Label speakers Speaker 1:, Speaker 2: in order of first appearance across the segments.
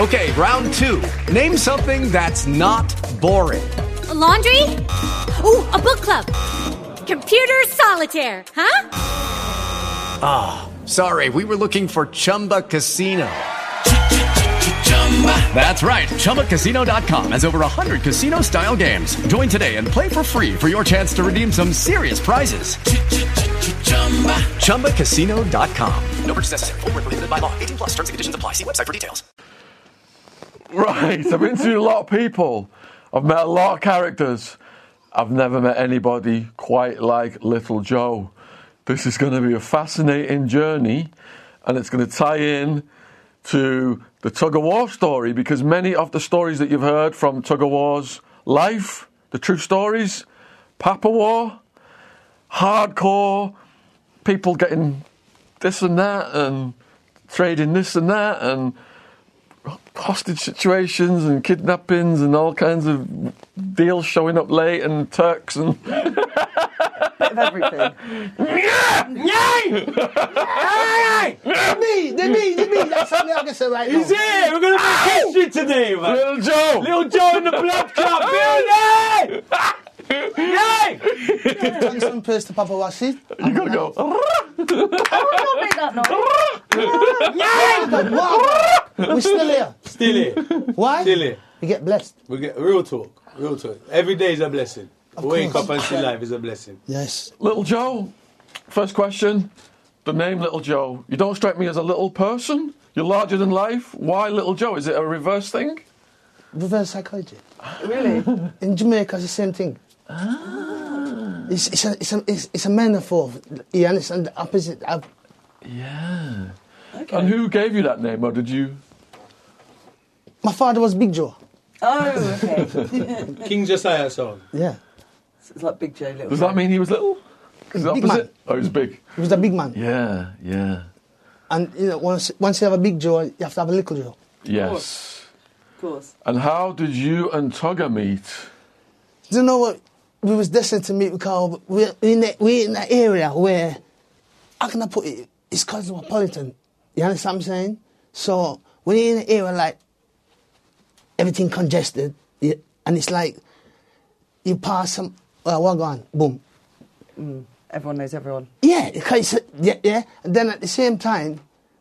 Speaker 1: Okay, round 2. Name something that's not boring.
Speaker 2: A laundry? Ooh, a book club. Computer solitaire, huh?
Speaker 1: Ah, sorry, we were looking for Chumba Casino. That's right, ChumbaCasino.com has over 100 casino-style games. Join today and play for free for your chance to redeem some serious prizes. ChumbaCasino.com. No purchase necessary. Void where prohibited by law. 18 plus terms and conditions apply. See website for details.
Speaker 3: Right, I've interviewed a lot of people. I've met a lot of characters. I've never met anybody quite like Little Joe. This is going to be a fascinating journey, and it's going to tie in to the Tug of War story, because many of the stories that you've heard from Tug of War's life, the true stories, Papa War, hardcore, people getting this and that and trading this and that and hostage situations and kidnappings and all kinds of deals showing up late and Turks and...
Speaker 4: Bit of everything.
Speaker 5: Me. That's something I can say right now.
Speaker 6: He's here. We're going to make history today, man.
Speaker 3: Little Joe!
Speaker 6: Little Joe in the blood club building! Yay!
Speaker 5: Thanks some praise to Papa Washid.
Speaker 3: You gotta go.
Speaker 4: Don't make that noise.
Speaker 5: We're still here.
Speaker 6: Still here.
Speaker 5: Why?
Speaker 6: Still here.
Speaker 5: We get blessed.
Speaker 6: We get real talk. Real talk. Every day is a blessing. Wake up and see life is a blessing.
Speaker 5: Yes.
Speaker 3: Little Joe, first question. The name Little Joe. You don't strike me as a little person. You're larger than life. Why Little Joe? Is it a reverse thing?
Speaker 5: Reverse psychology.
Speaker 4: Really?
Speaker 5: In Jamaica, it's the same thing. Ah. It's a metaphor. You understand the opposite of...
Speaker 3: Yeah.
Speaker 4: Okay.
Speaker 3: And who gave you that name, or did you?
Speaker 5: My father was Big Joe.
Speaker 4: Oh, okay.
Speaker 6: King Josiah's song.
Speaker 5: Yeah.
Speaker 4: So it's like Big J, Little
Speaker 3: Does
Speaker 4: J.
Speaker 3: that mean he was little? Is the
Speaker 5: Big
Speaker 3: opposite?
Speaker 5: man.
Speaker 3: Oh, he was big.
Speaker 5: He was a big man.
Speaker 3: Yeah.
Speaker 5: And you know, once you have a Big Joe, you have to have a Little Joe.
Speaker 3: Yes.
Speaker 4: Of course.
Speaker 3: And how did you and Tugger meet?
Speaker 5: Do you know what? We was destined to meet because we're in that area where, how can I put it? It's cosmopolitan. You understand what I'm saying? So when you're in an area like everything congested, and it's like you pass some, well, go on, boom.
Speaker 4: Everyone knows everyone.
Speaker 5: Yeah, because yeah. And then at the same time,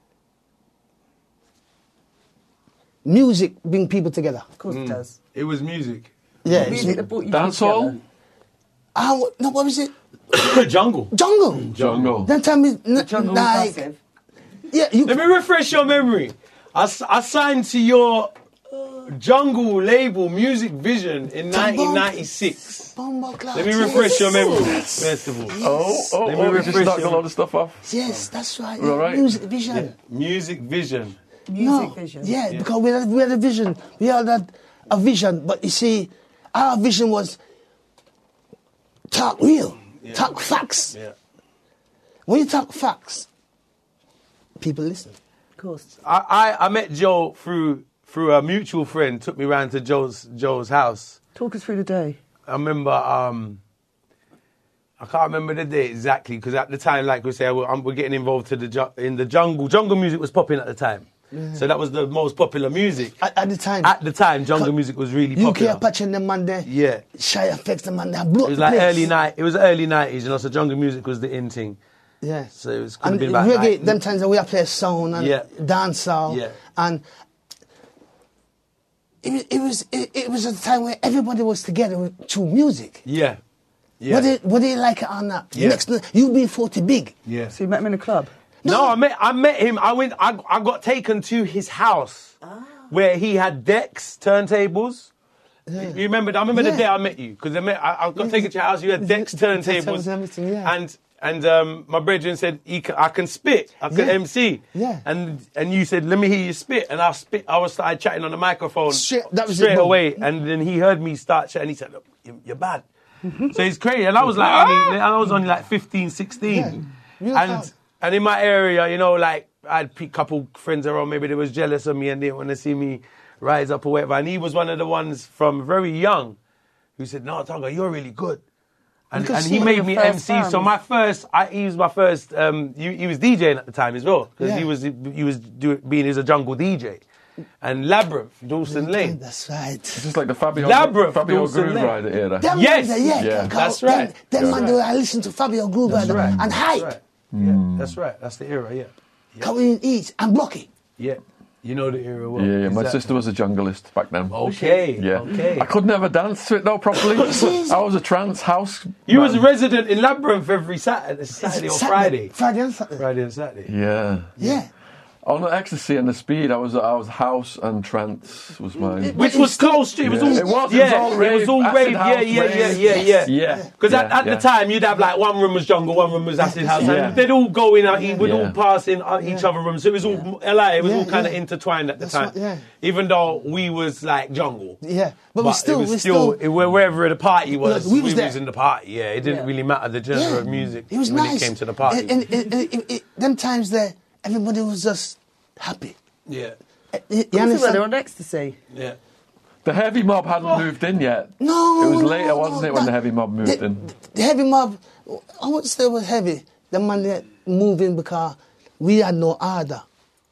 Speaker 5: music brings people together.
Speaker 4: Of course it does.
Speaker 6: It was music.
Speaker 5: Yeah,
Speaker 4: Music that brought you
Speaker 3: Dancehall?
Speaker 5: no, what was it?
Speaker 6: Jungle.
Speaker 3: Jungle.
Speaker 5: That time is
Speaker 4: Jungle was
Speaker 5: like,
Speaker 4: massive.
Speaker 5: yeah.
Speaker 6: Let me refresh your memory. I signed to your Jungle label, Music Vision, in 1996. Let me refresh your memory, first of all.
Speaker 3: Oh, we just knocked a lot of stuff off.
Speaker 5: Yes, that's right.
Speaker 3: All right.
Speaker 5: Music Vision.
Speaker 6: Yeah. Music Vision.
Speaker 4: Music Vision.
Speaker 5: Yeah, because we had a vision. We had a vision, but you see, our vision was talk real, talk facts.
Speaker 6: Yeah.
Speaker 5: When you talk facts, people listen.
Speaker 4: Of course.
Speaker 6: I met Joe through a mutual friend. Took me round to Joe's house.
Speaker 4: Talk us through the day.
Speaker 6: I remember. I can't remember the day exactly because at the time, like we say, we're getting involved in the jungle. Jungle music was popping at the time, so that was the most popular music
Speaker 5: At the time.
Speaker 6: At the time, jungle music was really popular.
Speaker 5: UK Apache and them man there.
Speaker 6: Yeah.
Speaker 5: Shy Effects them man there.
Speaker 6: It was like early 90s, you know. So jungle music was the in thing.
Speaker 5: Yeah.
Speaker 6: So it was.
Speaker 5: And
Speaker 6: Been about
Speaker 5: reggae, them times that we play sound and
Speaker 6: Yeah.
Speaker 5: dancehall.
Speaker 6: Yeah.
Speaker 5: And it was a time where everybody was together through music.
Speaker 6: Yeah. Yeah.
Speaker 5: Whether you like it or not.
Speaker 6: Yeah.
Speaker 5: Next, you being 40 big.
Speaker 6: Yeah.
Speaker 4: So you met him in a club?
Speaker 6: No, I met him. I got taken to his house where he had decks, turntables.
Speaker 5: Yeah.
Speaker 6: You remember? I remember the
Speaker 5: Yeah.
Speaker 6: day I met you because I got taken to your house. You had decks, turntables,
Speaker 5: everything, yeah.
Speaker 6: and my brethren said I can spit, I can
Speaker 5: Yeah.
Speaker 6: MC.
Speaker 5: Yeah.
Speaker 6: And you said let me hear you spit, and I spit. I was started chatting on the microphone
Speaker 5: That was
Speaker 6: straight
Speaker 5: it, boom.
Speaker 6: away, and then he heard me start chatting. He said, "Look, you're bad." So he's crazy, and I was only like 15, 16,
Speaker 5: Yeah.
Speaker 6: and in my area, you know, like I had a couple friends around, maybe they was jealous of me and they didn't want to see me rise up or whatever. And he was one of the ones from very young who said, "No, Tonga, you're really good." And he made me MC.
Speaker 4: fans.
Speaker 6: So he was my first. He was DJing at the time as well because he was being as a jungle DJ. and Labyrinth, Dawson Lane.
Speaker 5: That's right.
Speaker 3: It's just like the Fabio
Speaker 6: Labyrinth,
Speaker 3: Groove
Speaker 6: Dawson Lane.
Speaker 3: Rider era.
Speaker 5: Them
Speaker 6: Yes.
Speaker 5: man, yeah,
Speaker 3: Yeah.
Speaker 6: That's right.
Speaker 5: Them
Speaker 6: That's
Speaker 5: man,
Speaker 6: right.
Speaker 5: I listen to Fabio Groove
Speaker 6: That's right.
Speaker 5: and Hype.
Speaker 6: That's right. Yeah, that's right. That's the era, yeah.
Speaker 5: Coming in East and Blocky.
Speaker 6: Yeah. You know the era well.
Speaker 3: Yeah, my
Speaker 6: Exactly.
Speaker 3: sister was a junglist back then.
Speaker 6: Okay.
Speaker 3: Yeah.
Speaker 6: Okay.
Speaker 3: I could never dance to it though properly. I was a trance house.
Speaker 6: You was
Speaker 3: man.
Speaker 6: resident in Labyrinth every Saturday or Friday.
Speaker 5: Friday and Saturday.
Speaker 6: Friday and Saturday.
Speaker 3: Yeah.
Speaker 5: Yeah.
Speaker 3: On the ecstasy and the speed, I was house and trance was mine.
Speaker 6: Which was close to it. Was
Speaker 3: Yeah.
Speaker 6: all,
Speaker 3: It was
Speaker 6: yeah,
Speaker 3: all
Speaker 6: it
Speaker 3: rave,
Speaker 6: was all
Speaker 3: acid
Speaker 6: rave.
Speaker 3: house,
Speaker 6: Yeah.
Speaker 3: rave. Yeah.
Speaker 6: Because
Speaker 3: Yeah,
Speaker 6: at
Speaker 3: yeah.
Speaker 6: the time, you'd have like one room was jungle, one room was acid house.
Speaker 3: Yeah.
Speaker 6: And they'd all go in, we'd
Speaker 3: Yeah.
Speaker 6: all pass in each other rooms. So it was all LA, it was
Speaker 5: Yeah,
Speaker 6: all kind of
Speaker 5: yeah.
Speaker 6: intertwined at the
Speaker 5: That's
Speaker 6: time.
Speaker 5: what- yeah.
Speaker 6: Even though we was like jungle.
Speaker 5: Yeah. But we still,
Speaker 6: it was still wherever the party was,
Speaker 5: Look, we
Speaker 6: we
Speaker 5: was
Speaker 6: was
Speaker 5: there.
Speaker 6: in the party. Yeah, it didn't really matter the genre of music
Speaker 5: It was
Speaker 6: when
Speaker 5: nice.
Speaker 6: it came to the party.
Speaker 5: And them times there, everybody was just happy.
Speaker 6: yeah,
Speaker 5: You
Speaker 4: Also, when
Speaker 5: understand?
Speaker 4: they're on ecstasy.
Speaker 6: yeah.
Speaker 3: The heavy mob hadn't moved in yet.
Speaker 5: No,
Speaker 3: It was
Speaker 5: no,
Speaker 3: later, wasn't it, when the heavy mob moved
Speaker 5: the,
Speaker 3: in?
Speaker 5: The heavy mob, I wouldn't say it was heavy. The man that moved in because we had no order.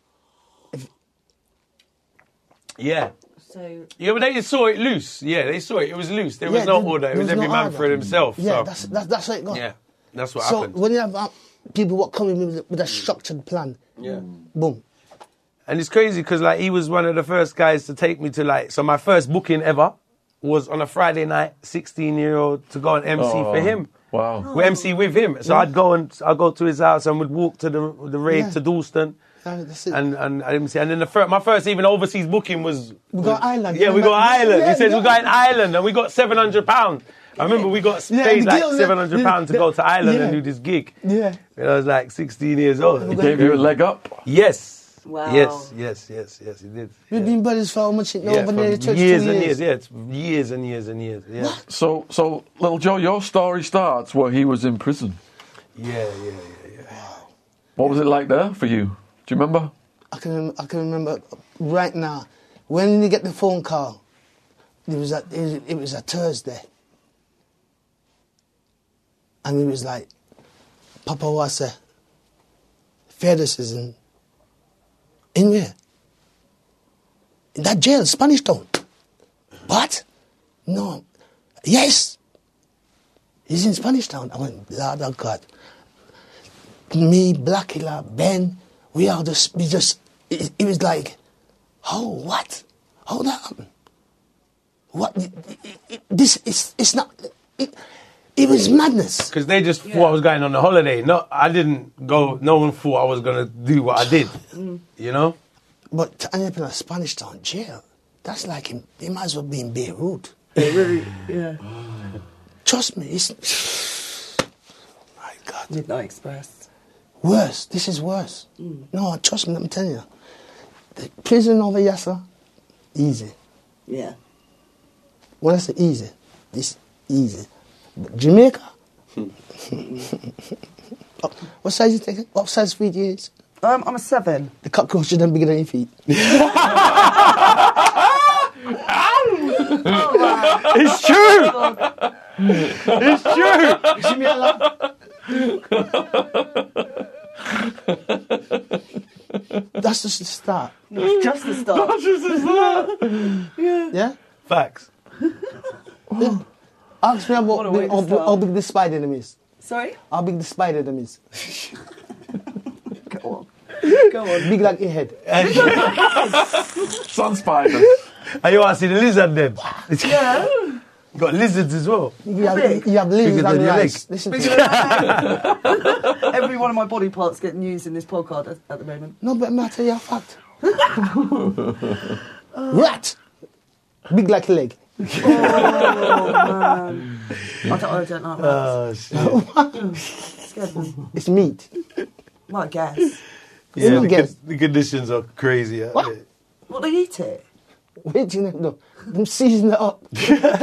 Speaker 6: Yeah.
Speaker 2: So
Speaker 6: Yeah, but they saw it loose. Yeah, they saw it. It was loose. There was no order. It
Speaker 5: there
Speaker 6: was every
Speaker 5: no
Speaker 6: man
Speaker 5: order.
Speaker 6: for himself.
Speaker 5: Yeah,
Speaker 6: so.
Speaker 5: that's how it goes.
Speaker 6: Yeah, that's what
Speaker 5: So
Speaker 6: happened.
Speaker 5: when you have people what come in with a structured plan,
Speaker 6: Yeah.
Speaker 5: boom.
Speaker 6: And it's crazy because like he was one of the first guys to take me to like. So my first booking ever was on a Friday night, 16-year-old to go and MC for him.
Speaker 3: Wow.
Speaker 6: We MC with him. So I'd go to his house and would walk to the rave
Speaker 5: Yeah.
Speaker 6: to Dalston.
Speaker 5: That's it.
Speaker 6: And MC. And then my first even overseas booking was.
Speaker 5: We got Ireland.
Speaker 6: Yeah, we got Ireland.
Speaker 5: Yeah,
Speaker 6: He says
Speaker 5: yeah.
Speaker 6: we got in Ireland and we got £700. I remember we got paid
Speaker 5: the
Speaker 6: like
Speaker 5: girls,
Speaker 6: £700 to go to Ireland
Speaker 5: yeah.
Speaker 6: and do this gig.
Speaker 5: Yeah.
Speaker 6: When I was like 16 years old.
Speaker 3: He gave you a leg up.
Speaker 6: Yes.
Speaker 2: Wow.
Speaker 6: Yes, he did.
Speaker 5: We've been brothers for how much?
Speaker 6: Yeah,
Speaker 5: Over nearly
Speaker 6: for
Speaker 5: 22
Speaker 6: years
Speaker 5: years.
Speaker 6: and years. Yeah, it's years and years and years. Yeah.
Speaker 3: So, Little Joe, your story starts where he was in prison.
Speaker 6: Yeah.
Speaker 3: What was it like there for you? Do you remember?
Speaker 5: I can remember right now when you get the phone call. It was a Thursday, and it was like, Papa Wasa, Ferris in where? In that jail, Spanish Town. What? No. Yes. He's in Spanish Town. I went, Lord of God. Me, Blackula, Ben, it was like, oh, what? How that happened? What? It's not, it was madness.
Speaker 6: Because they just thought I was going on a holiday. No, I didn't go. No one thought I was going to do what I did. You know?
Speaker 5: But to end up in a Spanish Town jail, that's like he might as well be in Beirut.
Speaker 4: It really, yeah.
Speaker 5: Trust me, it's, my God.
Speaker 4: Midnight Express.
Speaker 5: Worse. This is worse. No, trust me, I'm telling you. The prison over Yassa, easy.
Speaker 4: Yeah.
Speaker 5: When I say easy, this easy. But Jamaica, what size you taking? What size feet you is?
Speaker 4: I'm a 7.
Speaker 5: The cockroach shouldn't be bigger than your feet.
Speaker 6: It's true! It's true!
Speaker 5: See me laugh? That's just the start.
Speaker 4: It's just the start.
Speaker 5: Yeah?
Speaker 6: Facts.
Speaker 5: Ask me
Speaker 4: What a way to start.
Speaker 5: how big the spider them is.
Speaker 4: Sorry?
Speaker 5: How big the spider them is.
Speaker 4: Go on. Go on.
Speaker 5: Big like your head.
Speaker 3: Sun spiders.
Speaker 6: And you want to see the lizard then?
Speaker 4: Yeah.
Speaker 6: You got lizards as well.
Speaker 5: You have
Speaker 4: big?
Speaker 5: lizards
Speaker 6: Bigger
Speaker 5: and
Speaker 6: than your
Speaker 5: rice.
Speaker 6: leg.
Speaker 5: Listen to
Speaker 4: Bigger
Speaker 5: me.
Speaker 4: than every one of my body parts getting used in this podcast at the moment.
Speaker 5: No, but I'm tell you a fact. Rat. Big like a leg.
Speaker 4: Oh, man. I don't like that.
Speaker 6: Oh, shit.
Speaker 4: Scared me.
Speaker 5: It's meat.
Speaker 4: Well, I guess.
Speaker 6: Yeah,
Speaker 5: not guess.
Speaker 6: the conditions are crazy.
Speaker 5: What?
Speaker 4: What, they eat it?
Speaker 5: Wait, you know, them season it up.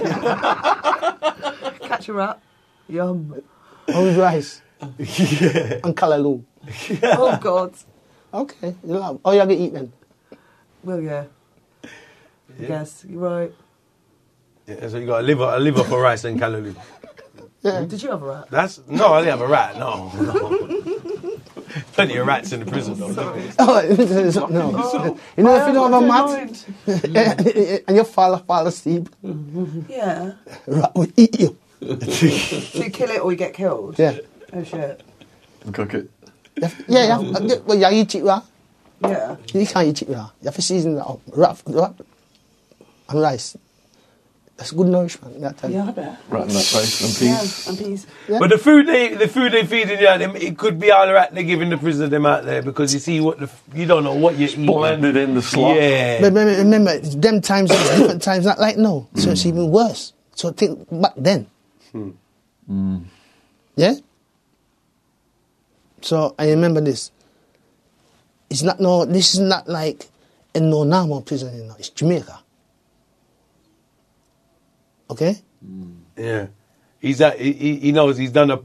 Speaker 4: Catch a rat? Yum.
Speaker 5: With rice. And callaloo.
Speaker 4: Oh, God.
Speaker 5: Okay. You love. Oh, you have to eat then.
Speaker 4: Well, yeah. Yes, you're right.
Speaker 6: Yeah, so you got a liver for rice and callaloo.
Speaker 5: Yeah.
Speaker 4: Did you have a rat?
Speaker 6: No, I didn't have a rat. No. Plenty of rats in the prison, though.
Speaker 5: Oh, no. You know, if you don't have a mat and you fall asleep,
Speaker 4: Yeah.
Speaker 5: rat will eat you.
Speaker 4: So you kill it or you get killed?
Speaker 5: Yeah.
Speaker 4: Oh shit.
Speaker 3: And cook it.
Speaker 5: Yeah. Well, you eat it raw.
Speaker 4: Yeah.
Speaker 5: You can't eat it raw. You have to season it up. Rat and rice. That's good nourishment. That time.
Speaker 4: Yeah, I bet.
Speaker 3: Rat and that rice and peas.
Speaker 4: Yeah, and peas.
Speaker 5: Yeah.
Speaker 6: But the food they feeding you, it could be all the rat they're giving the prisoner them out there because you see you don't know what you're eating.
Speaker 3: Blended in the slop.
Speaker 6: Yeah.
Speaker 5: But remember, them times are different times, not like now. So it's even worse. So think back then. Yeah? So I remember this. This is not like in no normal prison, you know. It's Jamaica. Okay?
Speaker 6: Yeah, he knows he's done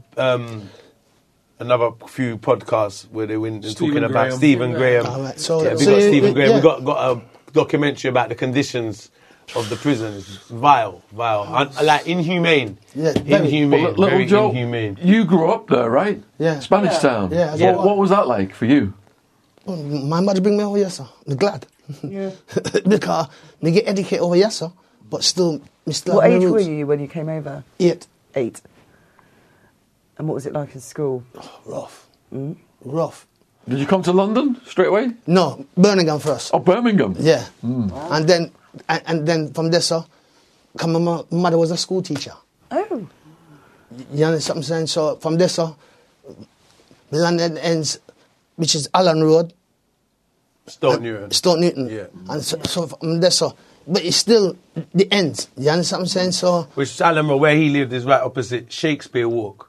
Speaker 6: another few podcasts where they went and talking about Stephen Graham.
Speaker 5: All right, so-
Speaker 6: Yeah, we
Speaker 5: so
Speaker 6: got
Speaker 5: you-
Speaker 6: Stephen Graham.
Speaker 5: yeah.
Speaker 6: We got a documentary about the conditions of the prison. It's vile, like inhumane.
Speaker 5: Yeah, very.
Speaker 6: Inhumane,
Speaker 3: Little
Speaker 6: very
Speaker 3: Joe,
Speaker 6: inhumane.
Speaker 3: you grew up there, right?
Speaker 5: Yeah.
Speaker 3: Spanish Town.
Speaker 5: Yeah,
Speaker 6: Yeah.
Speaker 3: What was that like for you?
Speaker 5: Oh, my mother bring me over here, sir. I'm glad.
Speaker 4: Yeah.
Speaker 5: Because me get educated over here, sir. But still, me still
Speaker 4: What
Speaker 5: have my
Speaker 4: age were
Speaker 5: roots.
Speaker 4: you when you came over?
Speaker 5: 8.
Speaker 4: 8. And what was it like in school?
Speaker 5: Rough. Rough.
Speaker 3: Did you come to London straight away?
Speaker 5: No, Birmingham first.
Speaker 3: Oh, Birmingham.
Speaker 5: Yeah. And then from there, sir, 'cause my mother was a school teacher.
Speaker 4: Oh.
Speaker 5: You understand what I'm saying? So from there, sir, the London ends, which is Allen Road,
Speaker 6: Stoke Newton.
Speaker 5: Stoke Newton.
Speaker 6: Yeah.
Speaker 5: And so from there, sir, but it's still the ends. You understand what I'm saying? So
Speaker 6: Which Alamo, where he lived, is right opposite Shakespeare Walk.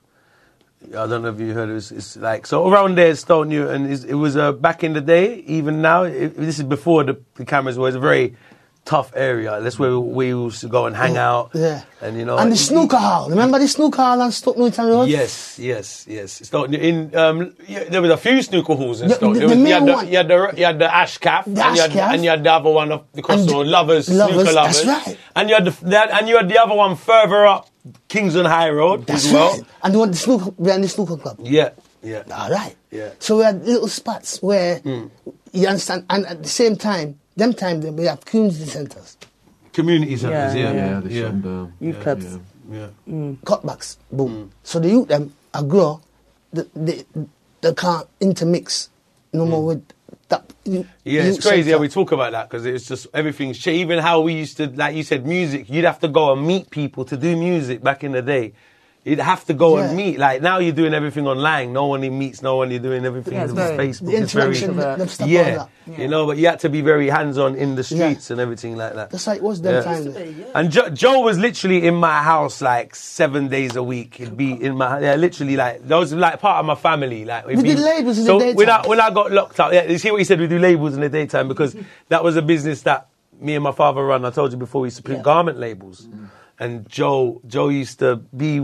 Speaker 6: I don't know if you heard it. It's like, so around there, Stoke Newton, it was back in the day, even now, this is before the cameras were, it's a very tough area. That's where we used to go and hang out.
Speaker 5: yeah.
Speaker 6: And, you know.
Speaker 5: And the snooker hall. Remember the snooker hall on Stoke Newton Road?
Speaker 6: Yes. Stoke Newton, there was a few snooker halls in
Speaker 5: The-
Speaker 6: Stoke.
Speaker 5: the
Speaker 6: There was,
Speaker 5: main
Speaker 6: you had
Speaker 5: one.
Speaker 6: you had the Ash Calf,
Speaker 5: The Ash Calf.
Speaker 6: and you had the other one across
Speaker 5: And
Speaker 6: the road, Lovers,
Speaker 5: Lovers,
Speaker 6: Snooker Lovers.
Speaker 5: that's right.
Speaker 6: And you had the other one further up Kingston High Road
Speaker 5: That's
Speaker 6: as well.
Speaker 5: right. And the snooker, behind the snooker club.
Speaker 6: Yeah.
Speaker 5: All right.
Speaker 6: Yeah.
Speaker 5: So we had little spots where, you understand, and at the same time, we have community centres,
Speaker 6: Community centres,
Speaker 4: Yeah,
Speaker 6: yeah.
Speaker 3: they send,
Speaker 4: Youth clubs.
Speaker 6: Yeah.
Speaker 5: cutbacks, boom. So the youth them are grow, they can't intermix no more with that.
Speaker 6: Yeah, it's crazy how we talk about that because it's just everything's changed. Even how we used to, like you said, music. You'd have to go and meet people to do music back in the day. You'd have to go and meet. Like now, you're doing everything online. No one meets no one. You're doing everything
Speaker 4: Yeah, it's
Speaker 6: on
Speaker 4: very-
Speaker 6: Facebook.
Speaker 5: The
Speaker 6: It's very,
Speaker 5: interaction, them stuff
Speaker 6: yeah,
Speaker 5: like that.
Speaker 6: you know. But you had to be very hands-on in the streets and everything like that.
Speaker 5: That's how it was them
Speaker 6: Yeah.
Speaker 5: time.
Speaker 6: And Joe was literally in my house like 7 days a week. He'd be in my literally like that was like part of my family. Like
Speaker 5: We did labels in the daytime.
Speaker 6: when I got locked up, you see what you said. We do labels in the daytime because that was a business that me and my father run. I told you before we used to print garment labels, and Joe used to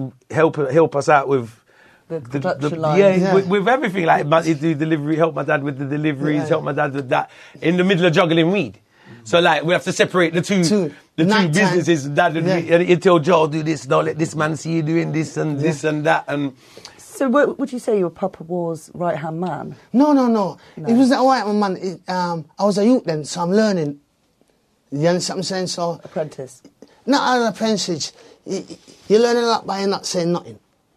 Speaker 6: help us out with.
Speaker 4: The production line.
Speaker 5: Yeah.
Speaker 6: With everything, like he'd do delivery, help my dad with the deliveries,
Speaker 5: Yeah.
Speaker 6: help my dad with that, in the middle of juggling weed. So like we have to separate the two
Speaker 5: Nighttime.
Speaker 6: businesses. Dad would and he'd tell Joe, do this, don't let this man see you doing this and this and that. And
Speaker 4: So would you say your Papa was right-hand man?
Speaker 5: No. It was that white man. I was a youth then, so I'm learning. You understand what I'm saying? So
Speaker 4: Apprentice?
Speaker 5: not an apprentice. You're learning a lot by not saying nothing.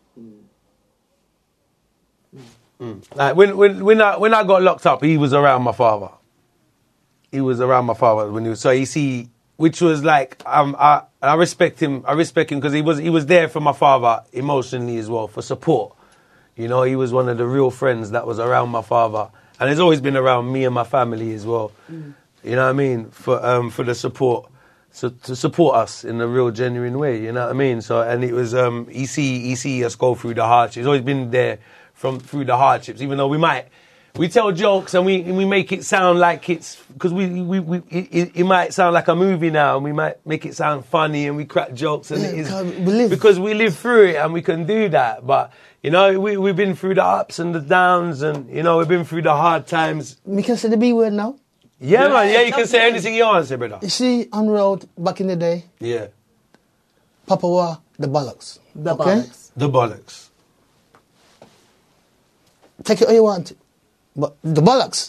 Speaker 6: like when I got locked up, he was around my father. He was around my father when he was, so you see, which was like I respect him. I respect him because he was there for my father emotionally as well, for support. You know, he was one of the real friends that was around my father, and he's always been around me and my family as well. You know what I mean? For the support, so to support us in a real genuine way. You know what I mean? So, and it was he see us go through the hardships. He's always been there through the hardships, even though we tell jokes and we make it sound like it's because it might sound like a movie now, and we might make it sound funny and we crack jokes and it is because we live through it and we can do that. But you know, we've been through the ups and the downs, and you know, we've been through the hard times.
Speaker 5: We can say the B word now.
Speaker 6: Yeah, man. Yeah, you can say anything you want, say, brother.
Speaker 5: You see, on road back in the day,
Speaker 6: Yeah,
Speaker 5: Papa were the bollocks.
Speaker 4: The
Speaker 5: okay?
Speaker 4: bollocks.
Speaker 6: the bollocks.
Speaker 5: Take it how you want it. But the bollocks,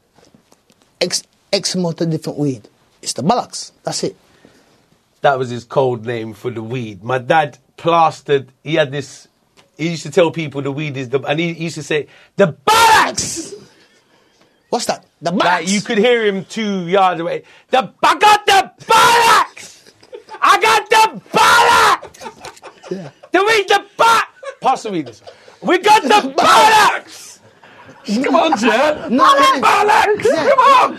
Speaker 5: X amount of different weed. It's the bollocks. That's it.
Speaker 6: That was his code name for the weed. My dad plastered. He used to tell people the weed is and he used to say the bollocks.
Speaker 5: What's that? The bollocks.
Speaker 6: Like you could hear him 2 yards away. I got the bollocks. I got the bollocks.
Speaker 5: Yeah.
Speaker 6: The weed, the pass the weed. We got the bollocks.
Speaker 3: Come on, Jed.
Speaker 5: No,
Speaker 3: Bollocks.
Speaker 5: Yeah.
Speaker 3: Come on.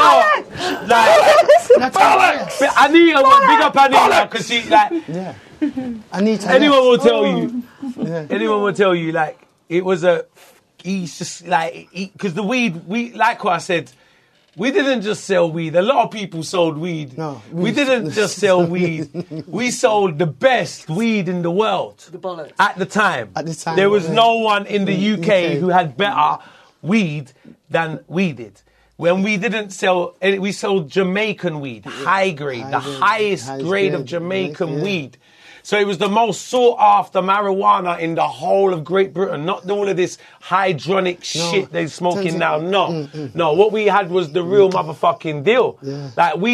Speaker 5: Bollocks.
Speaker 6: Anita, big up Anita, because she
Speaker 5: Yeah. Anita.
Speaker 6: anyone will tell you.
Speaker 5: Yeah.
Speaker 6: Anyone will tell you, like, it was he's just like, because the weed, like what I said, we didn't just sell weed. A lot of people sold weed.
Speaker 5: No.
Speaker 6: We didn't just sell weed. We sold the best weed in the world.
Speaker 4: The bollocks.
Speaker 6: At the time.
Speaker 5: At the time,
Speaker 6: There was
Speaker 5: yeah.
Speaker 6: no one in the UK who had better weed than we did. When we didn't sell, we sold Jamaican weed, high grade, the highest grade of Jamaican weed. So it was the most sought after marijuana in the whole of Great Britain. Not all of this hydronic shit they're smoking now. No. No, what we had was the real motherfucking deal.
Speaker 5: Yeah.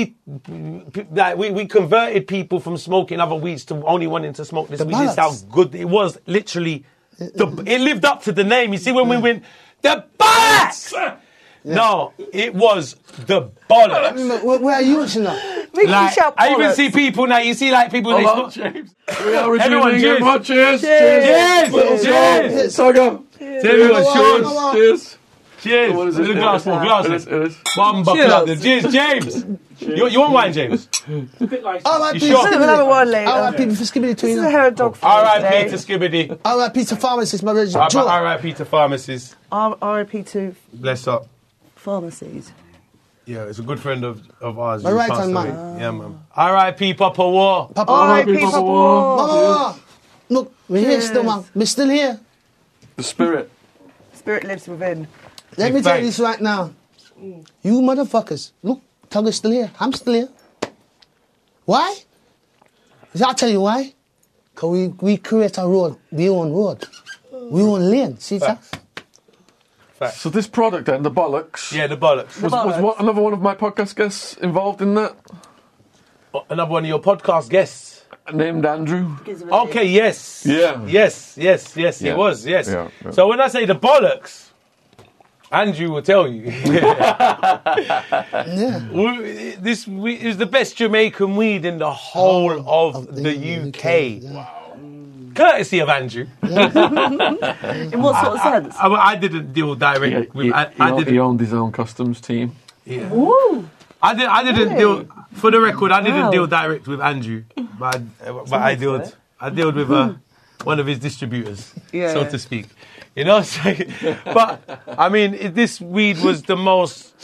Speaker 6: Like we converted people from smoking other weeds to only wanting to smoke this
Speaker 5: The
Speaker 6: weed. This is how
Speaker 5: balance.
Speaker 6: good it was. Literally, it lived up to the name. You see, when we went, the bollocks! No, it was the bollocks.
Speaker 5: Where are you watching now?
Speaker 6: Like, I even see people now, you see like people, they
Speaker 3: Hold on,
Speaker 6: smoke.
Speaker 3: James. We are
Speaker 6: Everyone,
Speaker 3: reviewing
Speaker 6: cheers.
Speaker 3: everyone. Cheers.
Speaker 6: Cheers! Cheers!
Speaker 3: Saga.
Speaker 6: Everyone, cheers!
Speaker 3: Cheers.
Speaker 6: Cheers!
Speaker 3: What is
Speaker 6: There's
Speaker 3: it?
Speaker 6: a glass full, glasses.
Speaker 3: It is.
Speaker 6: One buckle up there. Cheers, James! You want wine, James?
Speaker 5: R.I.P.
Speaker 6: You sure?
Speaker 7: We'll have a one later.
Speaker 5: R.I.P. for Skibbity
Speaker 7: This is a
Speaker 5: Tweener.
Speaker 7: hair and dog food
Speaker 6: R.I.P. to
Speaker 7: today.
Speaker 6: Skibbity.
Speaker 5: R.I.P. to pharmacist, my brother. Joe.
Speaker 6: R.I.P. to pharmacists.
Speaker 7: R.I.P. to
Speaker 6: Bless up.
Speaker 7: pharmacies.
Speaker 6: Yeah, it's a good friend of ours.
Speaker 5: My
Speaker 6: who
Speaker 5: right
Speaker 6: passed
Speaker 5: hand
Speaker 6: away.
Speaker 5: man.
Speaker 6: Yeah, man. R.I.P. Papa War.
Speaker 5: Papa.
Speaker 7: R.I.P.
Speaker 3: Papa
Speaker 7: Papa
Speaker 3: War.
Speaker 7: War.
Speaker 5: Mama. Look, we're here still, man. We're still here.
Speaker 3: The spirit.
Speaker 7: Spirit lives within.
Speaker 5: Let
Speaker 6: Big
Speaker 5: me tell you
Speaker 6: thanks.
Speaker 5: this right now. You motherfuckers. Look, Tug is still here. I'm still here. Why? I'll tell you why. Because we create a road. We own road. We own lane. See that?
Speaker 3: So this product then, the bollocks.
Speaker 6: Yeah, the bollocks.
Speaker 3: Was another one of my podcast guests involved in that?
Speaker 6: Another one of your podcast guests.
Speaker 3: Named Andrew.
Speaker 6: Okay, yes.
Speaker 3: Yeah.
Speaker 6: Yes,
Speaker 3: Yeah.
Speaker 6: it was, yes.
Speaker 3: Yeah.
Speaker 6: So when I say the bollocks, Andrew will tell you.
Speaker 5: Yeah.
Speaker 6: It was the best Jamaican weed in the whole of the UK.
Speaker 5: Yeah.
Speaker 6: Courtesy of Andrew.
Speaker 7: In what sort of sense?
Speaker 6: I didn't deal direct with.
Speaker 3: He owned his own customs team.
Speaker 6: Yeah.
Speaker 7: Ooh.
Speaker 6: I didn't deal. For the record, I didn't
Speaker 7: Wow.
Speaker 6: deal direct with Andrew, but I dealt with one of his distributors,
Speaker 7: Yeah.
Speaker 6: so to speak. You know, so, but I mean, this weed was the most.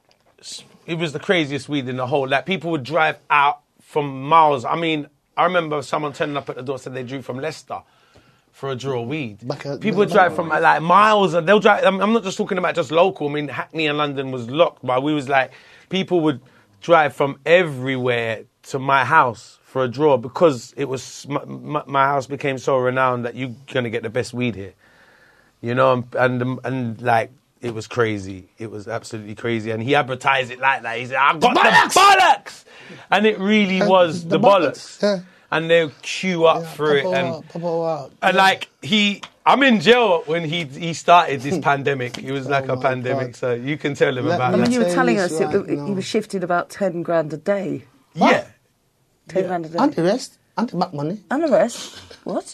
Speaker 6: It was the craziest weed in the whole. Like people would drive out from miles. I mean, I remember someone turning up at the door said they drew from Leicester for a draw of weed. People would drive from like miles, and they'll drive. I'm not just talking about just local. I mean, Hackney and London was locked, but we was like, people would drive from everywhere to my house for a draw because it was my house became so renowned that you're gonna get the best weed here. You know, and like it was crazy. It was absolutely crazy, and he advertised it like that. He said, "I've got the bollocks," and it really was the bollocks.
Speaker 5: Yeah.
Speaker 6: And they'll queue up for it, and
Speaker 5: Papa,
Speaker 6: like I'm in jail when he started this pandemic. It was like a
Speaker 5: my
Speaker 6: pandemic,
Speaker 5: God.
Speaker 6: so you can tell him
Speaker 5: Let
Speaker 6: about
Speaker 5: me
Speaker 7: I mean,
Speaker 6: that.
Speaker 7: you were
Speaker 5: tell
Speaker 7: telling
Speaker 5: you
Speaker 7: us
Speaker 5: this right
Speaker 7: he
Speaker 5: now.
Speaker 7: was shifting about 10 grand a day.
Speaker 6: Yeah,
Speaker 7: 10 grand a day.
Speaker 5: And the rest, and the back money.
Speaker 7: And the rest. What?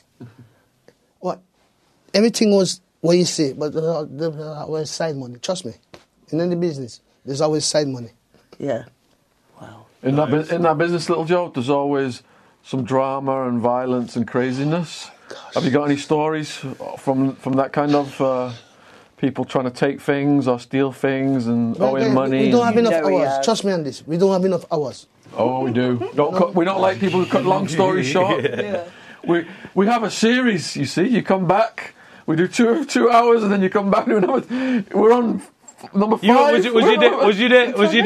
Speaker 5: What? Everything was what you see, but there was always side money. Trust me. In any business, there's always side money.
Speaker 7: Yeah. Wow.
Speaker 3: In that business, Little Joe, there's always some drama and violence and craziness. Have you got any stories from that kind of people trying to take things or steal things and owing money?
Speaker 5: We don't have enough
Speaker 7: You know we
Speaker 5: hours.
Speaker 7: have.
Speaker 5: Trust me on this. We don't have enough hours.
Speaker 3: Oh, we do. We don't like people who cut long stories short.
Speaker 7: Yeah.
Speaker 3: We have a series. You see, you come back. We do 2 hours, and then you come back. We're on number 5.
Speaker 6: Was you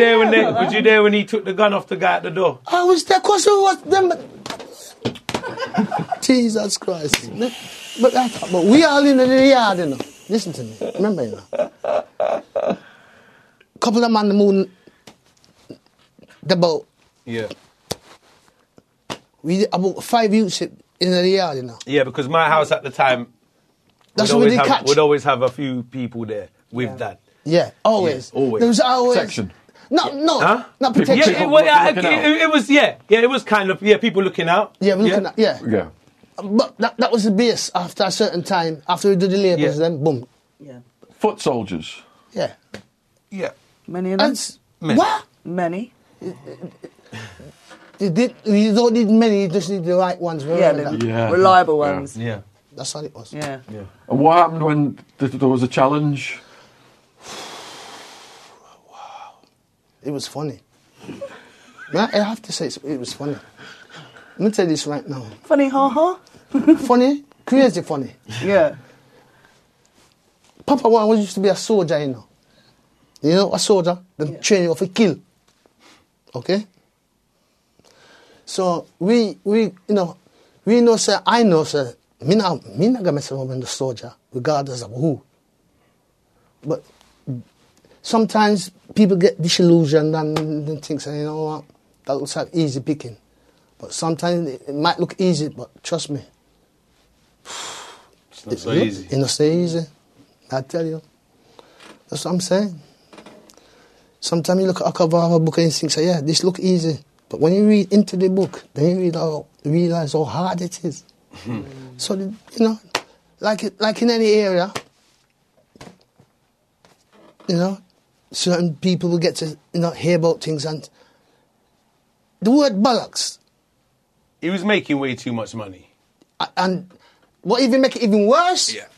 Speaker 6: there when he took the gun off the guy at the door?
Speaker 5: I was there because it was them. Jesus Christ. But we all in the yard, you know. Listen to me. Remember, you know. Couple of man the moon, the boat.
Speaker 6: Yeah.
Speaker 5: We did about 5 youths in the yard, you know.
Speaker 6: Yeah, because my house at the time
Speaker 5: That's
Speaker 6: would
Speaker 5: what we
Speaker 6: always,
Speaker 5: did
Speaker 6: have,
Speaker 5: catch.
Speaker 6: would always have a few people there with that.
Speaker 5: Yeah, always.
Speaker 6: Yeah, always.
Speaker 5: There was always
Speaker 3: Section.
Speaker 5: No,
Speaker 6: Huh?
Speaker 5: not
Speaker 3: People-
Speaker 5: protection.
Speaker 6: Yeah,
Speaker 3: People looking out.
Speaker 6: it was it was kind of people looking out.
Speaker 5: Yeah, we're looking at
Speaker 3: Yeah.
Speaker 5: But that was the base. After a certain time, after we did the labels,
Speaker 6: Yeah.
Speaker 5: then boom.
Speaker 7: Yeah.
Speaker 3: Foot soldiers.
Speaker 5: Yeah.
Speaker 6: Yeah.
Speaker 7: Many of them?
Speaker 5: And
Speaker 6: Many.
Speaker 5: what?
Speaker 7: Many.
Speaker 5: You don't need many. You just need the right ones.
Speaker 7: Yeah,
Speaker 5: Remember
Speaker 7: the
Speaker 5: that.
Speaker 3: Yeah.
Speaker 7: reliable
Speaker 3: Yeah.
Speaker 7: ones.
Speaker 6: Yeah.
Speaker 5: That's all it was.
Speaker 7: Yeah.
Speaker 3: And what happened when there was a challenge?
Speaker 5: It was funny. Man, I have to say it was funny. Let me tell you this right now.
Speaker 7: Funny, ha.
Speaker 5: Funny, crazy funny.
Speaker 7: Yeah.
Speaker 5: Papa One used to be a soldier, you know. You know, a soldier, them train you for kill. Okay? So we know, sir, I know, sir, me not gonna mess around with the soldier, regardless of who. But sometimes people get disillusioned and think, you know what, that looks like easy picking. But sometimes it might look easy, but trust me.
Speaker 6: It's not so easy.
Speaker 5: It's not so easy. I tell you. That's what I'm saying. Sometimes you look at a cover of a book and you think, yeah, this look easy. But when you read into the book, then you realize how hard it is. So, you know, like in any area, you know, certain people will get to, you know, hear about things. And the word bollocks,
Speaker 6: He was making way too much money.
Speaker 5: and what even make it even worse,
Speaker 6: Yeah.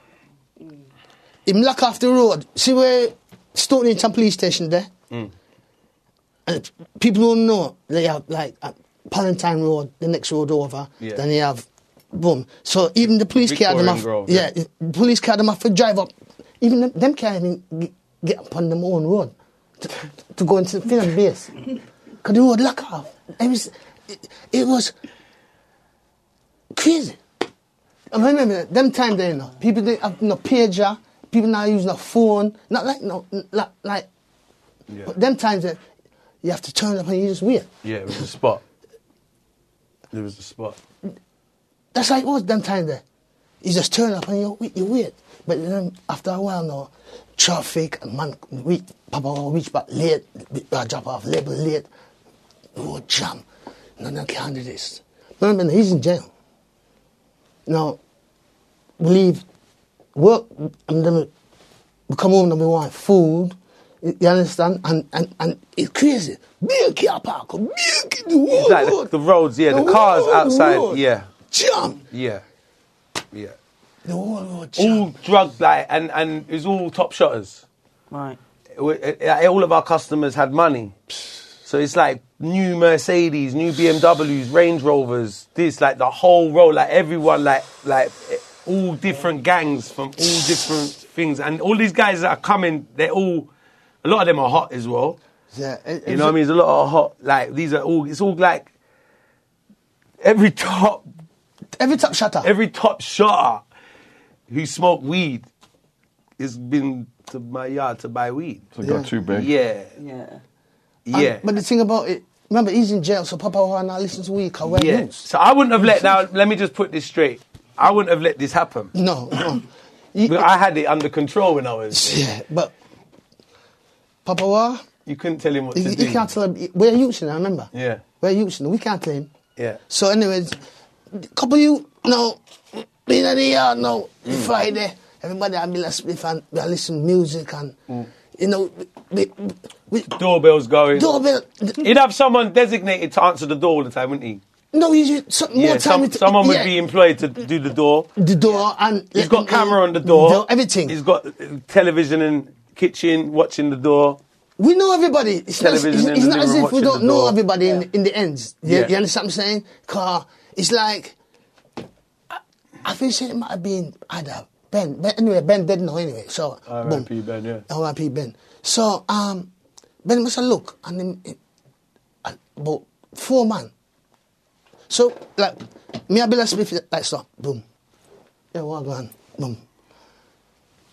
Speaker 5: him lock off the road. See where Stonington police station there? And people don't know, they have like Palantine Road, the next road over,
Speaker 6: Yeah.
Speaker 5: then they have, boom. So even the police car them
Speaker 6: Victorian
Speaker 5: off,
Speaker 6: Grove,
Speaker 5: yeah, the police car them off to drive up. Even them can't even get upon them own road to go into the film base. Because the road lock off. It was crazy. I remember them time there, you know, people didn't have no pager, people not using a phone, not like.
Speaker 6: Yeah.
Speaker 5: But them times that you have to turn up and you just wait.
Speaker 6: Yeah, it was a spot. There was a spot.
Speaker 5: That's how it was them times there. You just turn up and you wait. But then after a while now, traffic and man, Papa will reach back late, drop off label late, road jam. None of them can do this. Remember, he's in jail. Now, we leave work and then we come home and we want food. You understand? And it's crazy. Big car park, big
Speaker 6: It's like the roads, yeah, the cars outside,
Speaker 5: road.
Speaker 6: yeah.
Speaker 5: Jam.
Speaker 6: Yeah. Yeah.
Speaker 5: The whole road jam.
Speaker 6: All drugged, like, and it was all top shotters.
Speaker 7: Right.
Speaker 6: All of our customers had money. So it's like new Mercedes, new BMWs, Range Rovers, this, like the whole road, like everyone, like all different gangs from all different things. And all these guys that are coming, they're all, a lot of them are hot as well.
Speaker 5: Yeah,
Speaker 6: You know what I mean? There's a lot of hot, like, these are all, it's all like, every top shotter who smoked weed has been to my yard to buy weed.
Speaker 3: So it got too big.
Speaker 6: Yeah.
Speaker 7: Yeah.
Speaker 6: Yeah.
Speaker 5: But the thing about it, remember, he's in jail, so Papa will not listen to weed because we're
Speaker 6: Yeah.
Speaker 5: loose.
Speaker 6: So I wouldn't have let me just put this straight. I wouldn't have let this happen.
Speaker 5: No.
Speaker 6: But I had it under control when I was.
Speaker 5: Yeah, but Papa Wa,
Speaker 6: You couldn't tell him what to
Speaker 5: he
Speaker 6: do.
Speaker 5: can't tell him. We're using it, remember?
Speaker 6: Yeah.
Speaker 5: We're using it. We can't tell him.
Speaker 6: Yeah.
Speaker 5: So, anyways, couple of you, being in the yard now, Friday, everybody have been listening we are listening to music and, you know, we
Speaker 6: Doorbell's going.
Speaker 5: doorbell.
Speaker 6: He'd have someone designated to answer the door all the time, wouldn't he?
Speaker 5: No, he's more time.
Speaker 6: Someone would be employed to do the door.
Speaker 5: the door and
Speaker 6: He's got camera on the door.
Speaker 5: Everything.
Speaker 6: He's got television in kitchen watching the door.
Speaker 5: We know everybody. It's not,
Speaker 6: Television in
Speaker 5: it's
Speaker 6: the
Speaker 5: not as
Speaker 6: living
Speaker 5: if we
Speaker 6: room
Speaker 5: don't
Speaker 6: watching the
Speaker 5: know
Speaker 6: door.
Speaker 5: everybody in the ends.
Speaker 6: Yeah.
Speaker 5: You understand what I'm saying? Because it's like, I think it might have been either Ben. Anyway, Ben dead now anyway. So,
Speaker 6: R.I.P. Ben, yeah.
Speaker 5: R.I.P. Ben. So, Ben must have look and then about 4 man. So, like, me and Bill Smith, like, so, boom. Yeah, what going on? Boom.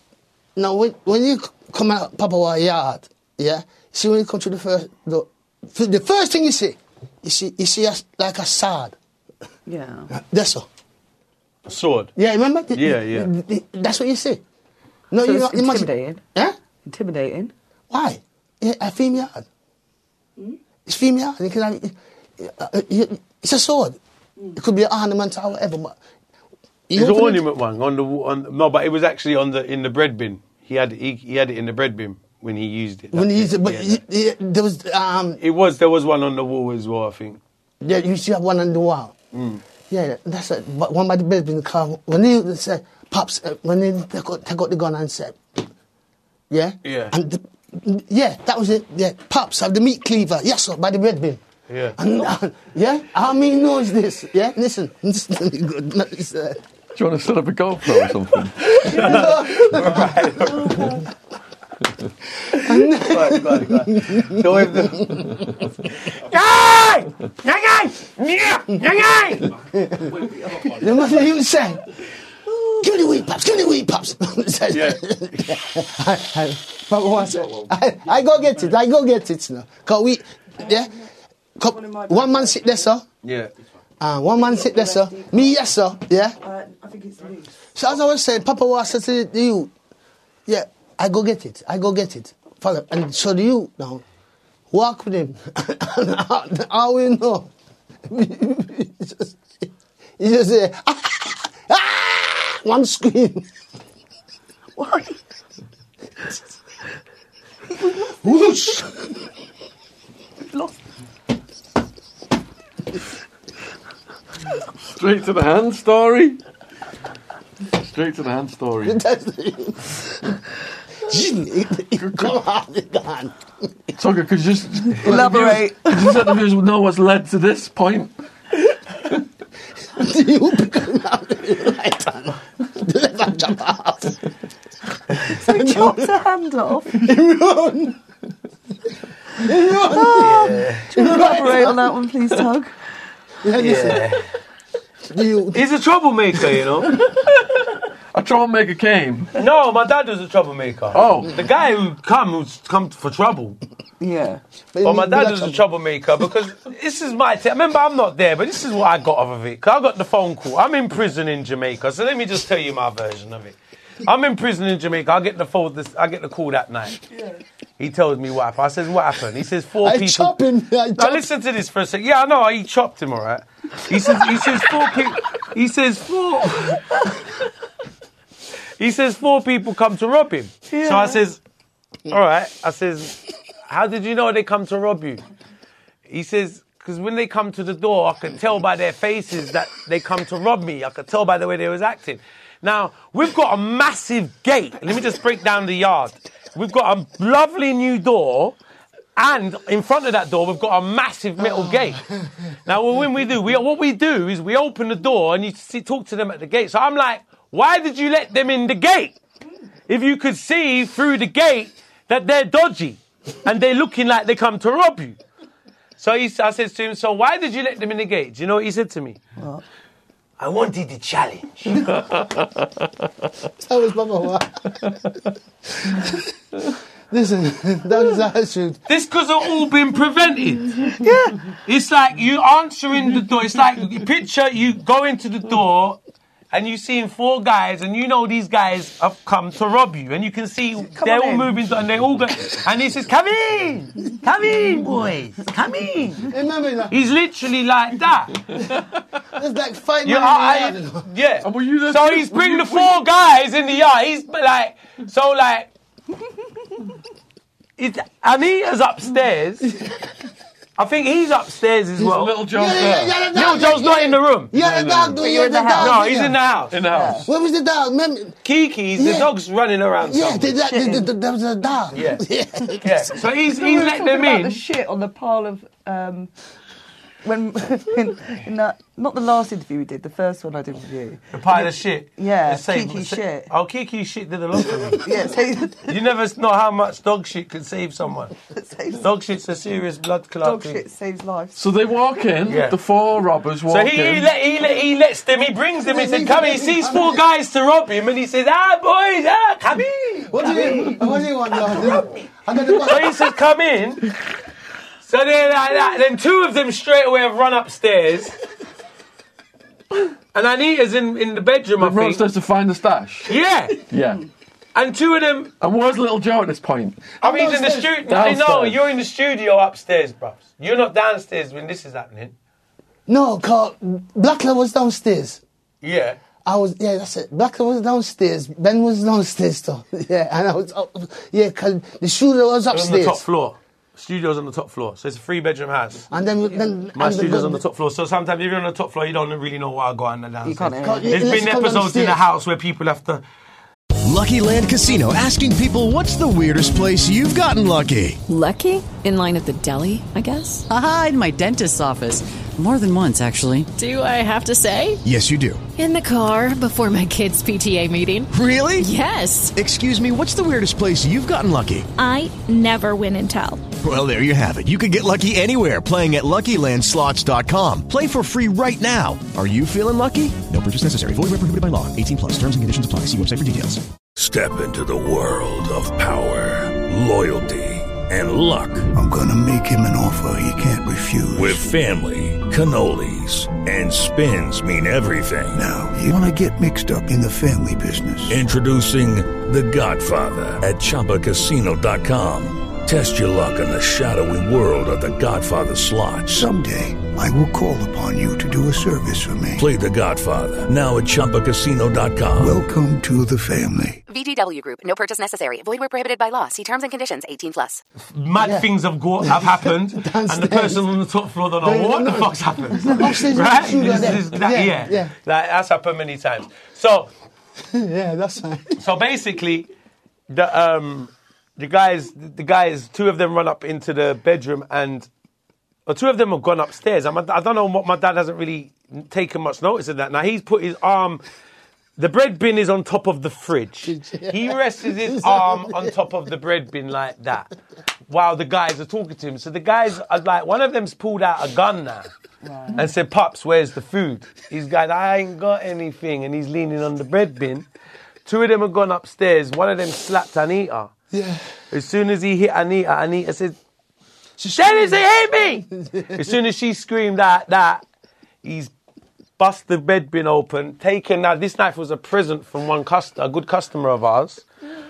Speaker 5: Now, when you come out Papa War yard, yeah, see when you come to the first thing you see like a sword.
Speaker 7: Yeah.
Speaker 5: That's all.
Speaker 6: A sword.
Speaker 5: Yeah, remember?
Speaker 6: Yeah.
Speaker 5: That's what you see. No,
Speaker 7: So
Speaker 5: you're
Speaker 7: it's
Speaker 5: not
Speaker 7: intimidating.
Speaker 5: Huh?
Speaker 7: Intimidating.
Speaker 5: Why? Yeah, a female yard. It's female. You can have, it's a sword. It could be an ornament or whatever, but
Speaker 6: It's an ornament one no, but it was actually in the bread bin. He had it in the bread bin when he used it.
Speaker 5: When he used it, but
Speaker 6: Yeah,
Speaker 5: there was
Speaker 6: there was one on the wall as well, I think.
Speaker 5: yeah, you should have one on the wall. Yeah, that's it. But one by the bed in the car. When he said, "Pops," when they take out the gun and said, "Yeah,
Speaker 6: Yeah.
Speaker 5: and that was it. Yeah, Pops have the meat cleaver. Yes, sir, by the bread bin.
Speaker 6: Yeah.
Speaker 5: And, yeah, how many knows this? Yeah, listen, this is good.
Speaker 3: Do you want to set up a GoPro or something?
Speaker 6: Go with the...
Speaker 5: They must have even say, "Give me the weed, Pops. Give me the weed, Pops." I go get it. I go get it now. Cause we, yeah. One man sit there, sir.
Speaker 6: Yeah.
Speaker 5: One man sit there, sir. Me, yes, sir. Yeah.
Speaker 4: I think it's loose.
Speaker 5: So as I was saying, Papa was saying to you, yeah, I go get it. I go get it. Follow. And so do you now. Walk with him. How we know? He just say, one scream.
Speaker 7: Why?
Speaker 5: Whoosh.
Speaker 7: Lost.
Speaker 3: Straight to the hand story. Straight to the hand story.
Speaker 5: Come on, man.
Speaker 3: Tugger, could you just
Speaker 7: Elaborate.
Speaker 3: Could you let the viewers know what's led to this point?
Speaker 5: You become out the right hand. The left hand jump out.
Speaker 7: So he chopped her hand off. Elaborate on that one, please, Tug.
Speaker 6: Yeah. He's a troublemaker, you know.
Speaker 3: A troublemaker came.
Speaker 6: No, my dad was a troublemaker.
Speaker 3: Oh.
Speaker 6: The guy who's come for trouble.
Speaker 7: Yeah.
Speaker 6: But my dad was a troublemaker because this is my... Remember, I'm not there, but this is what I got off of it. Because I got the phone call. I'm in prison in Jamaica, so let me just tell you my version of it. I'm in prison in Jamaica. I get the call that night. Yeah. He tells me what happened. I says, what happened? He says, four people...
Speaker 5: Chop him.
Speaker 6: Now listen to this for a second. Yeah, I know, he chopped him, all right? He says four people... He says four people come to rob him. Yeah. So I says, all right. I says, how did you know they come to rob you? He says, because when they come to the door, I can tell by their faces that they come to rob me. I could tell by the way they was acting. Now, we've got a massive gate. Let me just break down the yard. We've got a lovely new door, and in front of that door, we've got a massive metal gate. Now, what we do is we open the door and you talk to them at the gate. So I'm like, why did you let them in the gate? If you could see through the gate that they're dodgy and they're looking like they come to rob you. So I said to him, so why did you let them in the gate? Do you know what he said to me? What? I wanted the challenge.
Speaker 5: That was Mama. Listen, that was the truth.
Speaker 6: This could have all been prevented. Yeah. It's like you answering the door. It's like, picture you go into the door and you seeing four guys and you know these guys have come to rob you and you can see they're all moving and they all go, and he says, come in, boys, come in.
Speaker 5: Remember that?
Speaker 6: He's literally like that.
Speaker 5: It's like 5 minutes.
Speaker 6: Yeah.
Speaker 3: And were you there
Speaker 6: So
Speaker 3: too?
Speaker 6: he's bringing the four guys in the yard. He's like, so like, Anita's upstairs. I think he's upstairs as well.
Speaker 3: Little Joe's
Speaker 5: Yeah,
Speaker 3: there.
Speaker 6: Little Joe's not in the room.
Speaker 5: Yeah, the dog.
Speaker 7: But you're in the house.
Speaker 6: No, he's in the house.
Speaker 3: In the house.
Speaker 5: Where was the dog? Remember?
Speaker 6: Kiki's, the
Speaker 5: Yeah.
Speaker 6: dog's running around
Speaker 5: Yeah,
Speaker 6: somewhere.
Speaker 5: there was a dog.
Speaker 6: Yeah.
Speaker 5: Yeah.
Speaker 6: Yeah. So he's
Speaker 7: We were
Speaker 6: let
Speaker 7: talking
Speaker 6: them
Speaker 7: about
Speaker 6: in.
Speaker 7: the shit on the pile of when in that, not the last interview we did, the first one I did with you.
Speaker 6: The pile of shit.
Speaker 7: Yeah,
Speaker 6: The same-
Speaker 7: Kiki's shit.
Speaker 6: Oh, Kiki's shit did a lot for me.
Speaker 7: Yeah, so
Speaker 6: You never know how much dog shit can save someone.
Speaker 7: saves,
Speaker 6: Dog shit's a serious blood clot
Speaker 7: dog
Speaker 6: thing.
Speaker 7: shit saves lives.
Speaker 3: So they walk in,
Speaker 6: Yeah.
Speaker 3: the four robbers walk
Speaker 6: So
Speaker 3: in.
Speaker 6: he brings them, he said, come here, he sees four guys to rob him, and he says, boys, come in.
Speaker 5: What do you want, Lord? I got the
Speaker 6: So he says, come in. So they're like that. Then two of them straight away have run upstairs. And Anita's in the bedroom, I
Speaker 3: The
Speaker 6: think.
Speaker 3: upstairs to find the stash.
Speaker 6: Yeah.
Speaker 3: Yeah.
Speaker 6: And two of them...
Speaker 3: And where's Little Joe at this point?
Speaker 6: I mean, he's in the studio.
Speaker 3: Downstairs.
Speaker 6: No, you're in the studio upstairs, bruv. You're not downstairs when this is happening.
Speaker 5: No, cause Blackler was downstairs.
Speaker 6: Yeah.
Speaker 5: That's it. Blackler was downstairs. Ben was downstairs too. Yeah, and I was up. Yeah, cause the studio was upstairs.
Speaker 6: On the top floor. Studio's on the top floor. So it's a 3-bedroom house.
Speaker 5: And then
Speaker 6: My studio's on the top floor. So sometimes if you're on the top floor, you don't really know where I go on the downstairs.
Speaker 7: You can't hear it.
Speaker 6: There's
Speaker 5: Let's
Speaker 6: been
Speaker 5: come
Speaker 6: episodes in the
Speaker 5: downstairs.
Speaker 6: house where people have to...
Speaker 8: Lucky Land Casino, asking people, what's the weirdest place you've gotten lucky?
Speaker 9: Lucky? In line at the deli, I guess?
Speaker 10: Aha, in my dentist's office. More than once, actually.
Speaker 9: Do I have to say?
Speaker 8: Yes, you do.
Speaker 9: In the car before my kids' PTA meeting.
Speaker 8: Really?
Speaker 9: Yes.
Speaker 8: Excuse me, what's the weirdest place you've gotten lucky?
Speaker 11: I never win and tell.
Speaker 8: Well, there you have it. You can get lucky anywhere, playing at LuckyLandSlots.com. Play for free right now. Are you feeling lucky? No purchase necessary. Void where prohibited by law. 18+. Terms and conditions apply. See website for details.
Speaker 12: Step into the world of power, loyalty, and luck.
Speaker 13: I'm gonna make him an offer he can't refuse.
Speaker 12: With family, cannolis, and spins mean everything.
Speaker 13: Now, you wanna get mixed up in the family business.
Speaker 12: Introducing The Godfather at ChumbaCasino.com. Test your luck in the shadowy world of The Godfather slot.
Speaker 13: Someday, I will call upon you to do a service for me.
Speaker 12: Play The Godfather now at ChumbaCasino.com.
Speaker 13: Welcome to the family.
Speaker 14: VGW Group. No purchase necessary. Void where prohibited by law. See terms and conditions. 18+.
Speaker 6: Mad things have happened, and the person on the top floor don't know what the fuck's happened. Right? Yeah. That's happened many times. So,
Speaker 5: yeah, that's fine.
Speaker 6: So basically, the guys, two of them run up into the bedroom, or two of them have gone upstairs. I don't know what, my dad hasn't really taken much notice of that. Now he's put his arm. The bread bin is on top of the fridge. He rests his arm on top of the bread bin like that while the guys are talking to him. So the guys are like, one of them's pulled out a gun now and said, "Pops, where's the food?" He's going, "I ain't got anything." And he's leaning on the bread bin. Two of them have gone upstairs. One of them slapped Anita.
Speaker 5: Yeah.
Speaker 6: As soon as he hit Anita, Anita said, "Dennis, he hit me!" As soon as she screamed out that, he's bust the bed bin open, now this knife was a present from a good customer of ours,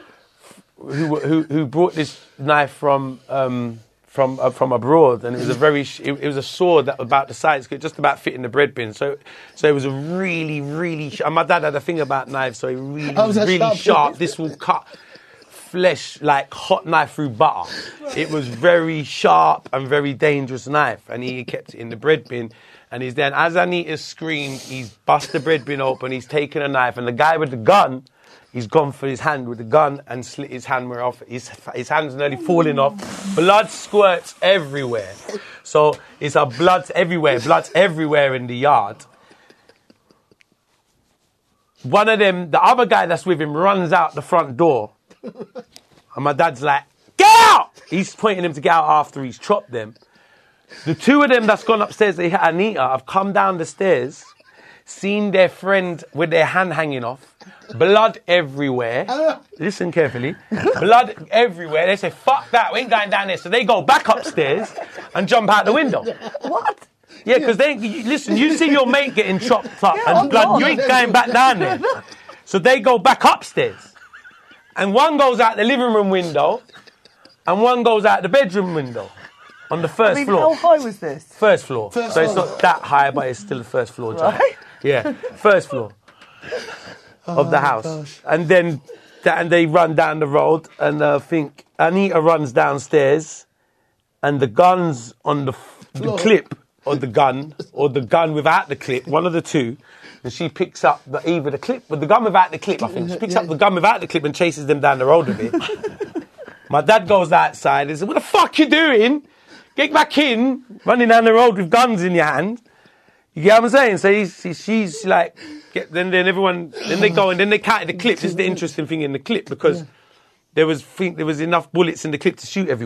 Speaker 6: who brought this knife from abroad, and it was it was a sword that about the size, just about fit in the bread bin. So it was a really, really. And my dad had a thing about knives, so it really sharp. This will cut flesh like hot knife through butter. It was very sharp and very dangerous knife, and he kept it in the bread bin. And he's then, as Anita screamed, he's bust the bread bin open, he's taken a knife, and the guy with the gun, he's gone for his hand with the gun and slit his hand off. His hand's nearly falling off. Blood squirts everywhere. So it's blood's everywhere in the yard. One of them, the other guy that's with him, runs out the front door. And my dad's like, "Get out!" He's pointing him to get out after he's chopped them. The two of them that's gone upstairs, they hit Anita, have come down the stairs, seen their friend with their hand hanging off, blood everywhere. Listen carefully. Blood everywhere. They say, "Fuck that, we ain't going down there." So they go back upstairs and jump out the window.
Speaker 7: What?
Speaker 6: Yeah, because listen, you see your mate getting chopped up and blood, you ain't going back down there. So they go back upstairs. And one goes out the living room window, and one goes out the bedroom window. On the first floor.
Speaker 7: How high was this?
Speaker 6: First floor. It's not that high, but it's still the first floor jump.
Speaker 7: Right?
Speaker 6: Yeah, first floor of the house.
Speaker 5: Gosh.
Speaker 6: And then they run down the road, and I think Anita runs downstairs, and the gun's on the clip of the gun, or the gun without the clip, one of the two, and she picks up either the clip, but the gun without the clip, I think. She picks up the gun without the clip and chases them down the road a bit. My dad goes outside and says, "What the fuck you doing? Get back in," running down the road with guns in your hand. You get what I'm saying? So she's like, then they go and then they counted the clip. This is the interesting thing in the clip, because there was enough bullets in the clip to shoot everyone.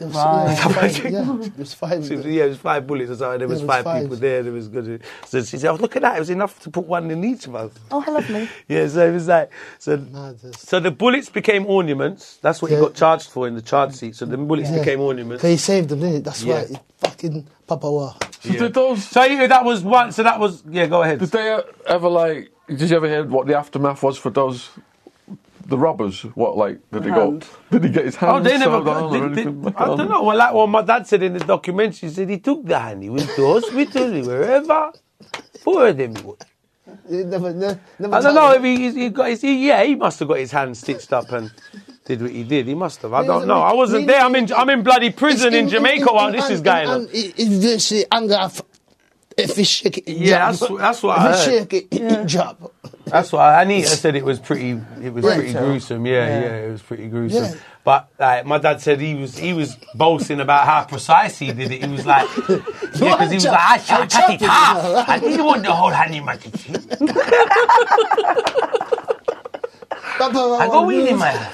Speaker 5: There was,
Speaker 7: Right.
Speaker 5: there was five.
Speaker 6: Yeah, it was 5 bullets or something. There was
Speaker 5: There was
Speaker 6: 5
Speaker 5: five.
Speaker 6: people there. There was good. So she said, "Oh, look at that! It was enough to put one in each of us."
Speaker 7: Oh, how lovely.
Speaker 6: Yeah, so it was like so the bullets became ornaments. That's what he got charged for in the charge sheet. So the bullets became ornaments.
Speaker 5: So he saved them, didn't he? That's
Speaker 6: Yeah.
Speaker 5: why he fucking Papa War.
Speaker 3: So did those?
Speaker 6: So that was one. So that was go ahead.
Speaker 3: Did they ever like? Did you ever hear what the aftermath was for those? The robbers, what like did he go? Did he get his hand
Speaker 6: they never.
Speaker 3: sewed on or anything?
Speaker 6: I don't know. Well, like what my dad said in the documentary, he said he took the hand, he went to hospital, wherever. For them.
Speaker 5: Never
Speaker 6: I don't know if he got his. He must have got his hand stitched up and did what he did. He must have. I don't know. I wasn't there. I'm in bloody prison in Jamaica while this is going on.
Speaker 5: If he shake it,
Speaker 6: yeah, that's what I heard.
Speaker 5: If he shake it, drop.
Speaker 6: That's what Anita said. It was pretty gruesome. Yeah, it was pretty gruesome.
Speaker 5: Yeah.
Speaker 6: But like my dad said, he was boasting about how precise he did it. He was like, because he was like, I cut it half. I didn't want the whole hand in my teeth. I go weed in my hand.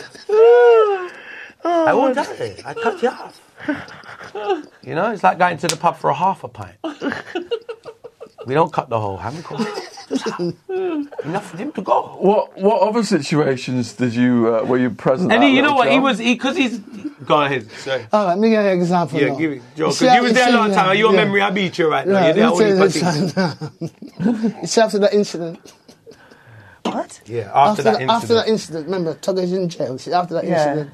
Speaker 6: I won't die. I cut you off. You know, it's like going to the pub for a half a pint. We don't cut the whole hand. Enough for him to go.
Speaker 3: What other situations did you were you present?
Speaker 6: And
Speaker 3: at,
Speaker 6: you know what?
Speaker 3: Joe?
Speaker 6: He's. Go ahead. Sorry.
Speaker 5: All right, let me give you an example.
Speaker 6: Yeah,
Speaker 5: now.
Speaker 6: give it, Joe. Because you was there a long time. Your memory, I beat you right now. You're there only
Speaker 5: It's after that incident.
Speaker 7: What?
Speaker 6: Yeah, after that incident.
Speaker 5: After that incident, remember, Tugger's in jail. See, after that incident,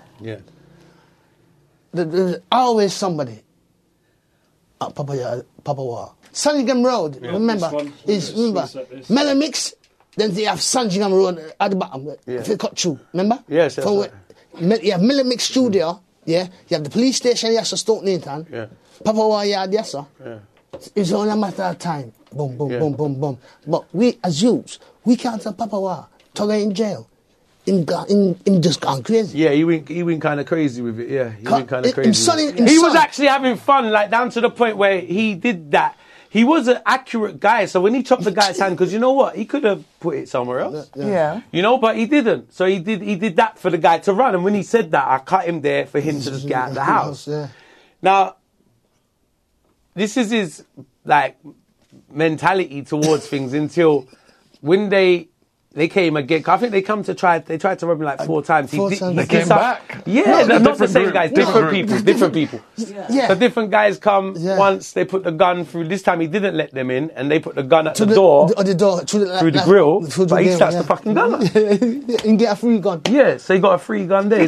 Speaker 5: there's always somebody at Papa War. Sandringham Road, remember, Melamix, then they have Sandringham Road at the bottom, if you cut through, remember?
Speaker 6: Yes, that's right.
Speaker 5: You have Melamix Studio, you have the police station, yes, Stoke Newton, Papa War Yard, yes, sir. Yeah. It's only a matter of time. Boom, boom, boom, boom, boom. But we, as youths, we can't tell Papa War, Tugger in jail. Him just gone crazy.
Speaker 6: Yeah, he went kind of crazy with it. Yeah, he went kind of crazy.
Speaker 5: He
Speaker 6: was actually having fun, like down to the point where he did that. He was an accurate guy, so when he chopped the guy's hand, because you know what, he could have put it somewhere else.
Speaker 7: Yeah.
Speaker 6: You know, but he didn't. So he did that for the guy to run, and when he said that, I cut him there for him to just get out of the house. Now, this is his like mentality towards things until when they came again. I think they tried to rob him like 4 times.
Speaker 3: They came back.
Speaker 6: Yeah,
Speaker 3: No,
Speaker 6: not the same
Speaker 3: group.
Speaker 6: guys, different people.
Speaker 5: Yeah.
Speaker 6: So different guys come once. They put the gun through. This time he didn't let them in, and they put the gun at the door through the grill. But he snatched the fucking gun up.
Speaker 5: And get a free gun.
Speaker 6: Yeah, so he got a free gun there.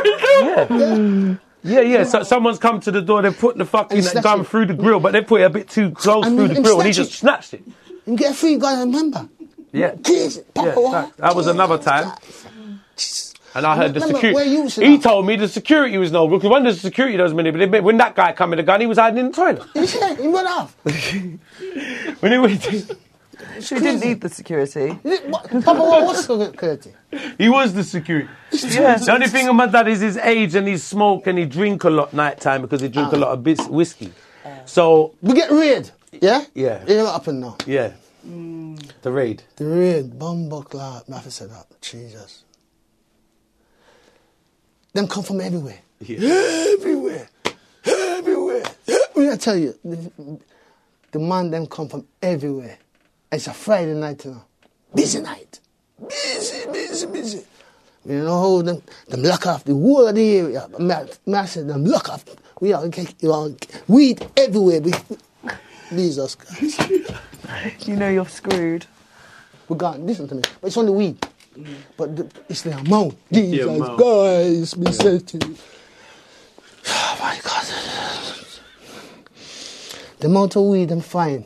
Speaker 6: Yeah. So someone's come to the door. They put the fucking gun through the grill, but they put it a bit too close through the grill, and he just snatched it.
Speaker 5: And get a free gun. Remember.
Speaker 6: Yeah. That was another time. And I heard the
Speaker 5: Remember,
Speaker 6: security. He told me the security was no good because when the security doesn't mean when that guy come with the gun, he was hiding in the toilet.
Speaker 5: Yeah, he went off.
Speaker 6: When he went,
Speaker 7: She didn't need the security.
Speaker 5: Papa was security.
Speaker 6: He was the security. Yeah. The only thing with my dad is his age and he smoke and he drink a lot night time because he drink a lot of whiskey. So
Speaker 5: we get raid. Yeah.
Speaker 6: Yeah.
Speaker 5: It happened now.
Speaker 6: Yeah. The raid.
Speaker 5: The raid. Bumbuckler. Matthew said that. Jesus. Them come from everywhere. Yeah. Everywhere. I tell you, the man them come from everywhere. It's a Friday night now. Busy night. Busy. You know how them lock off the whole of the area. I said them lock off. We all weed everywhere. Jesus Christ.
Speaker 7: You know you're screwed.
Speaker 5: We got listen to me. But it's only weed. But it's the amount. Jesus Christ, be said to you. Oh my God. The amount of weed I'm fine.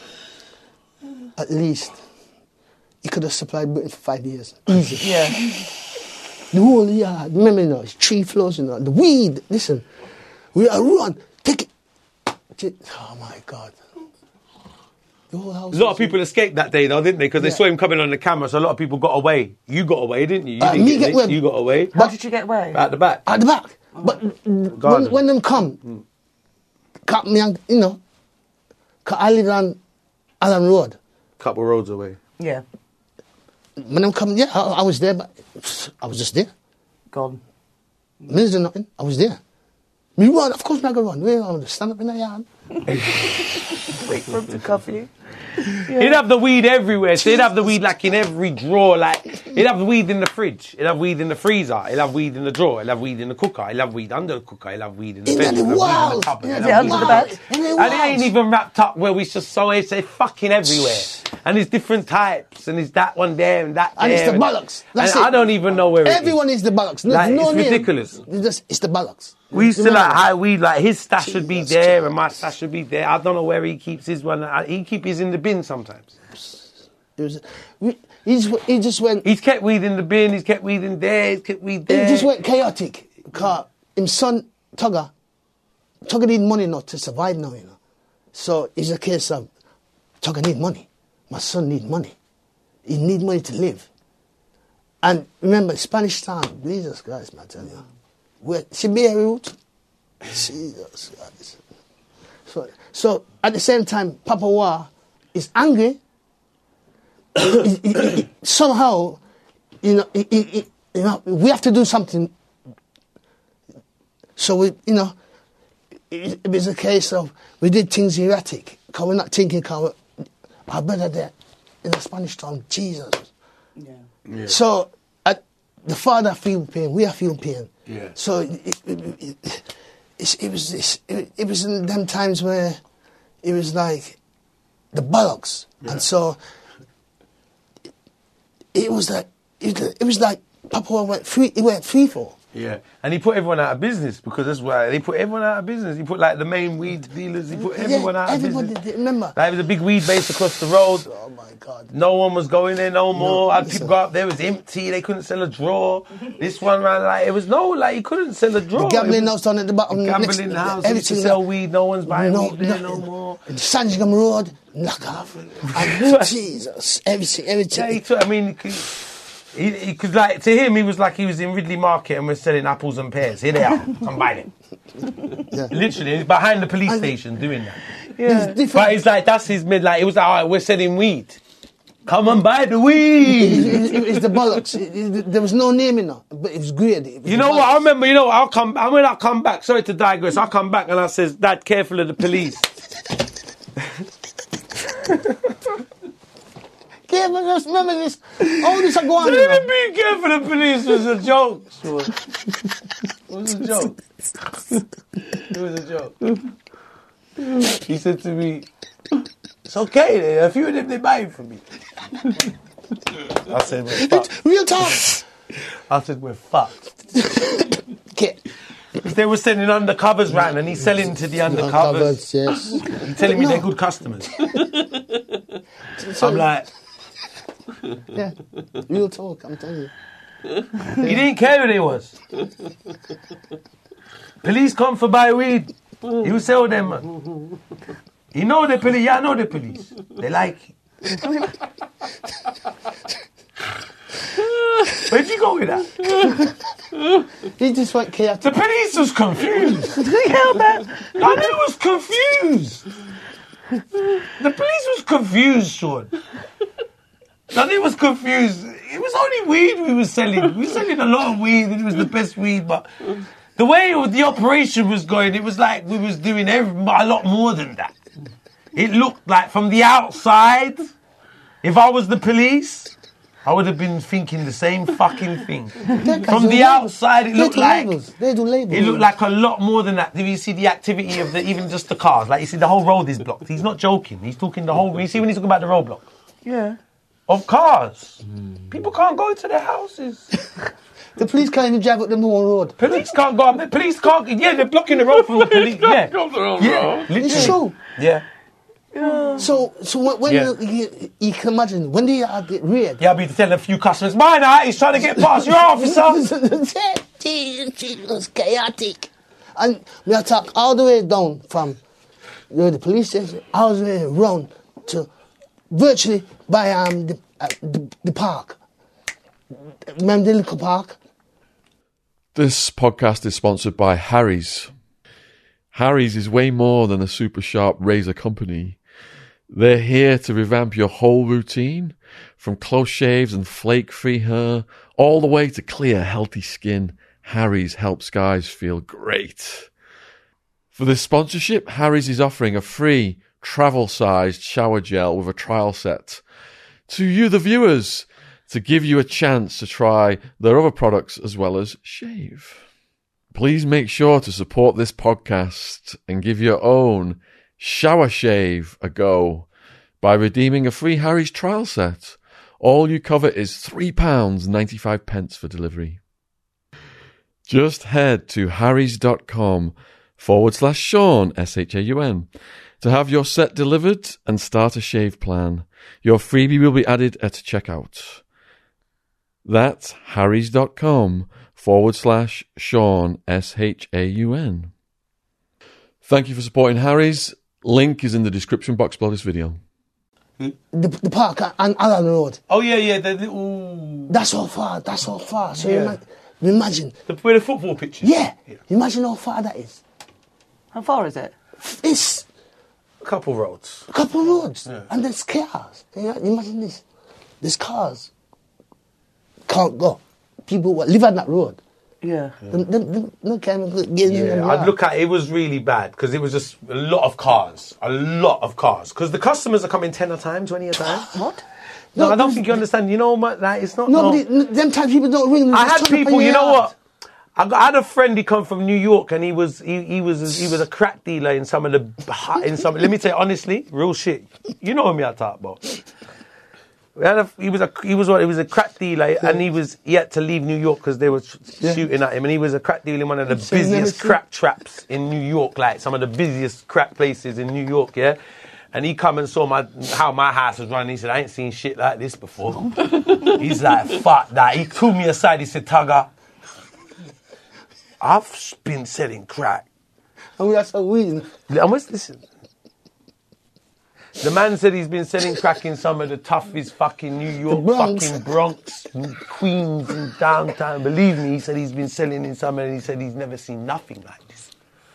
Speaker 5: At least he could have supplied Britain for 5 years. Easy.
Speaker 7: Yeah.
Speaker 5: The whole yard. Remember now, it's 3 floors, you know. The weed, listen. We are run. Take it. Oh my God. The whole house.
Speaker 6: A lot of people escaped that day though, didn't they? Because they saw him coming on the camera, so a lot of people got away. You got away, didn't you? You got away.
Speaker 7: How did you get away?
Speaker 6: At the back.
Speaker 5: At the back. But when them come, cut me, you know, I live on Allen Road.
Speaker 6: Couple roads away.
Speaker 7: Yeah.
Speaker 5: When I'm coming, I was there, but I was just there.
Speaker 7: Gone.
Speaker 5: Minister nothing. I was there. Me run, of course, me I go run. We ain't gonna stand up in the yard.
Speaker 7: Wait for him to cuff you.
Speaker 6: He'd have the weed everywhere. So he'd have the weed like in every drawer. Like he'd have the weed in the fridge. He'd have weed in the freezer. He'd have weed in the drawer. He'd have weed in the cooker. He'd have weed under the cooker. He'd have weed in the bedroom. He'd have weed in the cupboard.
Speaker 7: Is it under the bed?
Speaker 6: And it ain't even wrapped up where we just so it's fucking everywhere. And there's different types. And there's that one there and that
Speaker 5: And
Speaker 6: there.
Speaker 5: it's the bollocks. That's
Speaker 6: and
Speaker 5: it.
Speaker 6: I don't even know where
Speaker 5: Everyone is the bollocks. There's
Speaker 6: Like,
Speaker 5: no
Speaker 6: it's
Speaker 5: name.
Speaker 6: ridiculous.
Speaker 5: It's the bollocks.
Speaker 6: We used to
Speaker 5: Remember
Speaker 6: like
Speaker 5: that?
Speaker 6: high weed, like his stash should be there and my stash should be there. I don't know where he keeps his one. He keep his in the bin sometimes.
Speaker 5: He just went.
Speaker 6: He's kept weed in the bin. He's kept weed in there. He's kept weed there.
Speaker 5: He just went chaotic. Cause his son Tugger need money now to survive now, you know. So it's a case of Tugger need money. My son need money. He need money to live. And remember, Spanish Town, Jesus Christ, man, I tell you. She be a root. Jesus Christ. So at the same time, Papa War is angry. Somehow, you know, we have to do something. So we, you know, it was a case of we did things erratic. Cause we're not thinking, cause our brother there in the Spanish Town, Jesus.
Speaker 6: Yeah.
Speaker 5: So the father feel pain, we are feeling pain.
Speaker 6: Yeah.
Speaker 5: So it was in them times where it was like the bollocks, and so it was like Papa went free. He went free for.
Speaker 6: Yeah, and he put everyone out of business because that's why they put everyone out of business. He put like the main weed dealers. He put everyone out of business.
Speaker 5: Everybody remember.
Speaker 6: Like, there was a big weed base across the road.
Speaker 5: Oh my God!
Speaker 6: No one was going there no more. Had people go up there, it was empty. They couldn't sell a draw. This one ran like it was he couldn't sell a draw.
Speaker 5: The gambling house down at the bottom.
Speaker 6: Gambling house. He used to sell weed. No one's buying weed there no more.
Speaker 5: Sandringham Road, knock off. And Jesus, everything.
Speaker 6: Yeah, he took. I mean. He could like to him. He was like he was in Ridley Market and we're selling apples and pears. Here they are. Come buy them. Yeah. Literally, he's behind the police station doing that.
Speaker 5: Yeah.
Speaker 6: But it's like that's his mid. Like it was like, all right, we're selling weed. Come and buy the weed.
Speaker 5: It's the bollocks. There was no name in it, but it was great.
Speaker 6: You know what? I remember. You know, when I come back. Sorry to digress. I come back and I says, "Dad, careful of the police."
Speaker 5: Careful, just remember this. All this are going on.
Speaker 6: Even being careful of the police was a joke. It was a joke. It was a joke. He said to me, "It's okay. A few of them they buy it from me." I said, "We're fucked."
Speaker 5: Real talk.
Speaker 6: I said, "We're fucked."
Speaker 5: Okay.
Speaker 6: Because they were sending undercovers round, and he's selling to the undercovers.
Speaker 5: Yes.
Speaker 6: He's telling me they're good customers. I'm like.
Speaker 5: Yeah, real talk, I'm telling you.
Speaker 6: He didn't care who they was. Police come for buy weed. He will sell them. Man. You know the police. Yeah, I know the police. They like it. Where'd you go with that?
Speaker 5: He just went chaotic.
Speaker 6: The police was confused. Hell, man. I was confused. The police was confused, Sean. It was confused. It was only weed we were selling. We were selling a lot of weed, and it was the best weed. But the way the operation was going, it was like we was doing a lot more than that. It looked like from the outside, if I was the police, I would have been thinking the same fucking thing. From the outside, it looked like
Speaker 5: they do labels.
Speaker 6: It looked like a lot more than that. Did you see the activity of even just the cars? Like you see, the whole road is blocked. He's not joking. He's talking the whole. You see when he's talking about the roadblock?
Speaker 7: Yeah.
Speaker 6: Of cars. People can't go into their houses.
Speaker 5: The police can't even drive up the whole road.
Speaker 6: Police can't go up. The police can't. Yeah, they're blocking the road from the police. Yeah, literally.
Speaker 5: It's true.
Speaker 6: Yeah.
Speaker 5: So when you can imagine when they get raid.
Speaker 6: Yeah, I'll be telling a few customers, mine out. He's trying to get past your officer.
Speaker 5: It's chaotic, and we attack all the way down from the police station all the way around to virtually by the park. Remember the little park?
Speaker 3: This podcast is sponsored by Harry's. Harry's is way more than a super sharp razor company. They're here to revamp your whole routine, from close shaves and flake-free hair, all the way to clear, healthy skin. Harry's helps guys feel great. For this sponsorship, Harry's is offering a free travel-sized shower gel with a trial set to you, the viewers, to give you a chance to try their other products as well as shave. Please make sure to support this podcast and give your own shower shave a go by redeeming a free Harry's trial set. All you cover is £3.95 for delivery. Just head to harrys.com/Shaun, SHAUN, to have your set delivered and start a shave plan. Your freebie will be added at checkout. That's harrys.com/Shaun, SHAUN. Thank you for supporting Harry's. Link is in the description box below this video.
Speaker 5: The park on Allen Road.
Speaker 6: Oh, yeah. The little...
Speaker 5: That's all far. So imagine.
Speaker 6: Where the football pitch is?
Speaker 5: Yeah. Imagine how far that is.
Speaker 7: How far is it?
Speaker 5: It's...
Speaker 6: A couple roads.
Speaker 5: Yeah. And there's cars. Imagine this. There's cars. Can't go. People live on that road.
Speaker 7: Yeah.
Speaker 5: No can't get in.
Speaker 6: I'd look at it. It was really bad because it was just a lot of cars. Because the customers are coming 10 a time, 20 a time.
Speaker 7: What?
Speaker 6: No, I don't think you understand. You know, like, it's not...
Speaker 5: Them type of people don't ring.
Speaker 6: I had people, you know what? I had a friend, he come from New York, and he was a crack dealer in some of the... let me tell you honestly, real shit. You know me I talk about. He was a crack dealer, and he had to leave New York because they were shooting at him, and he was a crack dealer in one of the busiest crack traps in New York, like some of the busiest crack places in New York, yeah? And he come and saw how my house was running. He said, I ain't seen shit like this before. He's like, fuck that. He pulled me aside. He said, Tugger, I've been selling crack.
Speaker 5: And that's so weird.
Speaker 6: Listen. The man said he's been selling crack in some of the toughest fucking New York, fucking Bronx, Queens, and downtown. Believe me, he said he's been selling in some, and he said he's never seen nothing like this.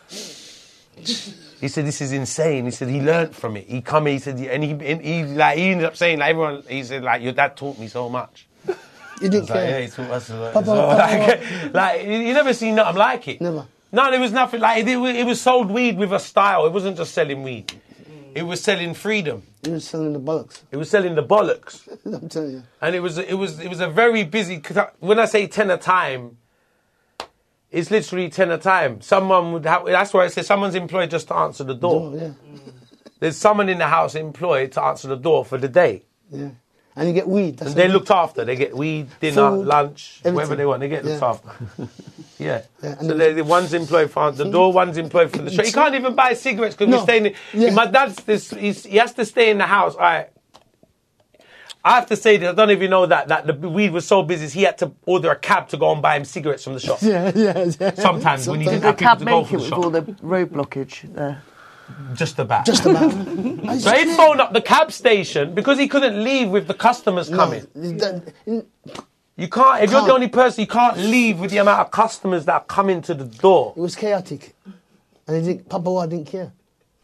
Speaker 6: He said, this is insane. He said, he learnt from it. He come here, he said, and he ended up saying, like, everyone, he said, like, your dad taught me so much.
Speaker 5: You didn't care?
Speaker 6: Like, yeah, he taught us a lot. Like, you never seen nothing like it.
Speaker 5: Never.
Speaker 6: No, there was nothing like it. It was sold weed with a style. It wasn't just selling weed. It was selling freedom.
Speaker 5: It was selling the bollocks.
Speaker 6: It was selling the bollocks.
Speaker 5: I'm telling you.
Speaker 6: And it was a very busy, when I say 10 a time, it's literally 10 a time. Someone would have, that's why I say someone's employed just to answer the door.
Speaker 5: Yeah.
Speaker 6: There's someone in the house employed to answer the door for the day.
Speaker 5: Yeah. And you get weed.
Speaker 6: And they're looked after. They get weed, dinner,
Speaker 5: food,
Speaker 6: lunch,
Speaker 5: everything.
Speaker 6: whatever they want. They get looked after. Yeah.
Speaker 5: And
Speaker 6: So the one's employed for the door, one's employed for the shop. You can't even buy cigarettes because we're staying in... My dad's he has to stay in the house. All right. I have to say that I don't even know that the weed was so busy he had to order a cab to go and buy him cigarettes from the shop.
Speaker 5: Yeah.
Speaker 6: Sometimes when he didn't have people to go from the shop.
Speaker 7: All the road blockage there.
Speaker 6: Just about.
Speaker 5: So
Speaker 6: he'd phone up the cab station because he couldn't leave with the customers coming. You can't, if you're the only person, you can't leave with the amount of customers that are coming to the door.
Speaker 5: It was chaotic. And Papa didn't care.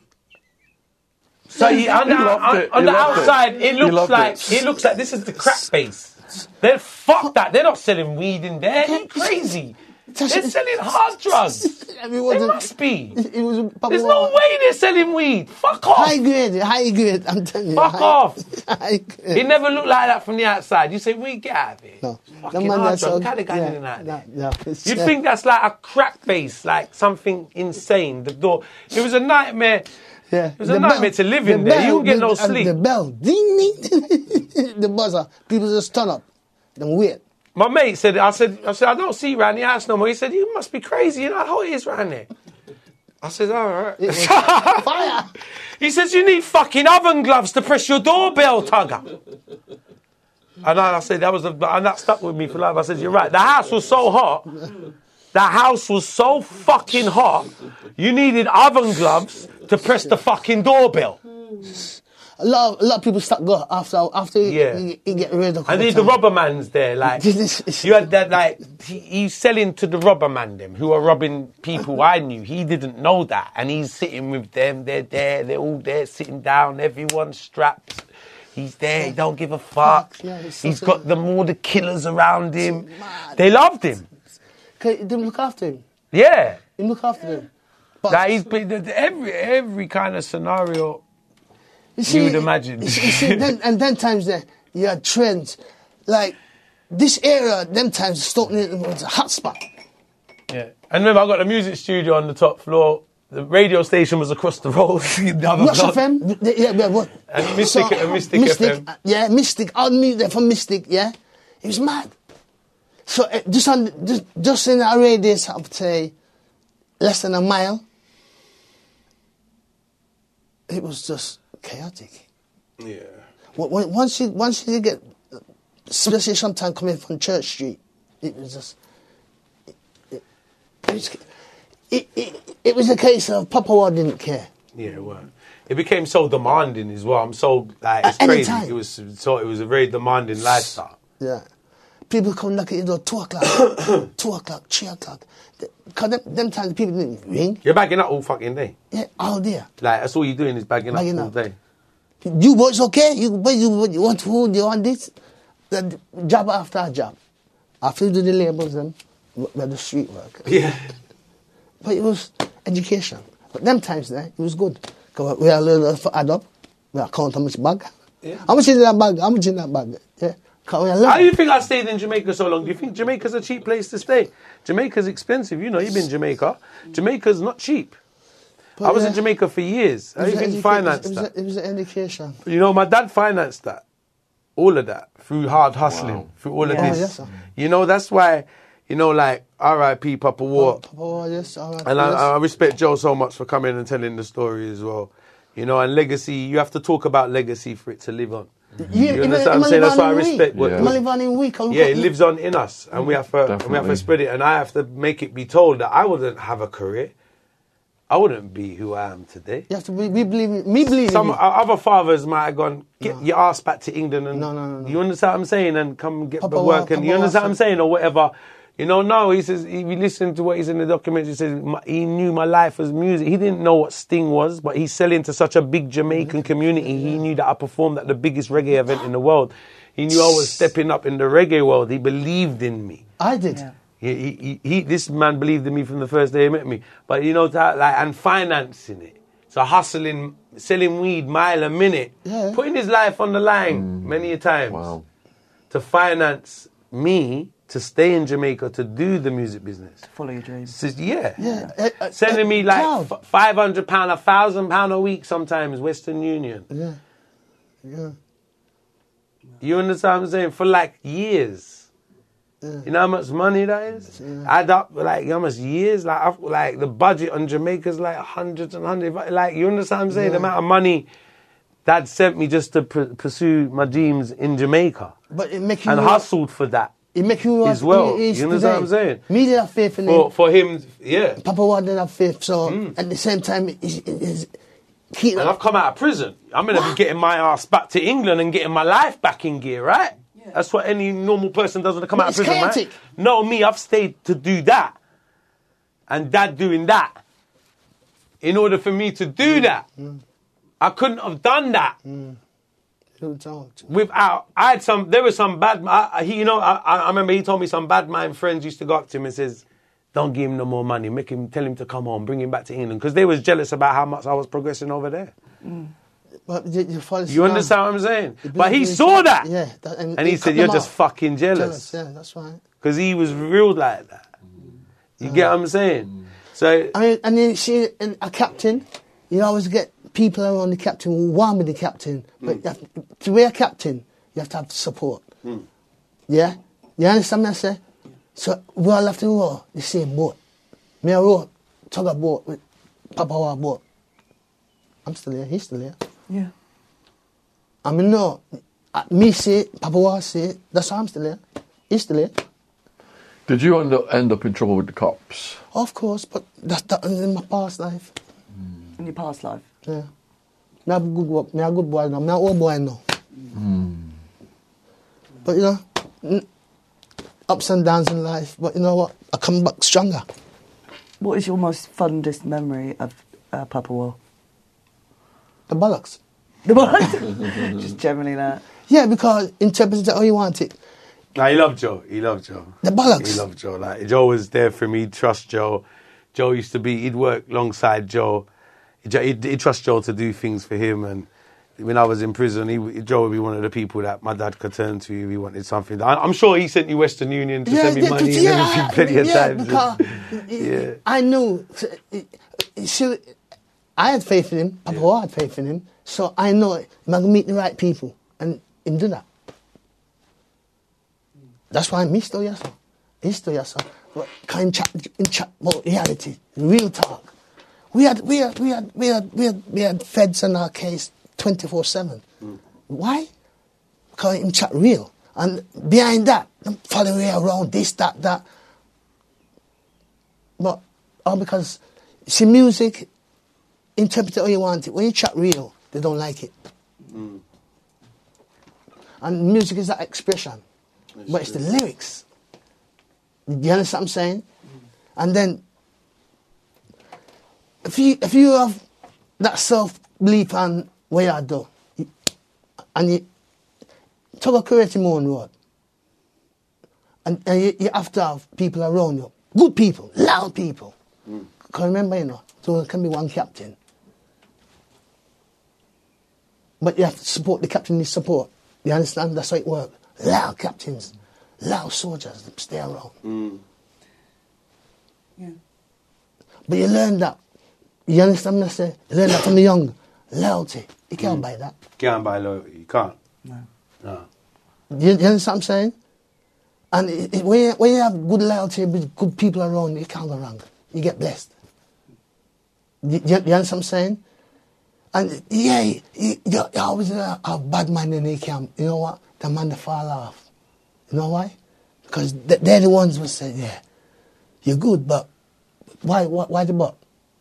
Speaker 6: So on the outside, it looks like this is the crack base. Then fuck that. They're not selling weed in there. They're crazy. They're selling hard drugs. They must be. There's no way they're selling weed. Fuck off.
Speaker 5: High grade. I'm telling you.
Speaker 6: Fuck off.
Speaker 5: High grade.
Speaker 6: It never looked like that from the outside. You say, we get out of here.
Speaker 5: No.
Speaker 6: Fucking hard drugs. Look how they got in there. You'd think that's like a crack base, like something insane. The door. It was a nightmare.
Speaker 5: Yeah.
Speaker 6: It was a nightmare to live in there. You wouldn't get no sleep.
Speaker 5: The bell. Ding, ding. The buzzer. People just turn up. Then wait.
Speaker 6: My mate said, I said, I don't see you around the house no more. He said, you must be crazy. You know how it is around there. I said, all right.
Speaker 5: Fire.
Speaker 6: He says, you need fucking oven gloves to press your doorbell, Tugger. And I said, and that stuck with me for life. I said, you're right. The house was so hot. The house was so fucking hot. You needed oven gloves to press the fucking doorbell.
Speaker 5: A lot of people start go after you get rid of.
Speaker 6: And the robber man's there, like you had that, like he's selling to the robber man them who are robbing people. I knew he didn't know that, and he's sitting with them. They're there, they're all there, sitting down. Everyone's strapped. He's there. He don't give a fuck. He's got all the killers around him. They loved him.
Speaker 5: They look after him.
Speaker 6: Yeah.
Speaker 5: They look after him. But
Speaker 6: like he's been every kind of scenario you would imagine.
Speaker 5: You see, then times there you had trends like this era. Them times Stokely was a hot spot.
Speaker 6: Yeah, and remember I got the music studio on the top floor. The radio station was across the road.
Speaker 5: Rush FM, what?
Speaker 6: And Mystic FM.
Speaker 5: Yeah, Mystic. I'll meet there from Mystic. Yeah, it was mad. So just in a radius of say less than a mile, it was just chaotic.
Speaker 6: Yeah.
Speaker 5: Once you get, especially sometimes coming from Church Street, it was just. It was a case of Papa War didn't care.
Speaker 6: Yeah, it was. It became so demanding as well. I'm so like it's crazy.
Speaker 5: Anytime.
Speaker 6: It was a very demanding lifestyle.
Speaker 5: Yeah, people come knock at your door 2 o'clock, 2 o'clock, 3 o'clock. Because them times people didn't ring.
Speaker 6: You're bagging up all fucking day.
Speaker 5: Yeah, all day.
Speaker 6: Like that's all you're doing is bagging up all day.
Speaker 5: You boys okay? You want food? You want this? The job after job. After you do the labels and the street work.
Speaker 6: Yeah.
Speaker 5: But it was education. But them times there, it was good. Because we had a little for add up. We had count how much bag.
Speaker 6: Yeah.
Speaker 5: How much is in that bag? How much in that bag? Yeah.
Speaker 6: How do you think I stayed in Jamaica so long? Do you think Jamaica's a cheap place to stay? Jamaica's expensive. You know, you've been in Jamaica. Jamaica's not cheap. But I was in Jamaica for years. I even financed that.
Speaker 5: It was an education.
Speaker 6: You know, my dad financed that. All of that. Through hard hustling. Through all of this.
Speaker 5: Yes, sir.
Speaker 6: You know, that's why... You know, like, R.I.P. Papa War.
Speaker 5: Papa War, yes, R.I.P.
Speaker 6: And I respect Joe so much for coming and telling the story as well. You know, and legacy, you have to talk about legacy for it to live on. You understand what I'm saying? That's why I respect what... Yeah, it lives on in us. And we have to spread it. And I have to make it be told that I wouldn't have a career. I wouldn't be who I am today.
Speaker 5: You have to believe
Speaker 6: Some other fathers might have gone, get your ass back to England and...
Speaker 5: No.
Speaker 6: You understand what I'm saying? And come get work. And you understand what I'm saying? Or whatever... You know, no, he says, if you listen to what he's in the documentary, he says, he knew my life was music. He didn't know what Sting was, but he's selling to such a big Jamaican community. He knew that I performed at the biggest reggae event in the world. He knew I was stepping up in the reggae world. He believed in me.
Speaker 5: I did.
Speaker 6: Yeah. This man believed in me from the first day he met me. But, you know, and financing it. So hustling, selling weed mile a minute, putting his life on the line many a times to finance me to stay in Jamaica to do the music business. To
Speaker 7: follow your dreams.
Speaker 6: Sending me like £500, £1,000 a week sometimes, Western Union.
Speaker 5: Yeah.
Speaker 6: You understand what I'm saying? For like years. Yeah. You know how much money that is? Add up like how much years? Like the budget on Jamaica is like hundreds and hundreds. Like, you understand what I'm saying? The amount of money Dad sent me just to pursue my dreams in Jamaica.
Speaker 5: But it make you
Speaker 6: hustled for that.
Speaker 5: It make you
Speaker 6: as well. You understand what I'm saying?
Speaker 5: Me didn't have faith in him.
Speaker 6: For him, yeah.
Speaker 5: Papa War didn't have faith. So at the same time,
Speaker 6: and I've come out of prison. I'm going to be getting my ass back to England and getting my life back in gear, right? Yeah. That's what any normal person does when they come out of prison,
Speaker 5: chaotic.
Speaker 6: Right? No, me, I've stayed to do that. And Dad doing that. In order for me to do that. I couldn't have done that. Without, there was some bad, I remember he told me some bad mind friends used to go up to him and says, don't give him no more money, tell him to come home, bring him back to England, because they was jealous about how much I was progressing over there.
Speaker 5: But
Speaker 6: you understand what I'm saying? But he saw that.
Speaker 5: Yeah.
Speaker 6: And he said, you're just fucking jealous.
Speaker 5: Yeah, that's right.
Speaker 6: Because he was real like that. You get what I'm saying? So,
Speaker 5: and then see, a captain, you always get people around the captain who want with the captain. But to be a captain, you have to have support. Yeah? You understand what I say? So we all have to row the same boat. Me I row tug a boat with Papa War boat. I'm still here, he's still here.
Speaker 7: Yeah.
Speaker 5: I mean, no, me say it, Papa War say it, that's why I'm still here. He's still here.
Speaker 3: Did you end up in trouble with the cops?
Speaker 5: Of course, but that's in my past life.
Speaker 7: In your past life?
Speaker 5: Yeah. Me a good boy now. I'm not old boy now. But you know, ups and downs in life. But you know what? I come back stronger.
Speaker 7: What is your most fondest memory of Papa War?
Speaker 5: The bollocks.
Speaker 7: The bollocks? Just generally that.
Speaker 5: Yeah, because interpret it how you want it.
Speaker 6: Nah, he loved Joe. The
Speaker 5: bollocks.
Speaker 6: He loved Joe. Like, Joe was there for me. Trust Joe. Joe used to be, he'd work alongside Joe. He'd trust Joe to do things for him. And when I was in prison, Joe would be one of the people that my dad could turn to if he wanted something. I'm sure he sent you Western Union to send me money and everything plenty of times.
Speaker 5: Because I knew. I had faith in him. Papa had faith in him. So I know I'm going to meet the right people. And him do that. That's why I'm still yes, sir. He's still yes, sir. But can chat about reality, real talk. We had feds in our case 24/7. Why? Because him chat real. And behind that, them follow me around, this, that. But all because see music, interpret it how you want it. When you chat real, they don't like it. And music is that expression. But it's the lyrics. You understand what I'm saying? And then, if you have that self-belief on what you do, and you talk about creating your own road, and you have to have people around you, good people, loud people. Because remember, so there can be one captain. But you have to support, the captain needs support. You understand? That's how it works. Loud captains, loud soldiers, stay around.
Speaker 7: Yeah.
Speaker 5: But you learn that. You understand what I say? You learn that from the young. Loyalty. You can't buy that.
Speaker 6: Can't buy loyalty. You can't.
Speaker 7: No.
Speaker 5: You understand what I'm saying? And when you have good loyalty with good people around, you can't go wrong. You get blessed. You understand what I'm saying? And you always have bad man in the camp. You know what? The man that fall off. You know why? Because they're the ones who say, yeah, you're good, but why the but?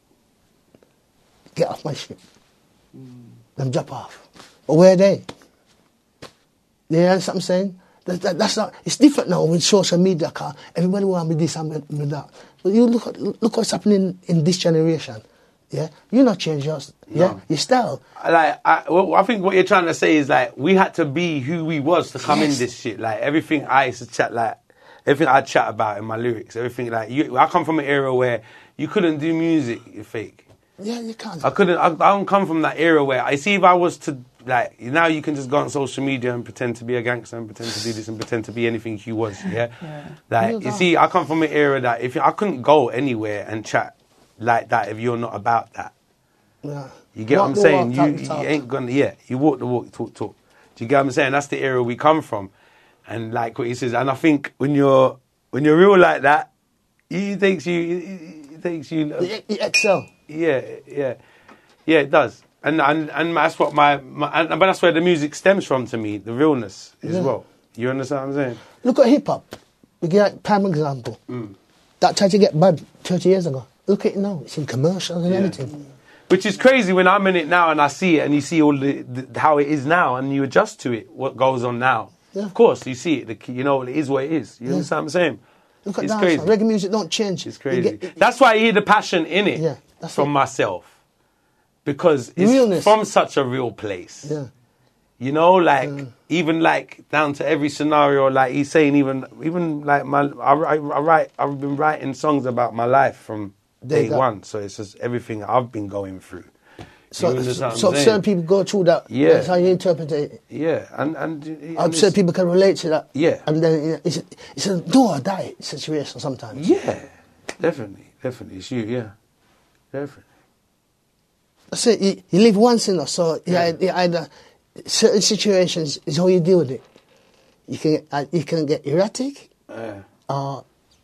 Speaker 5: Get off my ship. Them drop off. But where are they? You understand what I'm saying? That's not. It's different now with social media. Cause everybody want to be this and be that. But you look what's happening in this generation. Yeah, you're not changing yours. Yeah,
Speaker 6: No.
Speaker 5: your style.
Speaker 6: Like, I think what you're trying to say is like we had to be who we was to come in this shit. Like everything I used to chat, like everything I chat about in my lyrics, everything like I come from an era where you couldn't do music, you're fake.
Speaker 5: Yeah, you can't.
Speaker 6: I don't come from that era where I see if I was to like now you can just go on social media and pretend to be a gangster and pretend to do this and pretend to be anything you was. Yeah, like you see, I come from an era that I couldn't go anywhere and chat like that if you're not about that.
Speaker 5: Yeah.
Speaker 6: You get what I'm saying? You ain't gonna. Yeah, you walk the walk, talk. Do you get what I'm saying? That's the era we come from, and like what he says. And I think when you're real like that, it takes you.
Speaker 5: You excel.
Speaker 6: Yeah, it does. And that's what but that's where the music stems from to me, the realness as well. You understand what I'm saying?
Speaker 5: Look at hip hop. We get a prime example. That tried to get bad 30 years ago. Look at it now. It's in commercials and everything.
Speaker 6: Which is crazy when I'm in it now and I see it and you see all the how it is now and you adjust to it, what goes on now.
Speaker 5: Yeah.
Speaker 6: Of course, you see it. It is what it is. You understand what I'm saying?
Speaker 5: Look at
Speaker 6: it's
Speaker 5: that.
Speaker 6: crazy.
Speaker 5: Reggae music don't change.
Speaker 6: It's crazy. That's why I hear the passion in it from myself. Because it's
Speaker 5: realness.
Speaker 6: From such a real place.
Speaker 5: Yeah.
Speaker 6: You know, like, even like down to every scenario, like he's saying, even like I've been writing songs about my life from day one. So it's just everything I've been going through.
Speaker 5: So certain people go through that.
Speaker 6: Yeah.
Speaker 5: That's how you interpret it.
Speaker 6: Yeah. And
Speaker 5: certain people can relate to that.
Speaker 6: Yeah.
Speaker 5: And then it's a do or die situation sometimes.
Speaker 6: Yeah. Definitely. It's you, yeah. Definitely.
Speaker 5: So you live once, so you either certain situations is how you deal with it. You can get erratic or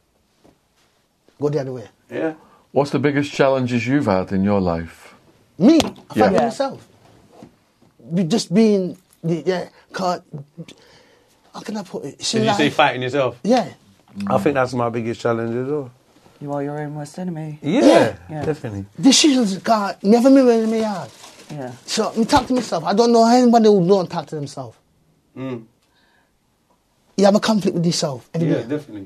Speaker 5: go the other way.
Speaker 6: Yeah.
Speaker 3: What's the biggest challenges you've had in your life?
Speaker 5: Me, I fight myself. Just being how can I put it?
Speaker 6: Did you say fighting yourself?
Speaker 5: Yeah.
Speaker 6: I think that's my biggest challenge as well.
Speaker 7: You are your own worst enemy.
Speaker 6: Yeah. Definitely.
Speaker 5: Decisions God never mirror in my heart.
Speaker 7: Yeah.
Speaker 5: So I talk to myself. I don't know anybody who don't talk to themselves. You have a conflict with yourself.
Speaker 6: Yeah, definitely.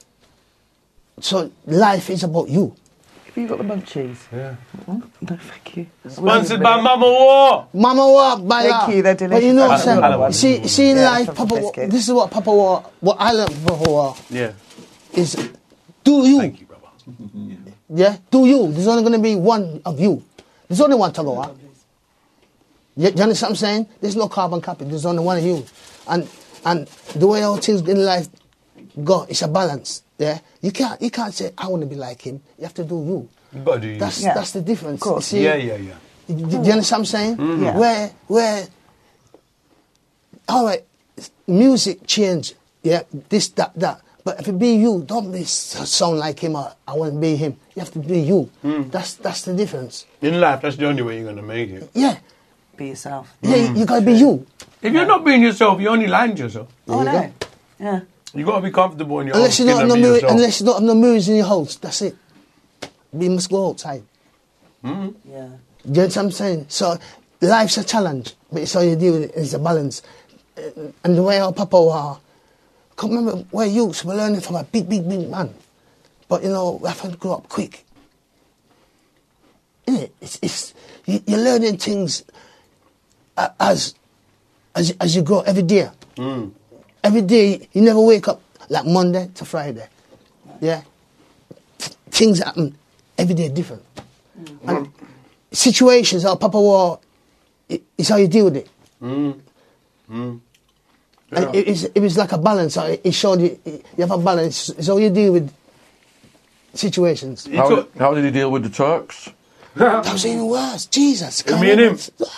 Speaker 5: So life is about you.
Speaker 7: Have you got the munchies?
Speaker 6: Yeah.
Speaker 7: No, thank you.
Speaker 6: Sponsored by Mama War.
Speaker 5: Mama War, by
Speaker 7: Thank you, they're delicious.
Speaker 5: But you know
Speaker 7: I love
Speaker 5: what I'm saying? See in life,
Speaker 7: some
Speaker 5: Papa War,
Speaker 7: biscuits.
Speaker 5: this is what Papa War, what I learned from Papa War
Speaker 6: Yeah.
Speaker 5: is do you.
Speaker 6: Thank you, brother.
Speaker 5: Yeah, do you. There's only going to be one of you. There's only one Tagawa. You understand what I'm saying? There's no carbon copy. There's only one of you. And the way all things in life go, it's a balance. Yeah, you can't say I want to be like him. You have to do you.
Speaker 6: You got to do you.
Speaker 5: That's the difference.
Speaker 6: Of course.
Speaker 5: See,
Speaker 6: Yeah.
Speaker 5: Do you understand what I'm saying?
Speaker 6: Mm-hmm.
Speaker 7: Yeah.
Speaker 5: Where all right, music change. Yeah, this, that. But if it be you, don't be sound like him or I want to be him. You have to be you. That's the difference.
Speaker 6: In life, that's the only way you're going to make it.
Speaker 5: Yeah.
Speaker 7: Be yourself.
Speaker 5: Yeah, you got to be you.
Speaker 6: If you're not being yourself, you're only lying to yourself.
Speaker 7: Oh, no. Yeah.
Speaker 6: You got to be comfortable in your
Speaker 5: Unless
Speaker 6: own
Speaker 5: you
Speaker 6: skin
Speaker 5: don't have
Speaker 6: and
Speaker 5: no
Speaker 6: be
Speaker 5: mirror,
Speaker 6: yourself.
Speaker 5: unless you don't have no mirrors in your house, that's it. We must go outside.
Speaker 7: Yeah.
Speaker 5: Do you know what I'm saying? So life's a challenge, but it's how you deal with it. It's a balance. And the way our papa was, I can't remember where youths were learning from a big man. But, you know, we have to grow up quick. Innit? You're learning things as you grow every day. Every day, you never wake up like Monday to Friday. Yeah? Things happen every day different. And situations, our papa war, it's how you deal with it. And it was like a balance. It showed you have a balance. It's how you deal with situations.
Speaker 3: How did he deal with the Turks?
Speaker 5: That was even worse. Jesus.
Speaker 6: Me and him.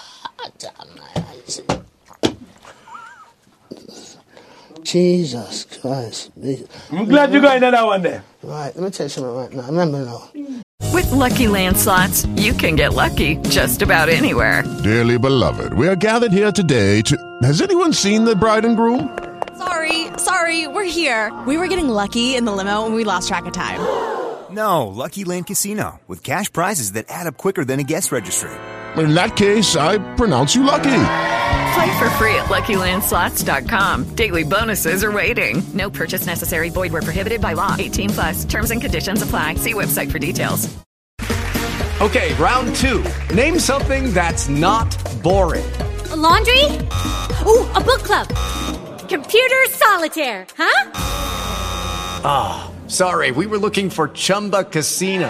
Speaker 5: Jesus Christ.
Speaker 6: I'm glad you got into that one there.
Speaker 5: Right, let me tell you something right now. I remember now.
Speaker 15: With Lucky Land Slots, you can get lucky just about anywhere.
Speaker 16: Dearly beloved, we are gathered here today to... Has anyone seen the bride and groom?
Speaker 17: Sorry, we're here. We were getting lucky in the limo and we lost track of time.
Speaker 18: No, Lucky Land Casino, with cash prizes that add up quicker than a guest registry.
Speaker 16: In that case, I pronounce you lucky.
Speaker 15: Play for free at LuckyLandSlots.com. Daily bonuses are waiting. No purchase necessary. Void where prohibited by law. 18+. Terms and conditions apply. See website for details.
Speaker 1: Okay, round two. Name something that's not boring.
Speaker 2: A laundry? Ooh, a book club. Computer solitaire, huh?
Speaker 1: Ah, sorry, we were looking for Chumba Casino.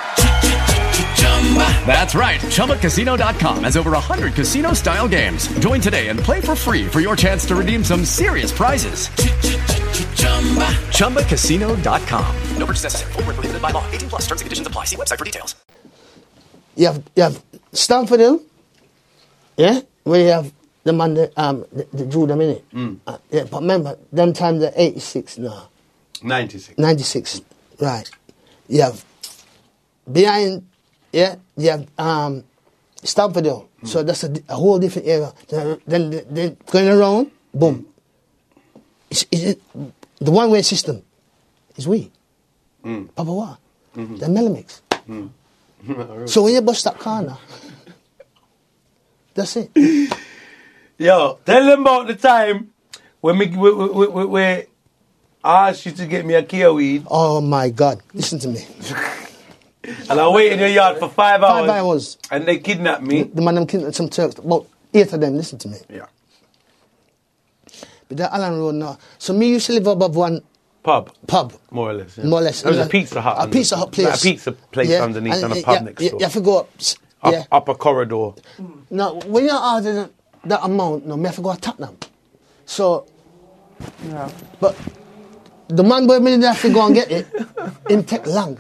Speaker 1: That's right. ChumbaCasino.com has over 100 casino-style games. Join today and play for free for your chance to redeem some serious prizes. ChumbaCasino.com. No purchase necessary. Void where prohibited by law. 18+. Terms and conditions apply. See website for details.
Speaker 5: You have Stamford Hill, yeah, where you have the man, the Jew, them in it. Yeah, but remember, them time they're 86 now.
Speaker 6: 96.
Speaker 5: 96, right. You have behind, yeah, you have Stamford Hill. So that's a whole different area. Then going around, boom. It's the one-way system is we. Papa Wa. The Melamix. So when you bust that corner, that's it.
Speaker 6: Yo, tell them about the time when I asked you to get me a Kia weed.
Speaker 5: Oh my God, listen to me.
Speaker 6: And I waited in your yard for 5 hours.
Speaker 5: 5 hours.
Speaker 6: And they kidnapped me.
Speaker 5: The man them kidnapped some Turks, about 8 of them, listen to me.
Speaker 6: Yeah.
Speaker 5: But that Allen Road now. So me used to live above one
Speaker 6: Pub.
Speaker 5: More or less.
Speaker 6: There was a Pizza Hut.
Speaker 5: A Pizza Hut place.
Speaker 6: Like a pizza place underneath and a pub next door.
Speaker 5: You have to go up.
Speaker 6: Up a corridor.
Speaker 5: Now, when you order that amount, no, me have to go to Tottenham. So, but the man boy me have to go and get it, him take long.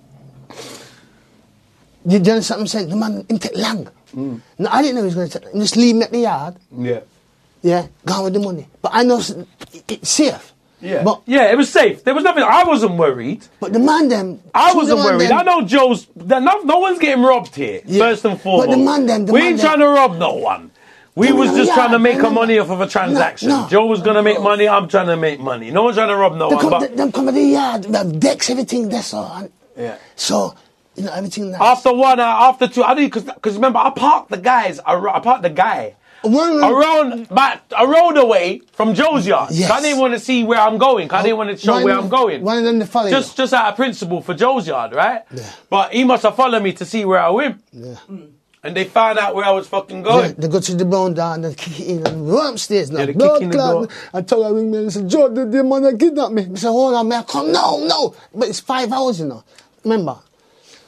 Speaker 5: You understand what I'm saying? The man, him take long. Now, I didn't know he was going to take, just leave me at the yard.
Speaker 6: Yeah.
Speaker 5: Yeah, gone with the money. But I know it's safe.
Speaker 6: Yeah.
Speaker 5: But,
Speaker 6: yeah, it was safe. There was nothing. I wasn't worried.
Speaker 5: But the man them.
Speaker 6: I wasn't worried. I know Joe's. No one's getting robbed here. Yeah. First and foremost.
Speaker 5: But the man them.
Speaker 6: We ain't trying to rob no one. We was just trying to make money off of a transaction. No. Joe was going to make money. I'm trying to make money. No one's trying to rob no one.
Speaker 5: Them come to the yard. We have decks, everything. That's all.
Speaker 6: Yeah.
Speaker 5: So, you know, everything. Nice.
Speaker 6: After one, after two. I did because remember I parked the guy. Around a road away from Joe's yard.
Speaker 5: Yes.
Speaker 6: I didn't want to see where I'm going. I didn't want to show where I'm going.
Speaker 5: One of them to follow
Speaker 6: just out of principle for Joe's yard, right?
Speaker 5: Yeah.
Speaker 6: But he must have followed me to see where I went.
Speaker 5: Yeah.
Speaker 6: And they found out where I was fucking going.
Speaker 5: Yeah, they go to the brown down and then kick it in and run upstairs now.
Speaker 6: Yeah, they kick in the door.
Speaker 5: I told her, ring me and said, Joe, the man that kidnapped me. I said, hold on, man, come. No. But it's 5 hours, you know. Remember?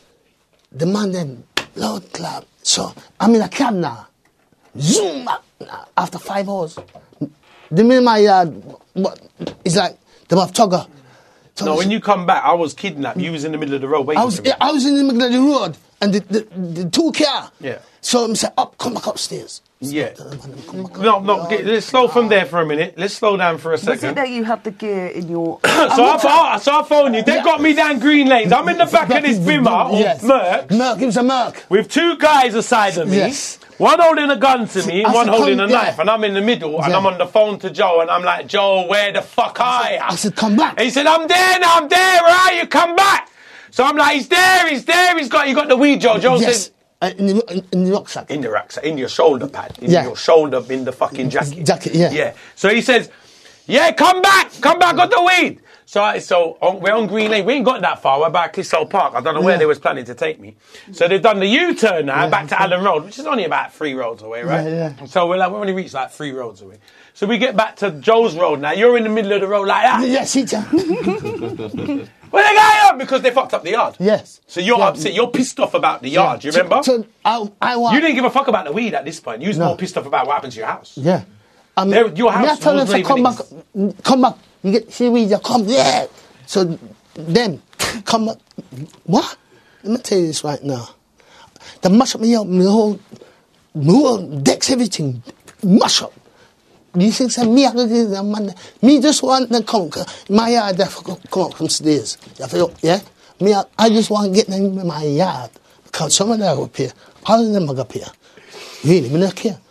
Speaker 5: the man then, Lord clap. So I'm in a cab now. Zoom back after 5 hours. The minute my yard, it's like the tugger.
Speaker 6: No, when you come back, I was kidnapped. You was in the middle of the road waiting
Speaker 5: I was
Speaker 6: for me.
Speaker 5: in the middle of the road and the 2 car.
Speaker 6: Yeah.
Speaker 5: So I said, come back upstairs.
Speaker 6: Yeah. No, let's slow from there for a minute. Let's slow down for a
Speaker 7: Was it
Speaker 6: second.
Speaker 7: that you had the gear in your...
Speaker 6: So I phoned you. They got me down Green Lanes. I'm in the back of this bimmer, Merc.
Speaker 5: Merc, it was a Merc.
Speaker 6: With 2 guys aside of me.
Speaker 5: Yes.
Speaker 6: One holding a gun to me and
Speaker 5: I
Speaker 6: one
Speaker 5: said,
Speaker 6: holding a
Speaker 5: come-
Speaker 6: knife.
Speaker 5: yeah.
Speaker 6: And I'm in the middle and
Speaker 5: Yeah.
Speaker 6: I'm on the phone to Joe and I'm like, Joe, where the fuck are you?
Speaker 5: I said, come back.
Speaker 6: And he said, I'm there now, I'm there. Where are you? Come back. So I'm like, he's there. You got the weed, Joe. Joe
Speaker 5: Yes.
Speaker 6: said,
Speaker 5: In the rucksack.
Speaker 6: in the rucksack, in your shoulder pad, in
Speaker 5: Yeah.
Speaker 6: your shoulder, in the fucking jacket.
Speaker 5: Jacket, yeah.
Speaker 6: Yeah. So he says, yeah, come back, got the weed. We're on Green Lane. We ain't got that far. We're back Clissold Park. I don't know where they was planning to take me. So they've done the U-turn now back to Allen Road, which is only about 3 roads away, right?
Speaker 5: Yeah.
Speaker 6: So we're only reached like 3 roads away. So we get back to Joe's Road now. You're in the middle of the road like that.
Speaker 5: Yes, teacher.
Speaker 6: Where they going on? Because they fucked up the yard.
Speaker 5: Yes.
Speaker 6: So you're upset. You're pissed off about the yard. Do you remember?
Speaker 5: So I want.
Speaker 6: You didn't give a fuck about the weed at this point. You was more pissed off about what happened to your house.
Speaker 5: Yeah.
Speaker 6: Your house
Speaker 5: I tell them
Speaker 6: was
Speaker 5: to come back. You get see weed, you come. Yeah. So then come back. What? Let me tell you this right now. They mash up me up, my whole decks, everything. Mash up. You think say me, me just want to come. My yard, they come up from stairs. Yeah? Me, I just want to get them in my yard. Because some of them are up here. All of them are up here. Really, me not care.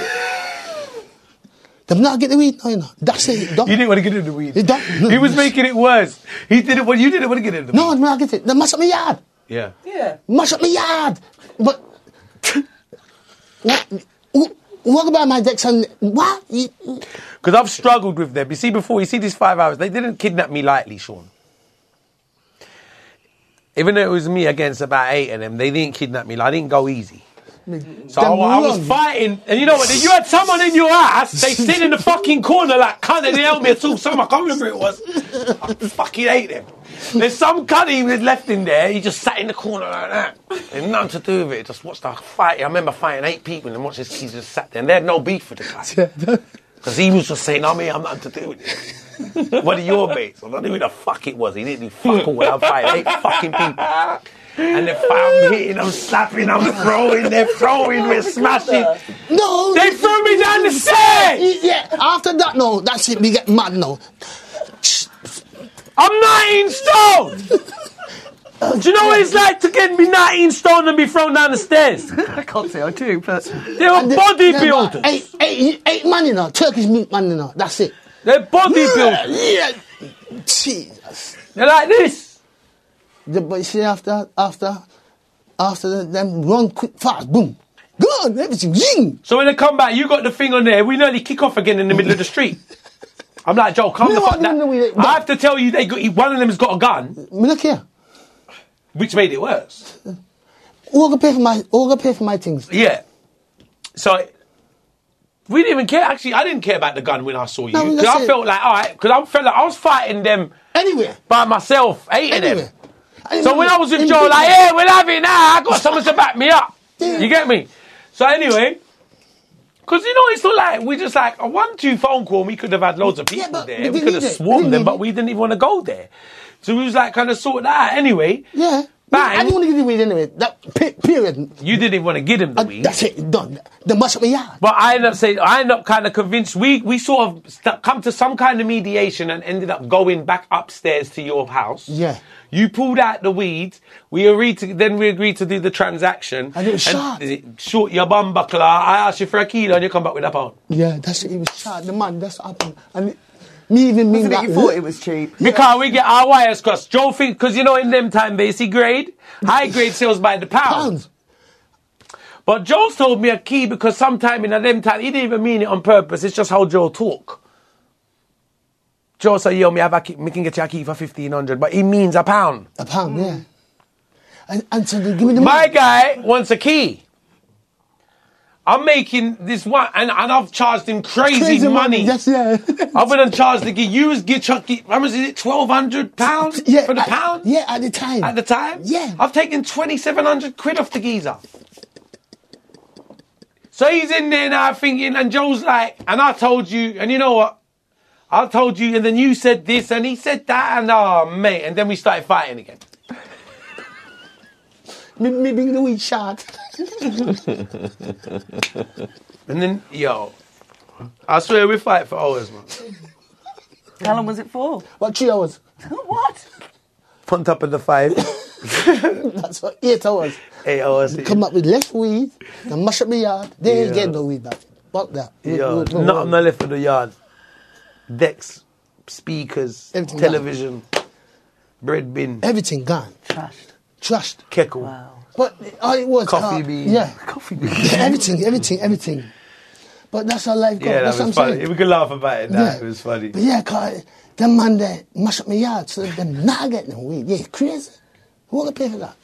Speaker 5: Them not get the weed, no, you know. That's it.
Speaker 6: You didn't want to get in the weed.
Speaker 5: No,
Speaker 6: he was making it worse. He did it when you didn't want to get in the weed.
Speaker 5: No, I'm not get it. They mash up my yard.
Speaker 6: Yeah.
Speaker 7: Yeah.
Speaker 5: Mash up my yard. But what about my decks and what?
Speaker 6: Because I've struggled with them. You see, before, you see these 5 hours, they didn't kidnap me lightly, Sean. Even though it was me against about 8 of them, they didn't kidnap me. I didn't go easy. So I was fighting, and you know what? You had someone in your ass. They sit in the fucking corner like cunt. They helped me at all. I can't remember who it was. I fucking hate them. There's some cunt he was left in there. He just sat in the corner like that. There's nothing to do with it. Just watched the fight. I remember fighting 8 people and watched this. He just sat there, and they had no beef with the guy because he was just saying, "I mean, I'm nothing to do with it." One of your mates, I don't know who the fuck it was. He didn't do fuck all when I'm fighting 8 fucking people. And they found me hitting, I'm slapping, I'm throwing, they're throwing, we're smashing.
Speaker 5: No!
Speaker 6: They threw me down the stairs!
Speaker 5: Yeah, after that, no, that's it, we get mad now.
Speaker 6: I'm 19 stone! Do you know what it's like to get me 19 stone and be thrown down the stairs?
Speaker 7: I can't say I do, but...
Speaker 6: They were bodybuilders.
Speaker 5: Eight man, you know, Turkish meat man, you know, that's it.
Speaker 6: They're bodybuilders.
Speaker 5: Yeah. Jesus.
Speaker 6: They're like this.
Speaker 5: But you see, after them run quick, fast, boom, gone, everything, zing.
Speaker 6: So when they come back, you got the thing on there. We nearly kick off again in the middle of the street. I'm like, Joe, calm the fuck down. I have to tell you, one of them has got a gun.
Speaker 5: Me look here.
Speaker 6: Which made it worse.
Speaker 5: Who gonna pay for my things?
Speaker 6: Yeah. So we didn't even care. Actually, I didn't care about the gun when I saw you. Because I felt like, all right, because I felt like I was fighting them
Speaker 5: anywhere
Speaker 6: by myself, 8 of them. So when I was with Joe, like, yeah, we'll have it now. I got someone to back me up. Yeah. You get me? So anyway, because you know, it's not like we just like a 1-2 phone call. We could have had loads of people there. We could have swarmed them, but we didn't even want to go there. So we was like kind of sort that out. Anyway,
Speaker 5: yeah. Bang. I didn't want to give the weed anyway. That period.
Speaker 6: You didn't want to give him the weed.
Speaker 5: That's it. Done. The much of my yard.
Speaker 6: But I ended up kind of convinced. We sort of come to some kind of mediation and ended up going back upstairs to your house.
Speaker 5: Yeah.
Speaker 6: You pulled out the weed. We agreed to do the transaction.
Speaker 5: And it was short.
Speaker 6: Short your bum buckler. I asked you for a kilo and you come back with a pound.
Speaker 5: Yeah, that's it. It was short. The man, that's what happened. And me even mean that.
Speaker 7: You thought it was cheap.
Speaker 6: Because we get our wires crossed. Joe think, because you know in them time, basic grade, high grade sales by the pound. But Joe's told me a key because sometime in them time, he didn't even mean it on purpose. It's just how Joe talk. Joe said, yo, me can get you a key for 1,500, but he means a pound.
Speaker 5: A pound, yeah. And so they give me the
Speaker 6: money. My guy wants a key. I'm making this one, and I've charged him crazy money.
Speaker 5: Yes, yeah.
Speaker 6: I've been and charged the gig. You was how much is it? £1,200 for the pound?
Speaker 5: Yeah, at the time.
Speaker 6: At the time?
Speaker 5: Yeah.
Speaker 6: I've taken 2,700 quid off the geezer. So he's in there now thinking, and Joe's like, and I told you, and you know what? I told you, and then you said this, and he said that, and oh, mate, and then we started fighting again.
Speaker 5: Me being the weak shot.
Speaker 6: And then, I swear we fight for hours, man.
Speaker 7: How long was it for?
Speaker 5: What, 3 hours?
Speaker 7: What?
Speaker 6: On top of the 5.
Speaker 5: That's what, 8 hours.
Speaker 6: 8 hours.
Speaker 5: Come up with less weed, and mash up the yard. They ain't get no weed back. Fuck that.
Speaker 6: Nothing left for the yard. Decks, speakers,
Speaker 5: everything
Speaker 6: television, bread bin.
Speaker 5: Everything gone. Trashed.
Speaker 6: Keckle.
Speaker 5: Wow. But all it was...
Speaker 6: Coffee bean.
Speaker 5: Yeah.
Speaker 6: Coffee bean.
Speaker 5: Everything. But that's how life goes.
Speaker 6: Yeah,
Speaker 5: that's
Speaker 6: that was funny. We could laugh about it now. It was funny.
Speaker 5: But yeah, cause them man there mash up my yard, so them not getting no weed. Yeah, crazy. Who want to pay for that?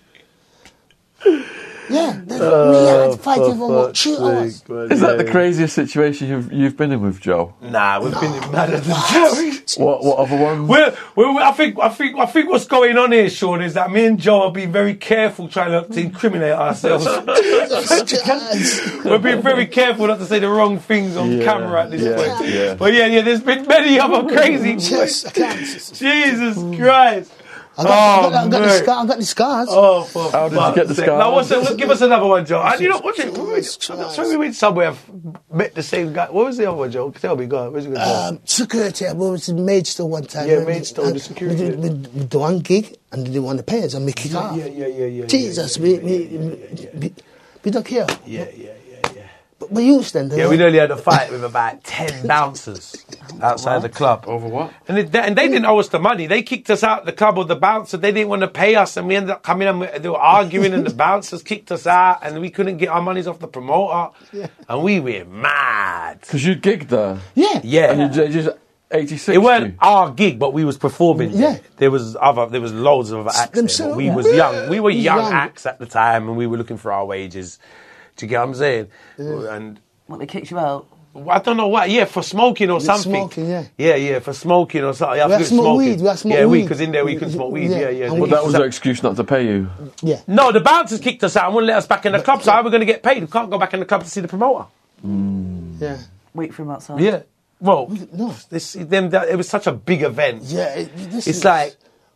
Speaker 5: Yeah, me yard fighting for what, 3 hours.
Speaker 3: Is that the craziest situation you've been in with Joe?
Speaker 6: Nah, we've been in madder than Joe.
Speaker 3: What other ones?
Speaker 6: Well, I think what's going on here, Sean, is that me and Joe are being very careful trying not to incriminate ourselves. We're being very careful not to say the wrong things on camera at this point.
Speaker 3: Yeah.
Speaker 6: But yeah, there's been many other crazy. Jesus Christ.
Speaker 5: I got the scars.
Speaker 6: Oh, for
Speaker 3: how did you get the scars?
Speaker 6: Now, give us another one, Joe. And you know, we went somewhere, I've met the same guy. What was the other one, Joe? Tell me, go on. Where's you going to
Speaker 5: security. I was in Maidstone one time.
Speaker 6: Yeah, Maidstone, the security.
Speaker 5: We do one gig, and they want to pay us, and we kick off.
Speaker 6: Yeah.
Speaker 5: Jesus, we don't care.
Speaker 6: Yeah.
Speaker 5: But we used them.
Speaker 6: Yeah, we nearly had a fight with about 10 bouncers outside the club.
Speaker 3: Over what?
Speaker 6: And they didn't owe us the money. They kicked us out the club with the bouncer. They didn't want to pay us, and we ended up coming and they were arguing, and the bouncers kicked us out, and we couldn't get our monies off the promoter. Yeah. And we were mad.
Speaker 3: Because you gigged there?
Speaker 6: Yeah.
Speaker 3: And you just 86.
Speaker 6: It weren't our gig, but we was performing.
Speaker 5: Yeah.
Speaker 6: There was loads of other acts there, but we was young. We were young acts at the time, and we were looking for our wages. Do you get what I'm saying?
Speaker 5: Yeah.
Speaker 6: And
Speaker 7: what, they kicked you out?
Speaker 6: I don't know what. Yeah, for smoking or something.
Speaker 5: Smoking, yeah.
Speaker 6: Yeah, for smoking or something.
Speaker 5: We had smoke weed.
Speaker 6: Yeah, because in there we could smoke weed. Yeah.
Speaker 3: But that was their excuse not to pay you.
Speaker 5: Yeah.
Speaker 6: No, the bouncers kicked us out and wouldn't let us back in the club. So how are we going to get paid? We can't go back in the club to see the promoter.
Speaker 5: Yeah.
Speaker 7: Wait for him outside.
Speaker 6: Yeah. Well,
Speaker 5: no.
Speaker 6: It was such a big event.
Speaker 5: Yeah.
Speaker 6: It's like.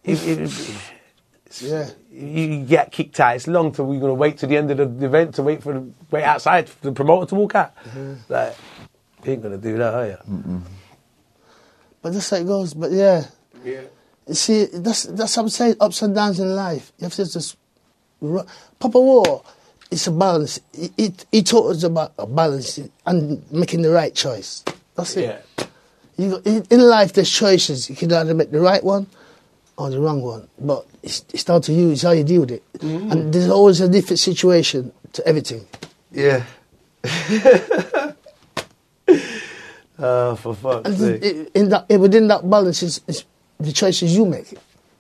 Speaker 5: Yeah.
Speaker 6: You get kicked out. It's long till we're going to wait to the end of the event to wait outside for the promoter to walk out.
Speaker 5: Mm-hmm.
Speaker 6: Like, you ain't going to do that, are you?
Speaker 3: Mm-mm.
Speaker 5: But that's how it goes. But yeah. You see, that's what I'm saying, ups and downs in life. You have to just... Papa War, it's a balance. He taught us about a balance and making the right choice. That's it. Yeah. In life, there's choices. You can either make the right one or the wrong one. But it's down to you. It's how you deal with it. Mm-hmm. And there's always a different situation to everything.
Speaker 6: Yeah. For fuck's sake.
Speaker 5: Within that balance is the choices you make.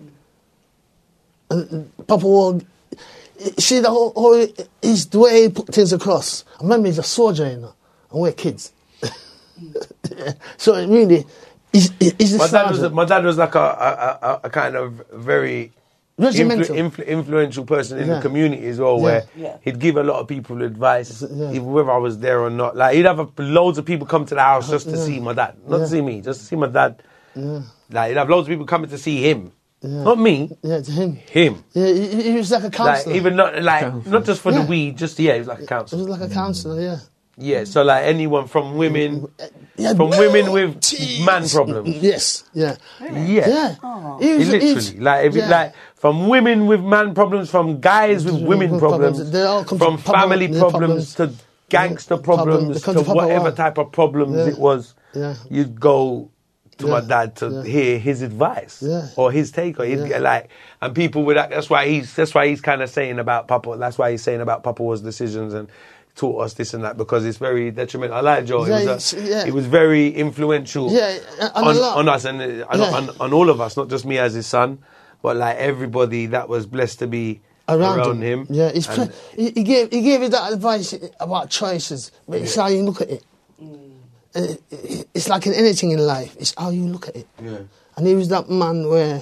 Speaker 5: And Papa War, see the whole is the way he put things across. I remember he's a soldier, and we're kids. So it really is the
Speaker 6: my dad was like a kind of very influential person in the community as well, where he'd give a lot of people advice, even whether I was there or not. Like he'd have loads of people come to the house just to see my dad, not to see me, just to see my dad. Yeah. Like he'd have loads of people coming to see him. Yeah. Not me.
Speaker 5: Yeah, to him.
Speaker 6: Him.
Speaker 5: Yeah, he was like a counsellor.
Speaker 6: Like, even not just for the weed, just he was like a counsellor.
Speaker 5: He was like a counsellor, yeah.
Speaker 6: Yeah, so like anyone from women, women with man problems.
Speaker 5: Yes, yeah.
Speaker 6: Yeah.
Speaker 5: Oh.
Speaker 6: Literally, like from women with man problems, from guys with women problems, from family problems to gangster problems to whatever type of problems it was. Yeah. You'd go to my dad to hear his advice or his take, or he'd get like, and people with that. That's why he's kind of saying about Papa. That's why he's saying about Papa War's decisions and taught us this and that, because it's very detrimental. I like Joe. It was very influential on us and on all of us, not just me as his son, but like everybody that was blessed to be around him.
Speaker 5: Yeah, he gave you that advice about choices, but it's how you look at it. It's like in anything in life, it's how you look at it.
Speaker 6: Yeah.
Speaker 5: And he was that man where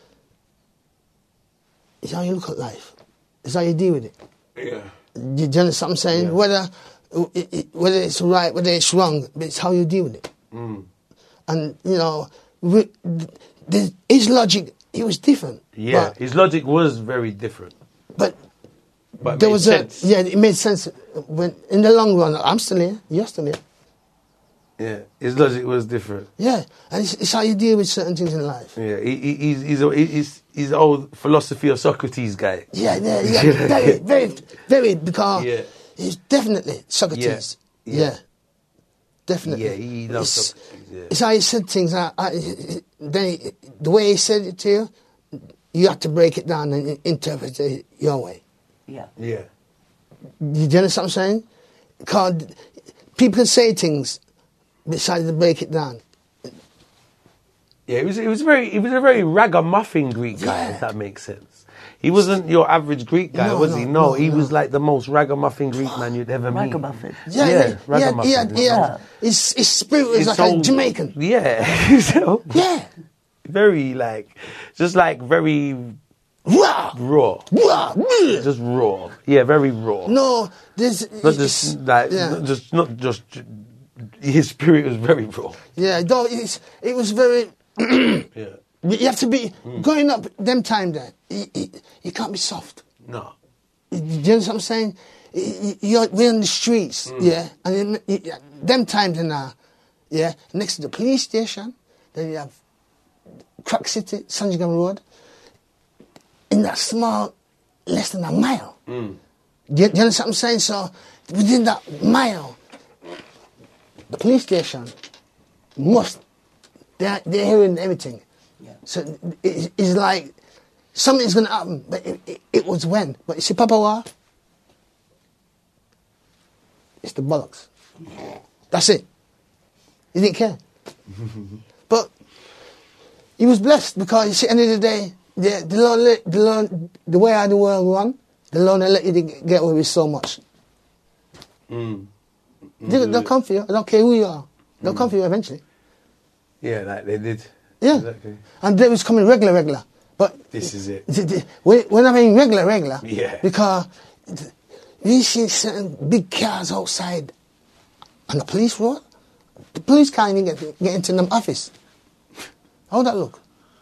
Speaker 5: it's how you look at life. It's how you deal with it.
Speaker 6: Yeah.
Speaker 5: Do you understand what I'm saying? Yeah. Whether it's right, whether it's wrong, but it's how you deal with it.
Speaker 6: Mm.
Speaker 5: And, you know, his logic, it was different.
Speaker 6: Yeah, his logic was very different.
Speaker 5: But
Speaker 6: it
Speaker 5: there
Speaker 6: made
Speaker 5: was
Speaker 6: sense.
Speaker 5: it made sense. When in the long run, I'm still here, you're still here.
Speaker 6: Yeah, his logic was different.
Speaker 5: Yeah, and it's how you deal with certain things in life.
Speaker 6: Yeah, he's the old philosophy of Socrates guy.
Speaker 5: Yeah, very, because he's definitely Socrates. Yeah. Definitely.
Speaker 6: Yeah, he loves Socrates. Yeah.
Speaker 5: It's how he said things. The way he said it to you, you have to break it down and interpret it your way.
Speaker 7: Yeah.
Speaker 6: Yeah.
Speaker 5: You understand what I'm saying? Because people can say things, decided to break it down.
Speaker 6: Yeah, he was a very ragamuffin Greek guy, if that makes sense. He wasn't your average Greek guy, was he? No, he was like the most ragamuffin Greek man you'd ever meet.
Speaker 7: Ragamuffin.
Speaker 6: Ragamuffin.
Speaker 5: His spirit was like a Jamaican.
Speaker 6: Yeah. So,
Speaker 5: yeah.
Speaker 6: Very very raw. Just raw. Yeah, very raw.
Speaker 5: No,
Speaker 6: not just his spirit was very raw.
Speaker 5: Yeah, it was very.
Speaker 6: Yeah.
Speaker 5: You have to be going up them time there. You can't be soft.
Speaker 6: No.
Speaker 5: You know what I'm saying? We're on the streets, yeah, and them times now, yeah. Next to the police station, then you have Crack City, Sandringham Road. In that small, less than a mile. Do you understand what I'm saying? So within that mile, the police station they're hearing everything. Yeah. So it's like something's going to happen, but it was when. But you see, Papa Wa, it's the bollocks. That's it. He didn't care. But he was blessed because, you see, at the end of the day, the way how the world run, the Lord let you get away with so much. They'll come for you. I don't care who you are. They'll come for you eventually.
Speaker 6: Yeah, like they did.
Speaker 5: Yeah.
Speaker 6: Exactly.
Speaker 5: And they was coming regular. But
Speaker 6: this is it.
Speaker 5: We're not being regular.
Speaker 6: Yeah.
Speaker 5: Because you see certain big cars outside on the police road. The police can't even get into them office. How'd that look?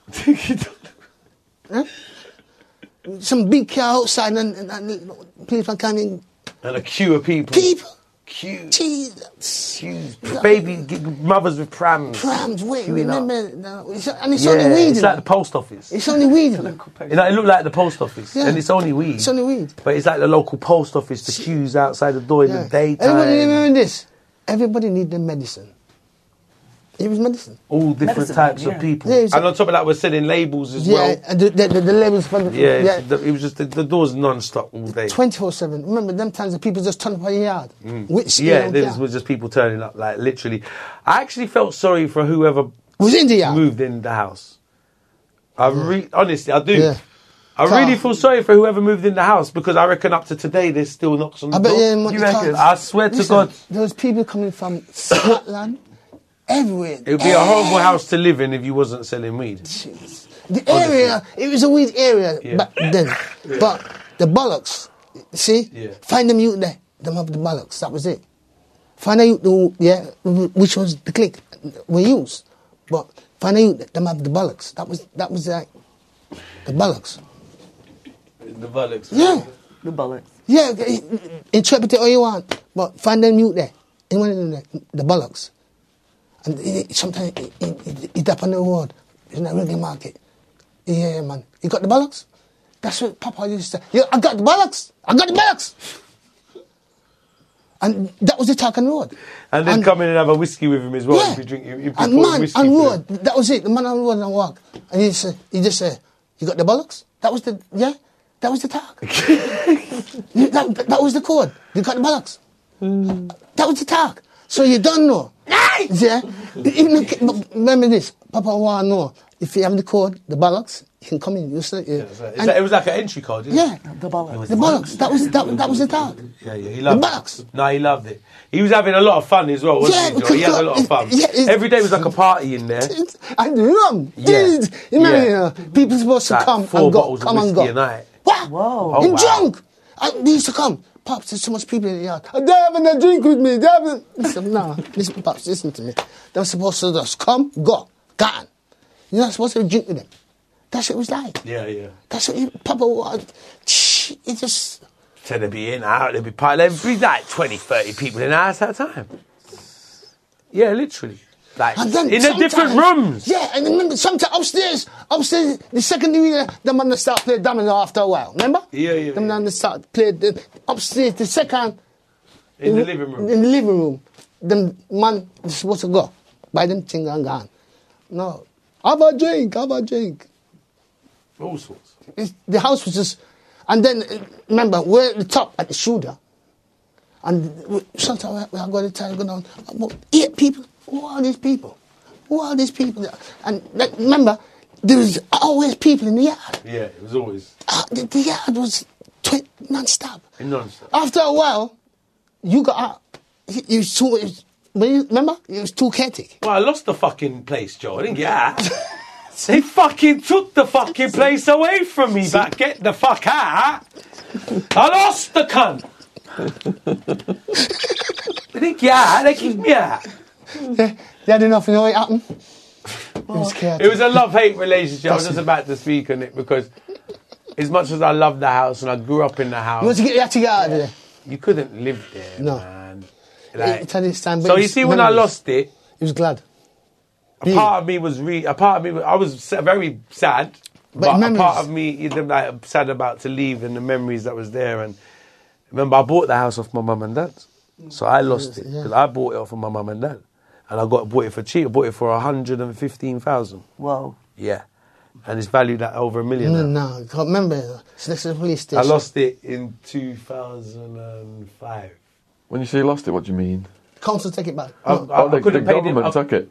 Speaker 5: Huh? Some big car outside and policeman can't even...
Speaker 6: And a queue of people. Queues.
Speaker 5: Jesus.
Speaker 6: Queues. Baby mothers with prams.
Speaker 5: Wait, remember? No, it's only weed.
Speaker 6: It's like the post office.
Speaker 5: It's only weed.
Speaker 6: It looked like the post office.
Speaker 5: Yeah.
Speaker 6: And it's only weed.
Speaker 5: It's only weed.
Speaker 6: But it's like the local post office, the queues outside the door in the daytime.
Speaker 5: Everybody remember this? Everybody need their medicine. It was medicine.
Speaker 6: All different types of people. Yeah, and on top of that, we're selling labels as well.
Speaker 5: Yeah, and the labels for the...
Speaker 6: Yeah, it was just... The doors non-stop all day.
Speaker 5: 24/7. Remember, them times the people just turned up on your yard.
Speaker 6: There was just people turning up, like, literally. I actually felt sorry for whoever...
Speaker 5: was in the yard.
Speaker 6: ...moved in the house. Honestly, I do. Yeah. I really feel sorry for whoever moved in the house, because I reckon up to today there's still knocks on the door.
Speaker 5: You reckon?
Speaker 6: I swear to God.
Speaker 5: There was people coming from Scotland... everywhere.
Speaker 6: It would be a horrible house to live in if you wasn't selling weed.
Speaker 5: Jeez. The area, it was a weed area back then. But the bollocks, see? Yeah. Find them youth there, them have the bollocks, that was it. Find a youth, which was the clique we used. But find a youth, them have the bollocks. That was like the bollocks.
Speaker 6: The bollocks?
Speaker 5: Yeah.
Speaker 7: The bollocks.
Speaker 5: Yeah, interpret it all you want. But find them youth there. Anyone in there, the bollocks. And sometimes he's up on the road, in the reggae market. Yeah, man. You got the bollocks? That's what Papa used to say. Yeah, I got the bollocks! And that was the talk on the road.
Speaker 6: And then come in and have a whiskey with him as well.
Speaker 5: Yeah.
Speaker 6: If you drink,
Speaker 5: and man on road, that was it. The man on the road and walk. And he just said, you got the bollocks? That was the talk. that was the code. You got the bollocks. That was the talk. So you don't know.
Speaker 6: night.
Speaker 5: Yeah. But remember this, Papa want to know, if you have the code, the bollocks, you can come in. You see, yeah.
Speaker 6: It was like an entry code, didn't it?
Speaker 5: Yeah. The bollocks. That was the talk.
Speaker 6: Yeah, he loved
Speaker 5: the
Speaker 6: it.
Speaker 5: bollocks.
Speaker 6: No, he loved it. He was having a lot of fun as well, wasn't he, Joe? He had a lot of fun. Every day was like a party in there.
Speaker 5: And rum.
Speaker 6: Yeah.
Speaker 5: You know, people supposed to
Speaker 6: Like
Speaker 5: come
Speaker 6: 4
Speaker 5: and go.
Speaker 6: bottles
Speaker 5: Come
Speaker 6: of
Speaker 5: and
Speaker 6: whiskey
Speaker 5: go.
Speaker 6: a night.
Speaker 5: What?
Speaker 7: Whoa.
Speaker 6: Oh,
Speaker 5: In
Speaker 6: wow.
Speaker 5: drunk. And they used to come. Pops, there's so much people in the yard. They're having a drink with me. They're having... Listen, no. Listen, Pops, listen to me. They're supposed to just come, go, gone. You're not supposed to drink with them. That's what it was like.
Speaker 6: Yeah.
Speaker 5: That's what Papa was. It just...
Speaker 6: So they'd be in, out, there'd be like 20, 30 people in the house at a time. Yeah, literally. Like,
Speaker 5: And then
Speaker 6: in the different
Speaker 5: sometimes-
Speaker 6: rooms.
Speaker 5: Yeah, and remember, sometimes upstairs, the second unit, the man that start playing domino after a while. Remember?
Speaker 6: Yeah.
Speaker 5: The man that start playing upstairs, the second...
Speaker 6: In the living room.
Speaker 5: In the living room. The man is supposed to go. Buy them things and gone. No. Have a drink.
Speaker 6: All sorts.
Speaker 5: The house was just... And then, remember, we're at the top, at the shoulder. And sometimes we are going to tell you, about 8 people. Who are these people? And remember, there was always people in the yard.
Speaker 6: Yeah, it was always.
Speaker 5: The yard was non-stop.
Speaker 6: Non-stop.
Speaker 5: After a while, you got out. You saw it. Remember? It was too chaotic.
Speaker 6: Well, I lost the fucking place, Joe. I didn't get out. They fucking took the fucking place away from me, but get the fuck out. I lost the cunt. They didn't get out. They kicked me out.
Speaker 5: They had enough, you know what happened? It was chaotic.
Speaker 6: It was a love-hate relationship. I was just about to speak on it because as much as I loved the house and I grew up in the house...
Speaker 5: You had to get out of there.
Speaker 6: You couldn't live there,
Speaker 5: No.
Speaker 6: man.
Speaker 5: So
Speaker 6: you see, when I lost it...
Speaker 5: He was glad.
Speaker 6: A part of me was I was very sad, but a part of me like sad about to leave and the memories that was there. And remember, I bought the house off my mum and dad, so I lost it because I bought it off of my mum and dad, and I bought it for cheap. I bought it for 115,000.
Speaker 7: Wow.
Speaker 6: Yeah, and it's valued at over $1 million.
Speaker 5: No, I can't remember. It's next to the police station.
Speaker 6: I lost it in 2005.
Speaker 3: When you say you lost it, what do you mean?
Speaker 5: Council take it back.
Speaker 3: The government took it.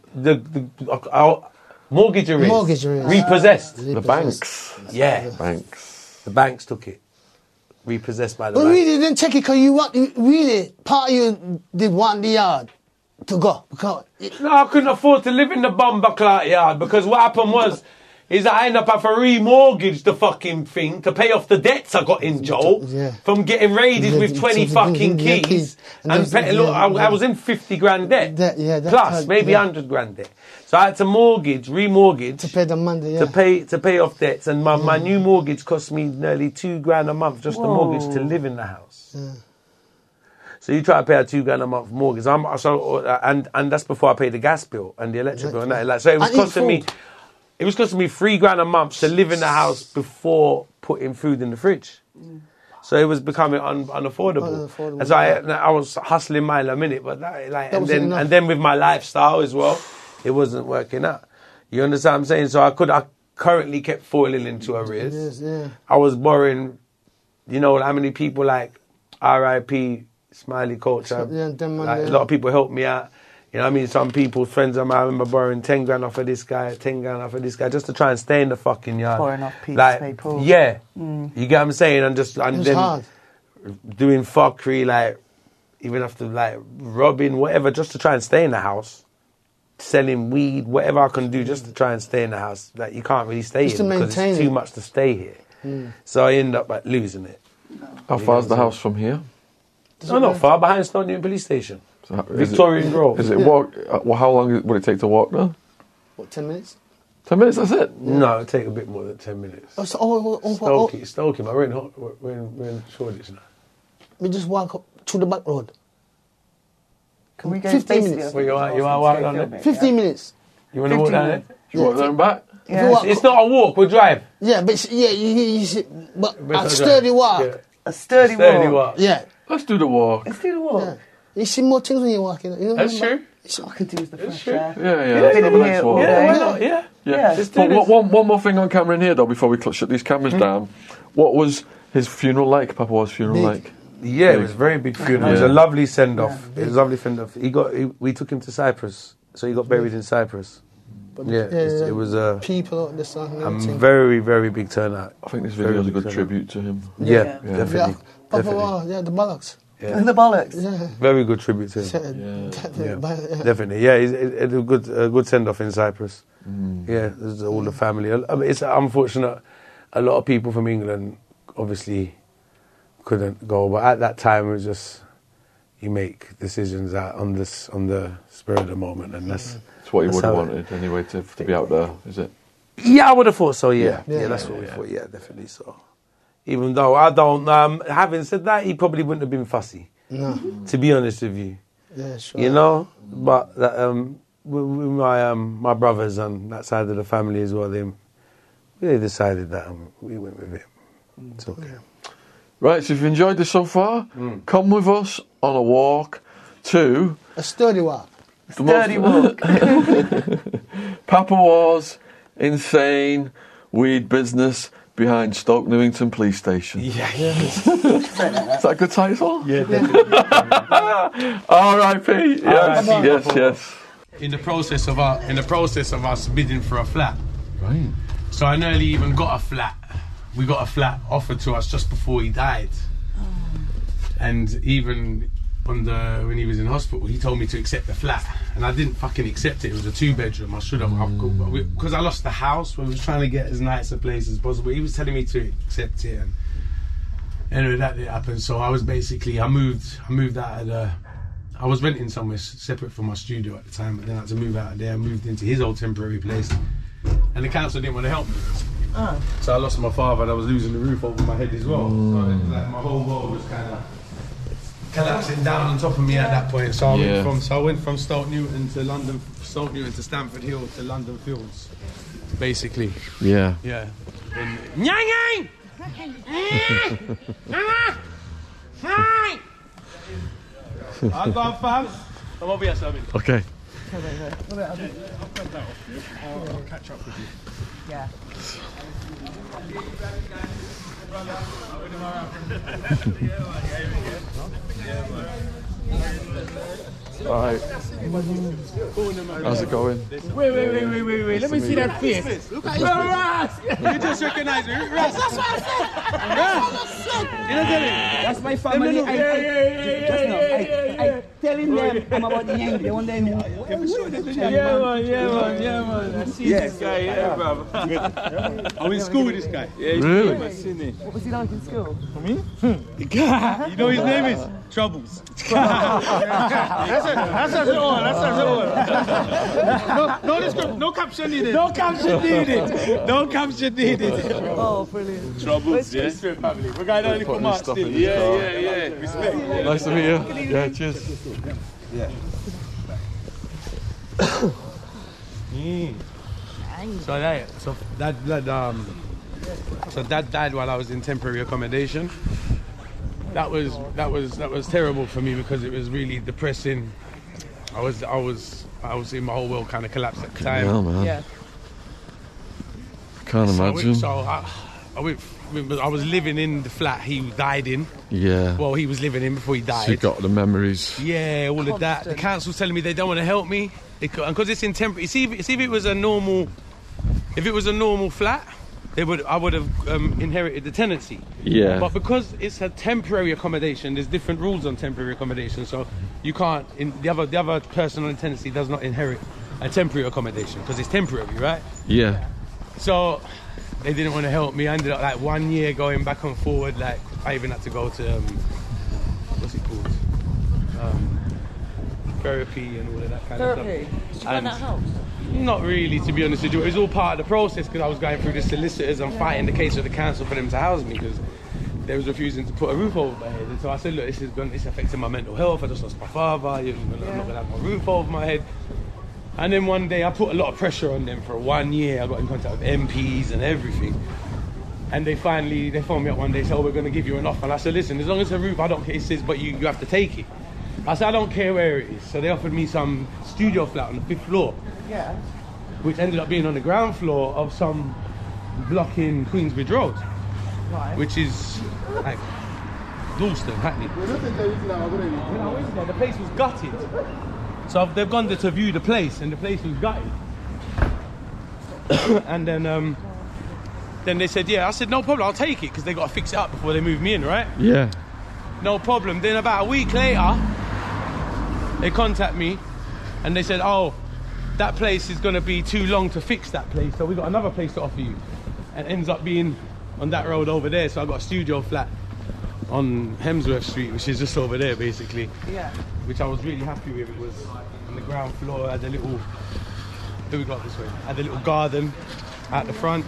Speaker 6: The mortgage arrears. Repossessed.
Speaker 3: The banks.
Speaker 6: Yeah. The banks took it. Repossessed by the
Speaker 5: Well,
Speaker 6: banks.
Speaker 5: really didn't take it because part of you did want the yard to go.
Speaker 6: No, I couldn't afford to live in the bumper clout yard because what happened was I ended up having to remortgage the fucking thing to pay off the debts I got in, Joel, from getting raided with 20 fucking keys. I was in 50 grand debt, plus maybe 100 grand debt. So I had to remortgage
Speaker 5: to pay the money,
Speaker 6: to pay off debts, and my new mortgage cost me nearly $2,000 a month just the mortgage to live in the house.
Speaker 5: Yeah.
Speaker 6: So you try to pay a $2,000 a month mortgage, and that's before I paid the gas bill and the electric bill and that. So it was costing me. It was costing me $3,000 a month to live in the house before putting food in the fridge. So it was becoming unaffordable. And so I was hustling mile a minute, but and then with my lifestyle as well, it wasn't working out. You understand what I'm saying? So I currently kept falling into arrears. I was borrowing, how many people like R.I.P. Smiley Culture. A lot of people helped me out. You know what I mean? Some people, friends of mine, I remember borrowing 10 grand off of this guy, 10 grand off of this guy, just to try and stay in the fucking yard.
Speaker 7: Pouring off people.
Speaker 6: Yeah. You get what I'm saying? And then
Speaker 5: hard.
Speaker 6: Doing fuckery, even after robbing, whatever, just to try and stay in the house. Selling weed, whatever I can do just to try and stay in the house. You can't really stay here because it's too much to stay here. So I end up losing it.
Speaker 3: How far is the house from here?
Speaker 6: No, not far, behind Stone Newton Police Station. Victorian Grove.
Speaker 3: Is it walk? How long would it take to walk now?
Speaker 5: What, 10 minutes?
Speaker 3: 10 minutes, that's it?
Speaker 6: No, it'll take a bit more than 10 minutes. Stokey, man. We're in Shoreditch now.
Speaker 5: We just walk up through the back road.
Speaker 7: Can we go
Speaker 5: 15 minutes?
Speaker 6: Well, you want to walk down there?
Speaker 5: 15 minutes.
Speaker 6: You want to walk down there?
Speaker 3: You walk there and back?
Speaker 7: Yeah.
Speaker 6: It's not a walk, we drive.
Speaker 5: Yeah, but you see, but a sturdy walk.
Speaker 6: Yeah.
Speaker 7: A sturdy walk.
Speaker 5: Yeah.
Speaker 3: Let's do the walk.
Speaker 5: Yeah. You see more things when you're walking.
Speaker 6: That's true.
Speaker 7: I could do with the fresh air.
Speaker 3: Yeah. Let's have a nice walk.
Speaker 6: Yeah, why not? Yeah.
Speaker 3: But one more thing on camera in here, though, before we shut these cameras down. What was his funeral like? Papa's funeral like?
Speaker 6: Yeah, it was a very big funeral. It was a lovely send-off. It was a lovely send-off. We took him to Cyprus, so he got buried in Cyprus. It was a very, very big turnout.
Speaker 3: I think this video is a good tribute to him.
Speaker 6: Yeah, definitely.
Speaker 5: The bollocks.
Speaker 6: Yeah.
Speaker 4: The bollocks.
Speaker 5: Yeah.
Speaker 6: Very good tribute to him. Definitely. Yeah, it's a good send-off in Cyprus. Yeah, there's all the family. I mean, it's unfortunate. A lot of people from England obviously couldn't go, but at that time it was just you make decisions on the spur of the moment, and that's
Speaker 3: what you would have wanted anyway to be out there, is it?
Speaker 6: Yeah, I would have thought so. Yeah, that's what we thought. Yeah, definitely so. Even though I don't, having said that, he probably wouldn't have been fussy.
Speaker 5: No.
Speaker 6: To be honest with you.
Speaker 5: Yeah, sure.
Speaker 6: You know, but with my brothers on that side of the family as well, they decided that we went with it. It's okay.
Speaker 3: Right, so if you enjoyed this so far, come with us on a walk to...
Speaker 5: A sturdy walk.
Speaker 4: Sturdy walk.
Speaker 3: Papa War's insane weed business behind Stoke Newington Police Station.
Speaker 6: Yes.
Speaker 3: Is that a good title?
Speaker 6: Yeah, definitely.
Speaker 3: R.I.P. Yes.
Speaker 6: In the process of us bidding for a flat.
Speaker 3: Right.
Speaker 6: So I nearly even got a flat. We got a flat offered to us just before he died. And even when he was in hospital, he told me to accept the flat, and I didn't fucking accept it. It was a 2-bedroom. I should have, because I lost the house. We was trying to get as nice a place as possible. He was telling me to accept it, and anyway, that didn't happen. So I was basically, I moved out of the. I was renting somewhere separate from my studio at the time, but then I had to move out of there. I moved into his old temporary place, and the council didn't want to help me. So I lost my father, and I was losing the roof over my head as well. So it was like my whole world was kind of collapsing down on top of me at that point. So I went from Stoke Newington to London, Stoke Newington to Stamford Hill to London Fields, basically.
Speaker 3: Yeah.
Speaker 6: Yeah. Nyang! I'll go on, fam. Come over here, Sammy.
Speaker 3: Okay.
Speaker 6: I'll catch up with you.
Speaker 7: Yeah.
Speaker 3: Alright. How's it going?
Speaker 19: Wait. Let me see that face. Look at you. You just recognize me. That's what I said. You know what I mean? That's my family. I telling them I'm about the young. They want them. Yeah, man. I see this guy, bro. I'm in school with this guy.
Speaker 3: Really?
Speaker 7: What was he like in school?
Speaker 19: For me? You know his name is Troubles. That's it all. No caption needed. No caption needed.
Speaker 7: Oh, brilliant.
Speaker 19: Troubles, yeah. Family. We're going to put Mark still. Yeah. Respect.
Speaker 3: Nice to meet you. Yeah, cheers.
Speaker 19: Yeah.
Speaker 6: So Dad died while I was in temporary accommodation. That was terrible for me because it was really depressing. I was in my whole world kind of collapsed at the time.
Speaker 3: Yeah, man.
Speaker 7: Yeah.
Speaker 3: Can't imagine.
Speaker 6: I was living in the flat he died in.
Speaker 3: Yeah.
Speaker 6: Well, he was living in before he died.
Speaker 3: So you got the memories.
Speaker 6: Yeah, all of that. The council's telling me they don't want to help me because it's in temporary. See if it was a normal flat, I would have inherited the tenancy.
Speaker 3: Yeah.
Speaker 6: But because it's a temporary accommodation, there's different rules on temporary accommodation. So you can't. The other person on the tenancy does not inherit a temporary accommodation because it's temporary, right?
Speaker 3: Yeah.
Speaker 6: So they didn't want to help me. I ended up like 1 year going back and forward. Like I even had to go to what's it called? Therapy and all of that kind of stuff.
Speaker 7: Therapy? Did you find that helped?
Speaker 6: Not really, to be honest with you. It was all part of the process because I was going through the solicitors and fighting the case with the council for them to house me because they was refusing to put a roof over my head. And so I said, look, it's affecting my mental health. I just lost my father. I'm not going to have my roof over my head. And then one day I put a lot of pressure on them for 1 year. I got in contact with MPs and everything. And they phoned me up one day and said, we're going to give you an offer. And I said, listen, as long as it's a roof, I don't care. It says, but you have to take it. I said, I don't care where it is. So they offered me some studio flat on the 5th floor.
Speaker 7: Yeah.
Speaker 6: Which ended up being on the ground floor of some block in Queensbridge Road.
Speaker 7: Right.
Speaker 6: Which is like Dalston, Hackney. When I went there, the place was gutted. So they've gone there to view the place, and the place was gutted. And then they said, yeah. I said, no problem, I'll take it, because they got to fix it up before they move me in, right?
Speaker 3: Yeah.
Speaker 6: No problem. Then about a week later, they contact me, and they said, oh, that place is going to be too long to fix that place, so we got another place to offer you. And it ends up being on that road over there, so I got a studio flat on Hemsworth Street, which is just over there, basically. Yeah. Which I was really happy with. It was on the ground floor, had a little... Who we got this way? Had a little garden at the front.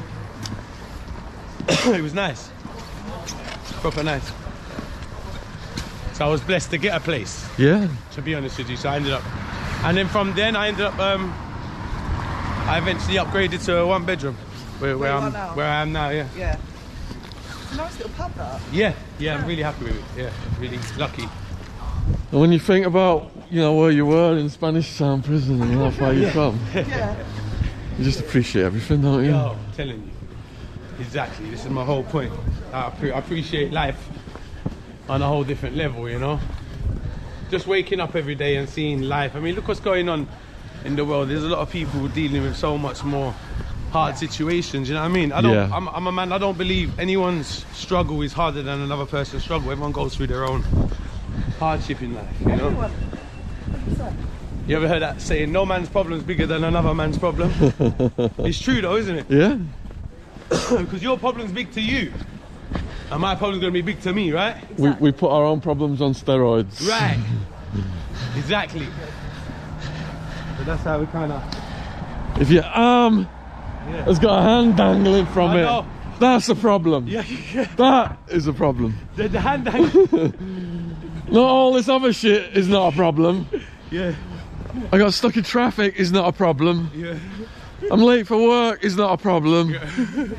Speaker 6: It was nice. Proper nice. So I was blessed to get a place.
Speaker 3: Yeah.
Speaker 6: To be honest with you, so I ended up... And then from then I ended up... I eventually upgraded to a 1-bedroom. Where I am now, yeah.
Speaker 4: Yeah. It's a nice little pub, that.
Speaker 6: Yeah, I'm really happy with it. Yeah, really lucky.
Speaker 3: And when you think about, you know, where you were in Spanish Town prison and how far you've come, you just appreciate everything, don't you?
Speaker 6: Yo, I'm telling you. Exactly, this is my whole point. I appreciate life on a whole different level, you know? Just waking up every day and seeing life. I mean, look what's going on in the world. There's a lot of people dealing with so much more hard situations, you know what I mean? I'm a man, I don't believe anyone's struggle is harder than another person's struggle. Everyone goes through their own hardship in life, you know? You ever heard that saying, no man's problem is bigger than another man's problem? It's true though, isn't it?
Speaker 3: Yeah.
Speaker 6: Because your problem's big to you, and my problem's going to be big to me, right?
Speaker 3: Exactly. We put our own problems on steroids.
Speaker 6: Right. Exactly. So that's how we kind of...
Speaker 3: If your arm has got a hand dangling from it, that's a problem.
Speaker 6: Yeah.
Speaker 3: That is a problem.
Speaker 6: The hand dangling...
Speaker 3: Not all this other shit is not a problem.
Speaker 6: Yeah.
Speaker 3: I got stuck in traffic is not a problem.
Speaker 6: Yeah.
Speaker 3: I'm late for work is not a problem.
Speaker 6: Yeah.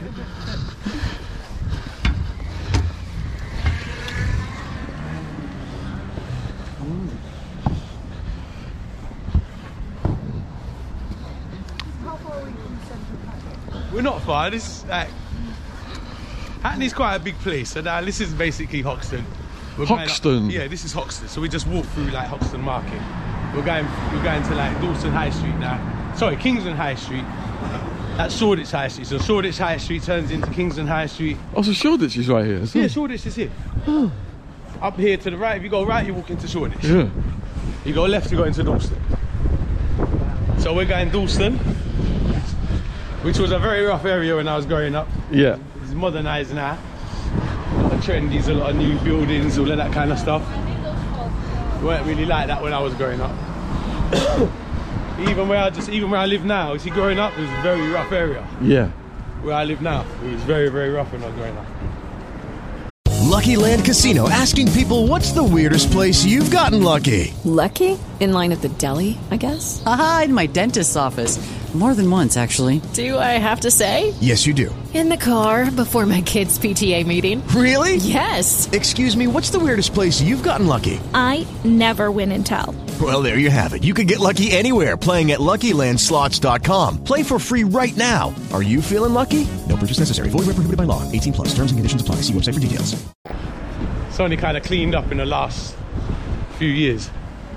Speaker 6: We're not far. This is like Hackney's quite a big place. So now this is basically Hoxton.
Speaker 3: Hoxton.
Speaker 6: Yeah, this is Hoxton. So we just walk through like Hoxton Market. We're going to like Dalston High Street now. Sorry, Kingston High Street. That's Shoreditch High Street. So Shoreditch High Street turns into Kingston High Street.
Speaker 3: Oh, so Shoreditch is right here.
Speaker 6: Yeah, Shoreditch is here.
Speaker 3: Oh.
Speaker 6: Up here to the right. If you go right, you walk into Shoreditch.
Speaker 3: Yeah.
Speaker 6: You go left, you go into Dalston. So we're going Dalston, which was a very rough area when I was growing up.
Speaker 3: Yeah.
Speaker 6: It's modernised now. A lot of trendies, a lot of new buildings, all of that kind of stuff. It weren't really like that when I was growing up. even where I live now, you see, growing up, it was a very rough area.
Speaker 3: Yeah.
Speaker 6: Where I live now, it was very, very rough when I was growing up.
Speaker 8: Lucky Land Casino, asking people, what's the weirdest place you've gotten lucky?
Speaker 9: Lucky? In line at the deli, I guess?
Speaker 10: Aha, in my dentist's office. More than once, actually.
Speaker 9: Do I have to say?
Speaker 8: Yes, you do.
Speaker 9: In the car before my kids' PTA meeting.
Speaker 8: Really?
Speaker 9: Yes.
Speaker 8: Excuse me, what's the weirdest place you've gotten lucky?
Speaker 11: I never win and tell.
Speaker 8: Well, there you have it. You can get lucky anywhere, playing at LuckyLandSlots.com. Play for free right now. Are you feeling lucky? No purchase necessary. Void where prohibited by law. 18+. Terms and conditions apply. See website for details.
Speaker 6: It's only kind of cleaned up in the last few years.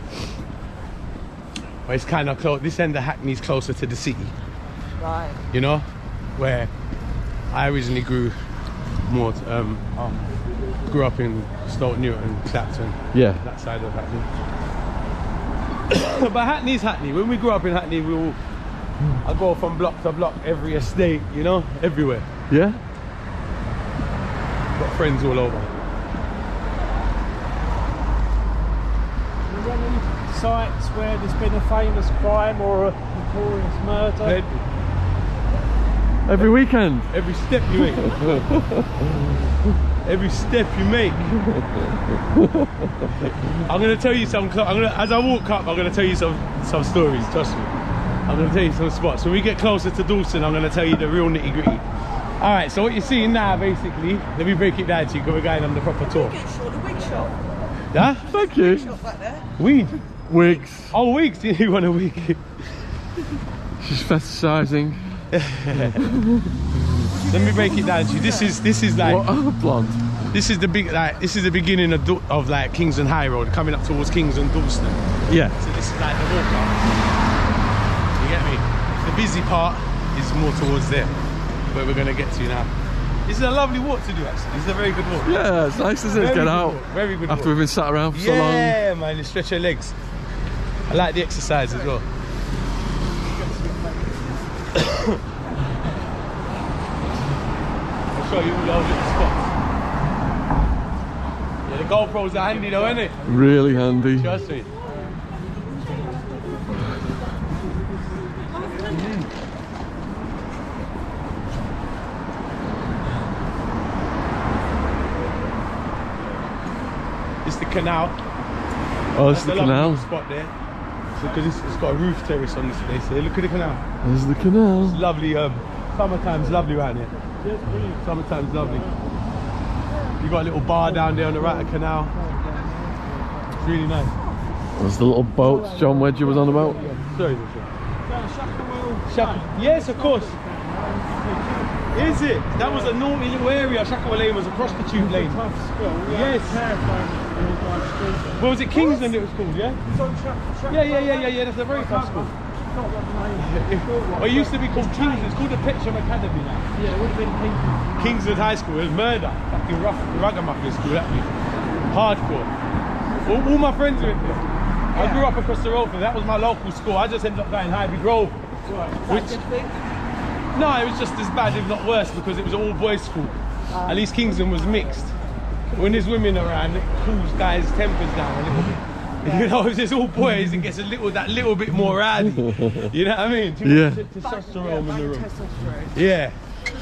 Speaker 6: But it's kind of close. This end of Hackney's closer to the city.
Speaker 4: Right.
Speaker 6: You know, where I originally grew up in Stoke Newton, Clapton.
Speaker 3: Yeah.
Speaker 6: That side of Hackney. But Hackney's Hackney. When we grew up in Hackney, I go from block to block, every estate, you know, everywhere.
Speaker 3: Yeah.
Speaker 6: Got friends all over.
Speaker 19: Is there any sites where there's been a famous crime or a notorious murder?
Speaker 3: Every weekend.
Speaker 6: Every step you make. Every step you make. I'm going to tell you some. As I walk up, I'm going to tell you some stories. Trust me. I'm going to tell you some spots. When we get closer to Dalston, I'm going to tell you the real nitty gritty. All right. So what you're seeing now, basically, let me break it down to you because we're going on the proper tour.
Speaker 4: The wig shop.
Speaker 6: Yeah.
Speaker 3: Thank you.
Speaker 4: Shop back there.
Speaker 6: Weed.
Speaker 3: Wigs.
Speaker 6: Oh, wigs. You want a wig?
Speaker 3: She's fetishising.
Speaker 6: Let me break it down to you. This is like
Speaker 3: what? Blonde.
Speaker 6: This is the beginning of like Kingston High Road, coming up towards Kingston Dalston.
Speaker 19: Yeah.
Speaker 6: So this is like the walk up. You get me? The busy part is more towards there, where we're gonna get to now. This is a lovely walk to do, actually. This is a very good walk.
Speaker 3: Yeah, it's nice, isn't it?
Speaker 6: Very
Speaker 3: Get
Speaker 6: good
Speaker 3: out.
Speaker 6: walk. Very good
Speaker 3: After
Speaker 6: walk.
Speaker 3: we've been sat around for so long.
Speaker 6: Yeah, man, you stretch your legs. I like the exercise as well. I'll show you all those little spots. Yeah, the GoPros are handy though, ain't it?
Speaker 3: Really handy.
Speaker 6: Trust me. It's the canal.
Speaker 3: Oh, it's the
Speaker 6: That's a
Speaker 3: canal.
Speaker 6: lovely spot there. Because it's got a roof terrace on this place here. Look at the canal.
Speaker 3: There's the canal.
Speaker 6: It's lovely. Summertime's lovely around here. Summertime's lovely. You got a little bar down there on the right of the canal. It's really nice.
Speaker 3: There's the little boats John Wedger was on about.
Speaker 6: Sorry, yes, of course. Is it? That was a naughty little area. Shacklewell Lane was a prostitute lane. Yes. What was it? Kingsland it was called, yeah? Yeah. That's a very tough school. Well, it used to be called Kingsland. It's called the Petram Academy now. Yeah, it would have been Kingsland. Kingsland High School. It was murder. Fucking rough, ragamuffin school, that was hardcore. All my friends went there. I grew up across the road from that was my local school. I just ended up going Highby Grove. No, it was just as bad, if not worse, because it was an all-boys school. At least Kingston was mixed. When there's women around, it cools guys' tempers down a little bit. You know, if there's all boys, it gets that little bit more rowdy. You know what I mean? Too much testosterone in the room. Yeah.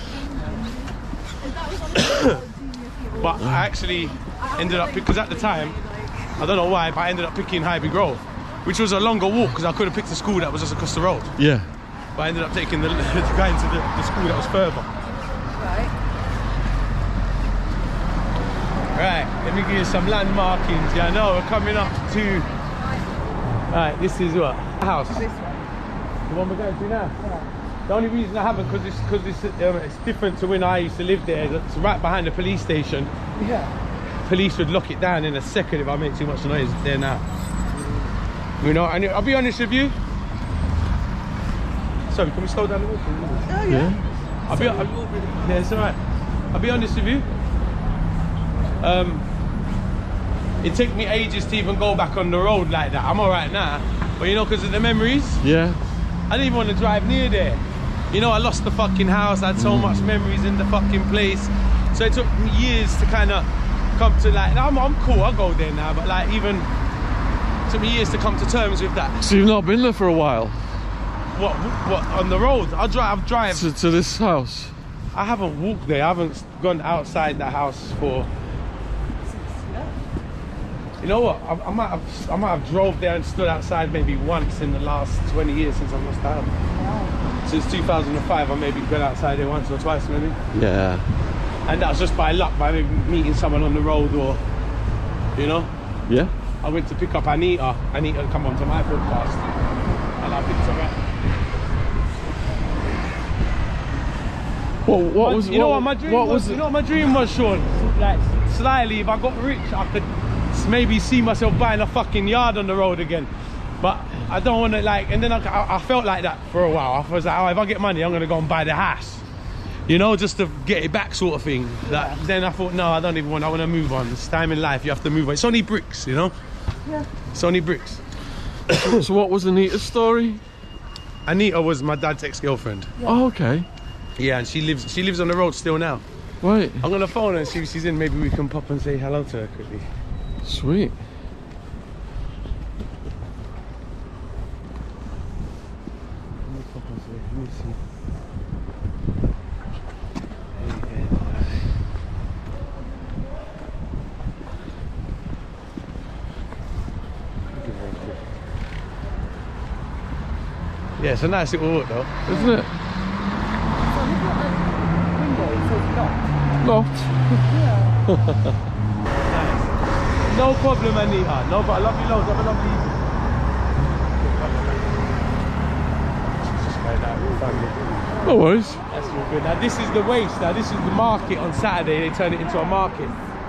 Speaker 6: But I actually ended up, because at the time, I don't know why, but I ended up picking Highby Grove, which was a longer walk because I could have picked a school that was just across the road.
Speaker 3: Yeah.
Speaker 6: But I ended up taking going to the school that was further. Right, let me give you some landmarkings. Yeah, I know we're coming up to. Right, this is what? House. This one. The one we're going to now. Yeah. The only reason I haven't, because it's different to when I used to live there. It's right behind the police station. Yeah. Police would lock it down in a second if I make too much noise there now. You know, and I'll be honest with you. Sorry, can we slow down the walk?
Speaker 7: Oh yeah.
Speaker 6: Yeah, it's alright. I'll be honest with you. It took me ages to even go back on the road like that. I'm alright now, but you know, because of the memories.
Speaker 3: Yeah.
Speaker 6: I didn't even want to drive near there. You know, I lost the fucking house. I had so much memories in the fucking place. So it took me years to kind of come to like. I'm cool. I'll go there now, but like even it took me years to come to terms with that.
Speaker 3: So you've not been there for a while?
Speaker 6: What on the road? I've drive
Speaker 3: to this house.
Speaker 6: I haven't walked there. I haven't gone outside the house for. You know what? I might have drove there and stood outside maybe once in the last 20 years since I've lost the house. Wow. Since 2005, I maybe gone outside there once or twice maybe.
Speaker 3: Yeah.
Speaker 6: And that was just by luck, by maybe meeting someone on the road or, you know. Yeah. I went to pick up Anita. Anita come onto my podcast, and I picked her up.
Speaker 3: Well, what was?
Speaker 6: You know what my dream was? You know what my dream was, Sean? Like slyly, if I got rich, I could maybe see myself buying a fucking yard on the road again. But I don't want to like. And then I felt like that for a while. I was like, oh, if I get money, I'm gonna go and buy the house. You know, just to get it back, sort of thing. Like, then I thought, no, I don't even want. I want to move on. It's time in life. You have to move on. It's only bricks, you know. Yeah. It's only bricks.
Speaker 3: So what was Anita's story?
Speaker 6: Anita was my dad's ex-girlfriend.
Speaker 3: Yeah. Oh, okay.
Speaker 6: Yeah, and she lives on the road still now.
Speaker 3: Right.
Speaker 6: I'm gonna phone her and see if she's in. Maybe we can pop and say hello to her quickly.
Speaker 3: Sweet.
Speaker 6: Let me see. Yeah, it's a nice little walk though,
Speaker 3: isn't it? Locked.
Speaker 6: Yeah. Nice. No problem, Anita. No, but I love you loads. Have a lovely evening. Just going out with family.
Speaker 3: No worries.
Speaker 6: That's all good. Now this is the waste. Now this is the market on Saturday. They turn it into a market.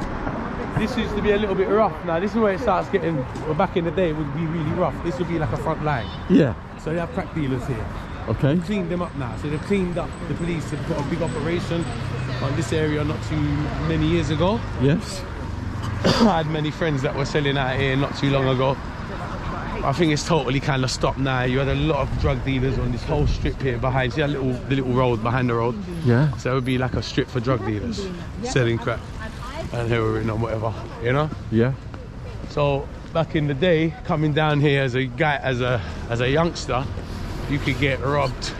Speaker 6: This used to be a little bit rough. Now this is where it starts getting. Well, back in the day, it would be really rough. This would be like a front line.
Speaker 3: Yeah.
Speaker 6: So they have crack dealers here.
Speaker 3: Okay.
Speaker 6: They've cleaned them up now. So they've cleaned up. The police have got a big operation on this area not too many years ago.
Speaker 3: Yes.
Speaker 6: I had many friends that were selling out here not too long ago. I think it's totally kind of stopped now. You had a lot of drug dealers on this whole strip here behind. See that the little road behind the road?
Speaker 3: Yeah.
Speaker 6: So it would be like a strip for drug dealers selling crack and heroin and whatever, you know?
Speaker 3: Yeah.
Speaker 6: So back in the day, coming down here as a guy, as a youngster, you could get robbed.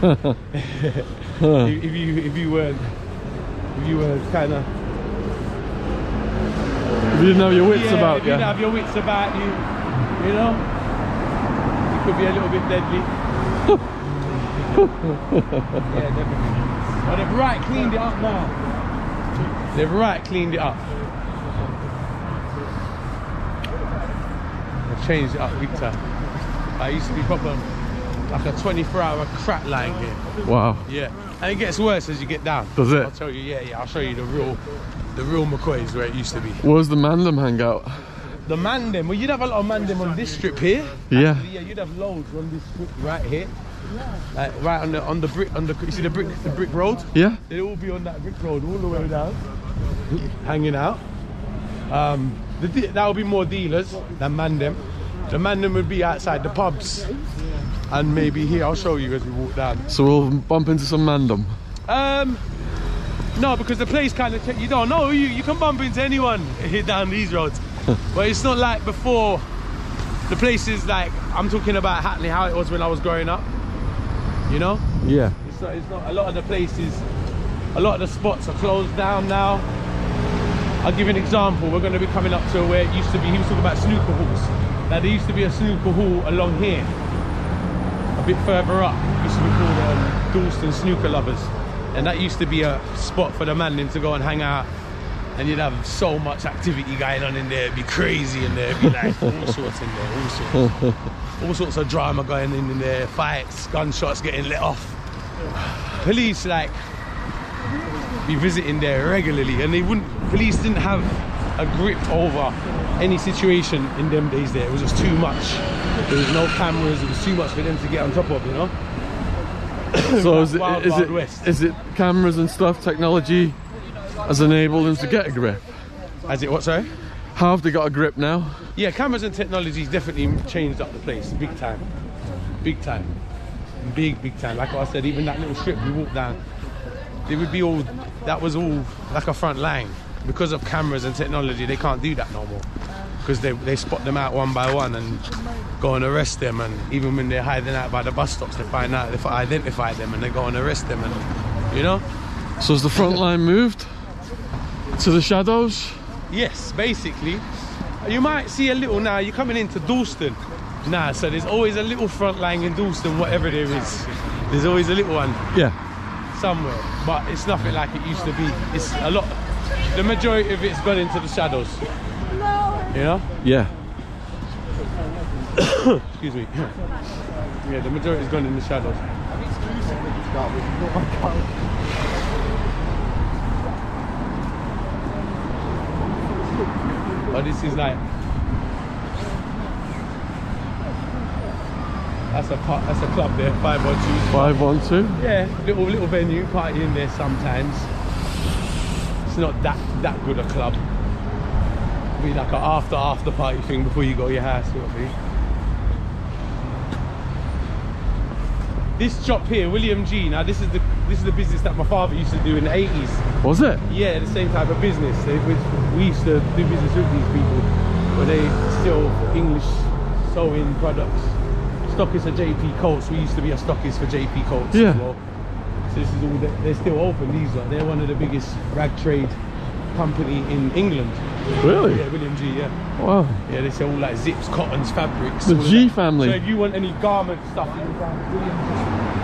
Speaker 6: if you were kind of.
Speaker 3: If you didn't have your wits about
Speaker 6: you. If you didn't have your wits about you, you know, it could be a little bit deadly. Yeah, definitely. But they've right cleaned it up now. They've right cleaned it up. They've changed it up big time. I used to be proper like a 24-hour crack line here.
Speaker 3: Wow.
Speaker 6: Yeah, and it gets worse as you get down.
Speaker 3: Does it?
Speaker 6: I'll tell you. Yeah. I'll show you the real McCoy's where it used to be.
Speaker 3: Where's the Mandem hangout?
Speaker 6: The Mandem. Well, you'd have a lot of Mandem on this strip here.
Speaker 3: Yeah.
Speaker 6: Actually, yeah, you'd have loads on this strip right here. Like right on the brick. You see the brick road?
Speaker 3: Yeah.
Speaker 6: They'd all be on that brick road all the way down, hanging out. That would be more dealers than Mandem. The Mandem would be outside the pubs, and maybe here. I'll show you as we walk down.
Speaker 3: So we'll bump into some Mandem.
Speaker 6: No, because the place kind of you don't know. You can bump into anyone here down these roads, but it's not like before. The place is like I'm talking about Hackney, how it was when I was growing up. You know?
Speaker 3: Yeah.
Speaker 6: It's not. A lot of the places, a lot of the spots are closed down now. I'll give you an example. We're going to be coming up to where it used to be. He was talking about snooker halls. Now there used to be a snooker hall along here, a bit further up. It used to be called Dalston Snooker Lovers. And that used to be a spot for the Mandem to go and hang out, and you'd have so much activity going on in there. It'd be crazy in there. It'd be like all sorts in there, all sorts of drama going in there, fights, gunshots getting let off. Police like be visiting there regularly, and police didn't have a grip over any situation in them days there. It was just too much. There was no cameras. It was too much for them to get on top of, you know.
Speaker 3: So
Speaker 6: is
Speaker 3: it cameras and stuff, technology has enabled them to get a grip?
Speaker 6: Has it what, sorry?
Speaker 3: How have they got a grip now?
Speaker 6: Yeah, cameras and technology's definitely changed up the place, big time. Big time. Big time. Like I said, even that little strip we walked down, that was all like a front line. Because of cameras and technology, they can't do that no more. Because they spot them out one by one and go and arrest them, and even when they're hiding out by the bus stops, they find out, they identify them, and they go and arrest them, and you know.
Speaker 3: So has the front line moved to the shadows?
Speaker 6: Yes, basically. You might see a little now. You're coming into Dalston now, so there's always a little front line in Dalston, whatever there is. There's always a little one.
Speaker 3: Yeah.
Speaker 6: Somewhere, but it's nothing like it used to be. It's a lot. The majority of it's gone into the shadows. You know?
Speaker 3: Yeah.
Speaker 6: Excuse me. Yeah, the majority's gone in the shadows. But this is like that's a club there, 512.
Speaker 3: 512?
Speaker 6: Yeah, little venue, party in there sometimes. It's not that good a club. Be like an after party thing before you go to your house, sort of thing. This shop here, William G. Now this is the business that my father used to do in the 80s.
Speaker 3: Was it?
Speaker 6: Yeah, the same type of business. We used to do business with these people, where they sell English sewing products. Stockists at JP Coates. We used to be a stockist for JP Coates as well. So this is all. They're still open. They're one of the biggest rag trade company in England.
Speaker 3: Really?
Speaker 6: Yeah, William G. Yeah.
Speaker 3: Wow.
Speaker 6: Yeah, they sell all like zips, cottons, fabrics.
Speaker 3: The G family.
Speaker 6: So if you want any garment stuff, you can find William G.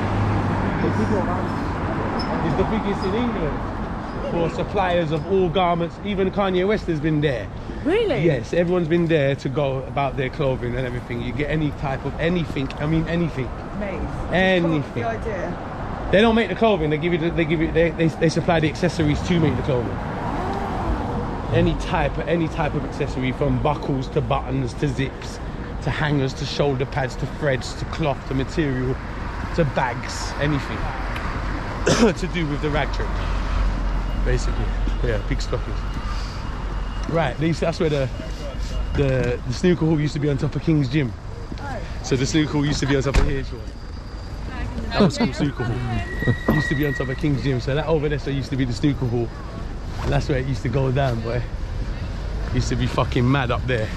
Speaker 6: It's the biggest in England for suppliers of all garments. Even Kanye West has been there.
Speaker 7: Really?
Speaker 6: Yes, everyone's been there to go about their clothing and everything. You get any type of anything. I mean anything.
Speaker 7: Mate.
Speaker 6: Anything.
Speaker 7: The idea.
Speaker 6: They don't make the clothing. They supply the accessories to make the clothing. any type of accessory, from buckles to buttons to zips to hangers to shoulder pads to threads to cloth to material to bags, anything to do with the rag trade, basically. Yeah, big stockings. Right, that's where the snooker hall used to be on top of King's Gym. So the snooker hall used to be on top of here. That was called snooker hall. Used to be on top of King's Gym. So that over there used to be the snooker hall. And that's where it used to go down, boy. It used to be fucking mad up there.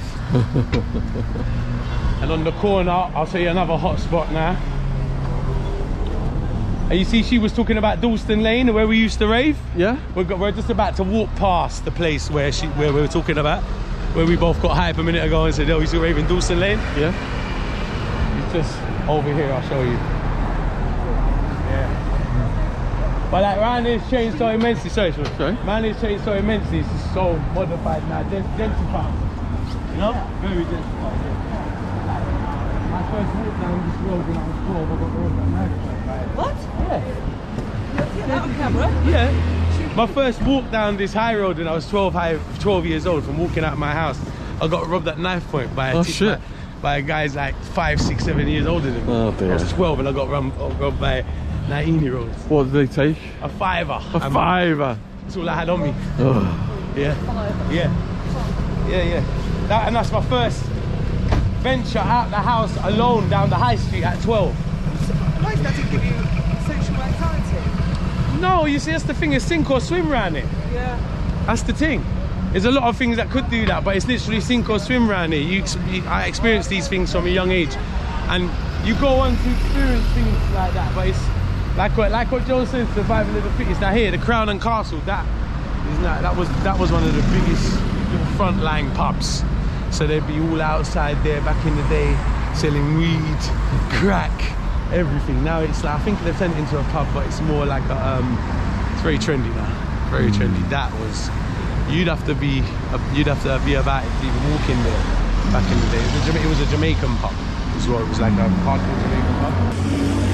Speaker 6: And on the corner, I'll show you another hot spot now. And you see, she was talking about Dalston Lane, where we used to rave.
Speaker 3: Yeah.
Speaker 6: We're just about to walk past the place where we were talking about, where we both got hype a minute ago and said, "Oh, we used to rave in Dalston Lane."
Speaker 3: Yeah.
Speaker 6: It's just over here. I'll show you. Yeah. But like, around here's changed so immensely. Sorry. Man, it's changed so immensely. It's so modified now, densified. You know? Very densified. Yeah. My first walk down this road when I was 12, I got the road that night.
Speaker 7: What?
Speaker 6: Yeah.
Speaker 7: That on camera?
Speaker 6: Yeah. My first walk down this high road when I was 12 years old, from walking out of my house, I got robbed at knife point by a guy's like 5, 6, 7 years older than me.
Speaker 3: Oh dear.
Speaker 6: I was 12 and I got robbed by 19-year-olds.
Speaker 3: What did they take?
Speaker 6: A fiver.
Speaker 3: A fiver.
Speaker 6: That's all I had on me.
Speaker 3: Oh.
Speaker 6: Yeah. And that's my first venture out the house alone down the high street at 12.
Speaker 7: Why does that give you sexual anxiety?
Speaker 6: No, you see, that's the thing, is sink or swim around it.
Speaker 7: Yeah.
Speaker 6: That's the thing. There's a lot of things that could do that, but it's literally sink or swim around it. I experienced these things from a young age, and you go on to experience things like that. But it's like what Joe said, survival of the fittest. Now here, the Crown and Castle, that was one of the biggest frontline pubs. So they'd be all outside there back in the day, selling weed, crack, everything. Now it's like, I think they've turned it into a pub, but it's more like it's very trendy now. Very trendy. That was, you'd have to be about it to even walk in there back in the day. It was a Jamaican pub as well. It was like a hardcore Jamaican pub.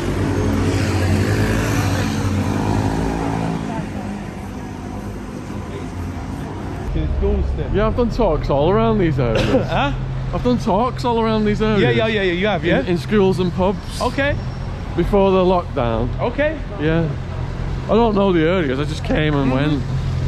Speaker 3: Yeah, I've done talks all around these areas.
Speaker 6: Huh?
Speaker 3: I've done talks all around these areas.
Speaker 6: Yeah, you have, yeah?
Speaker 3: In schools and pubs.
Speaker 6: Okay.
Speaker 3: Before the lockdown.
Speaker 6: Okay.
Speaker 3: Yeah. I don't know the areas, I just came and went.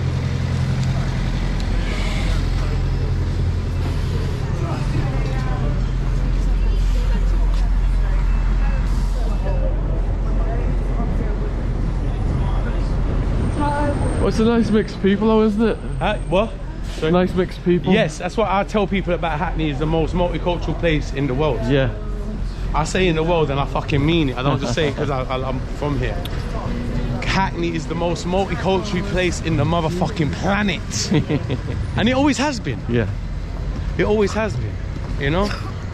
Speaker 3: Well, it's a nice mix of people though, isn't it?
Speaker 6: What? Sorry?
Speaker 3: Nice mix of people.
Speaker 6: Yes, that's what I tell people about Hackney. Is the most multicultural place in the world.
Speaker 3: Yeah.
Speaker 6: I say in the world and I fucking mean it. I don't just say it because I'm from here. Hackney is the most multicultural place in the motherfucking planet. And it always has been.
Speaker 3: Yeah.
Speaker 6: It always has been, you know?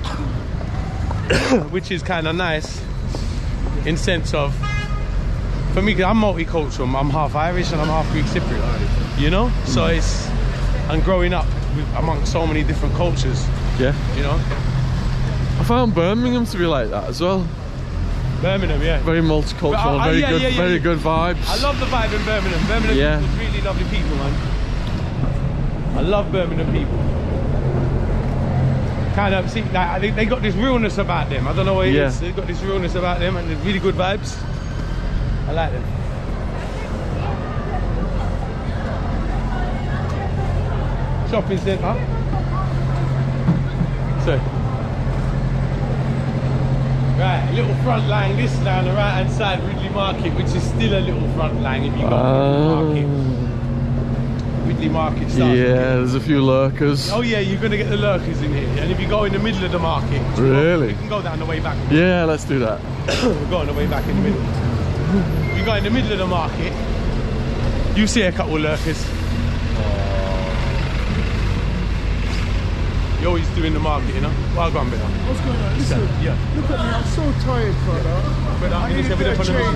Speaker 6: Which is kind of nice in sense of, for me, because I'm multicultural. I'm half Irish and I'm half Greek Cypriot, you know? So it's, and growing up amongst so many different cultures.
Speaker 3: Yeah.
Speaker 6: You know?
Speaker 3: I found Birmingham to be like that as well.
Speaker 6: Birmingham, yeah.
Speaker 3: Very multicultural, very good vibes.
Speaker 6: I love the vibe in Birmingham. Birmingham is really lovely people, man. I love Birmingham people. Kind of, see, like, they got this realness about them. I don't know what it is. They've got this realness about them and they're really good vibes. I like them. Shopping centre. So. Right, a little front line, this down the right hand side, Ridley Market, which is still a little front line if you go to Ridley Market. Ridley Market starts.
Speaker 3: Yeah, there's a few lurkers.
Speaker 6: Oh yeah, you're going to get the lurkers in here. And if you go in the middle of the market,
Speaker 3: really?
Speaker 6: You can go down the way back.
Speaker 3: Yeah, let's do that.
Speaker 6: We'll go on the way back in the middle. If you go in the middle of the market, you see a couple of lurkers. You're always doing the market, you know? Well, go on, brother.
Speaker 19: What's going on? Listen, look at me, I'm so tired, brother. I need a bit of change.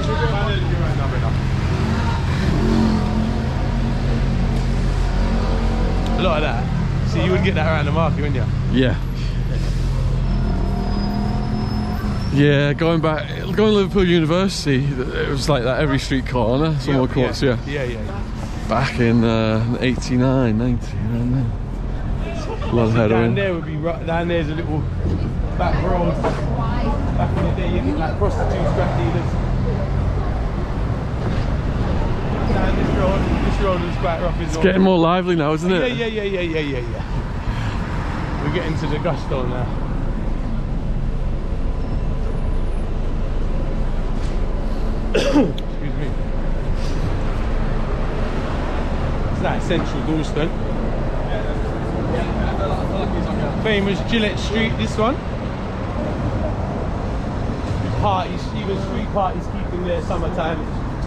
Speaker 6: A lot of that. See, you would get that around the market, wouldn't you?
Speaker 3: Yeah. Yeah, going to Liverpool University, it was like that every street corner. Someone quotes,
Speaker 6: Yeah.
Speaker 3: back in 89, 90. A lot of
Speaker 6: Down
Speaker 3: heroin.
Speaker 6: there would be down there's a little back road. Back in the day, you get like prostitutes, crack dealers. Down this road is quite rough.
Speaker 3: It's getting more lively now, isn't it?
Speaker 6: Yeah. We're getting to the gusto now. Excuse me. It's like central Dalston. Famous Gillette Street, this one. Parties, even street parties keeping there summertime.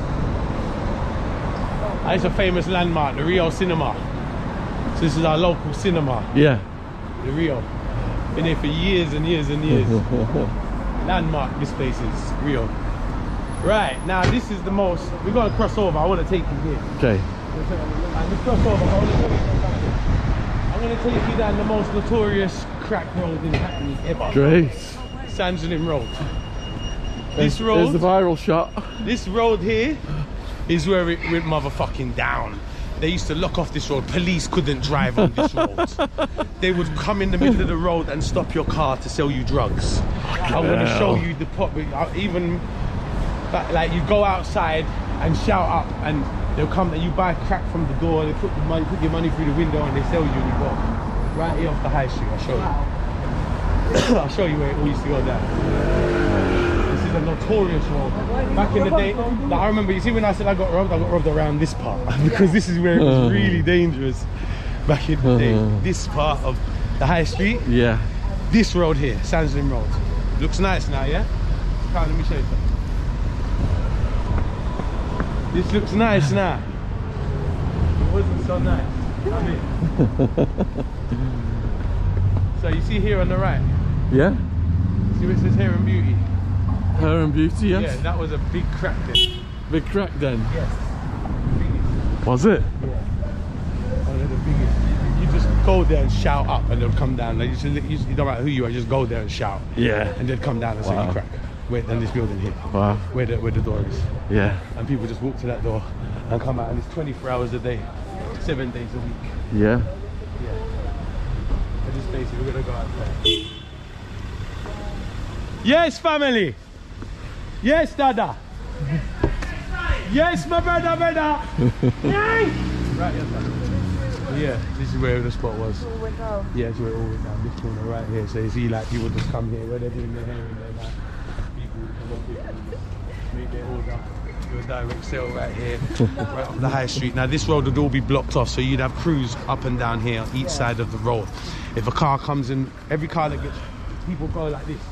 Speaker 6: And it's a famous landmark, the Rio Cinema. So this is our local cinema.
Speaker 3: Yeah.
Speaker 6: The Rio. Been here for years and years and years. Landmark, this place is Rio. Right, now this is the most, we're going to cross over, I want to take you here.
Speaker 3: Okay.
Speaker 6: And this crossover, I'm going to take you down the most notorious crack road in Hackney ever.
Speaker 3: Great.
Speaker 6: Sandringham Road. This road,
Speaker 3: there's the viral shot.
Speaker 6: This road here is where it went motherfucking down. They used to lock off this road. Police couldn't drive on this road. They would come in the middle of the road and stop your car to sell you drugs. I'm going to show you the pop. Even like you go outside and shout up, and they'll come and you buy crack from the door. They put your money through the window, and they sell you. And you go right here off the high street. I'll show you. I'll show you where it all used to go down. This is a notorious road. Back in the day, I remember, you see when I said I got robbed around this part. Because this is where it was really dangerous back in the day. This part of the high street.
Speaker 3: Yeah.
Speaker 6: This road here, Sandringham Road. Looks nice now, yeah? Come on, let me show you something. This looks nice now. It wasn't so nice. Come in. So you see here on the right?
Speaker 3: Yeah.
Speaker 6: See where it says Hair and Beauty?
Speaker 3: Hair and Beauty, yes.
Speaker 6: Yeah, that was a big crack den.
Speaker 3: Big crack den?
Speaker 6: Yes. Biggest.
Speaker 3: Was it?
Speaker 6: Yeah. One of the biggest. You just go there and shout up and they'll come down. Like you don't matter who you are, just go there and shout.
Speaker 3: Yeah.
Speaker 6: And they'll come down and say you crack. Wait, in this building here.
Speaker 3: Wow.
Speaker 6: Where the door is.
Speaker 3: Yeah.
Speaker 6: And people just walk to that door and come out, and it's 24 hours a day, 7 days a week.
Speaker 3: Yeah.
Speaker 6: Yeah. And this place, we're gonna go out there. Yes, family. Yes, Dada. Yes, my brother. Right, yes, yeah, this is where the spot was. Yeah, it's where it all went down. This corner right here. So you see, like, people just come here where they're doing their hair and they're like, people come up here and make their order. Do a direct sale right here, right off the high street. Now, this road would all be blocked off, so you'd have crews up and down here on each side of the road. If a car comes in, every car that gets, people go like this.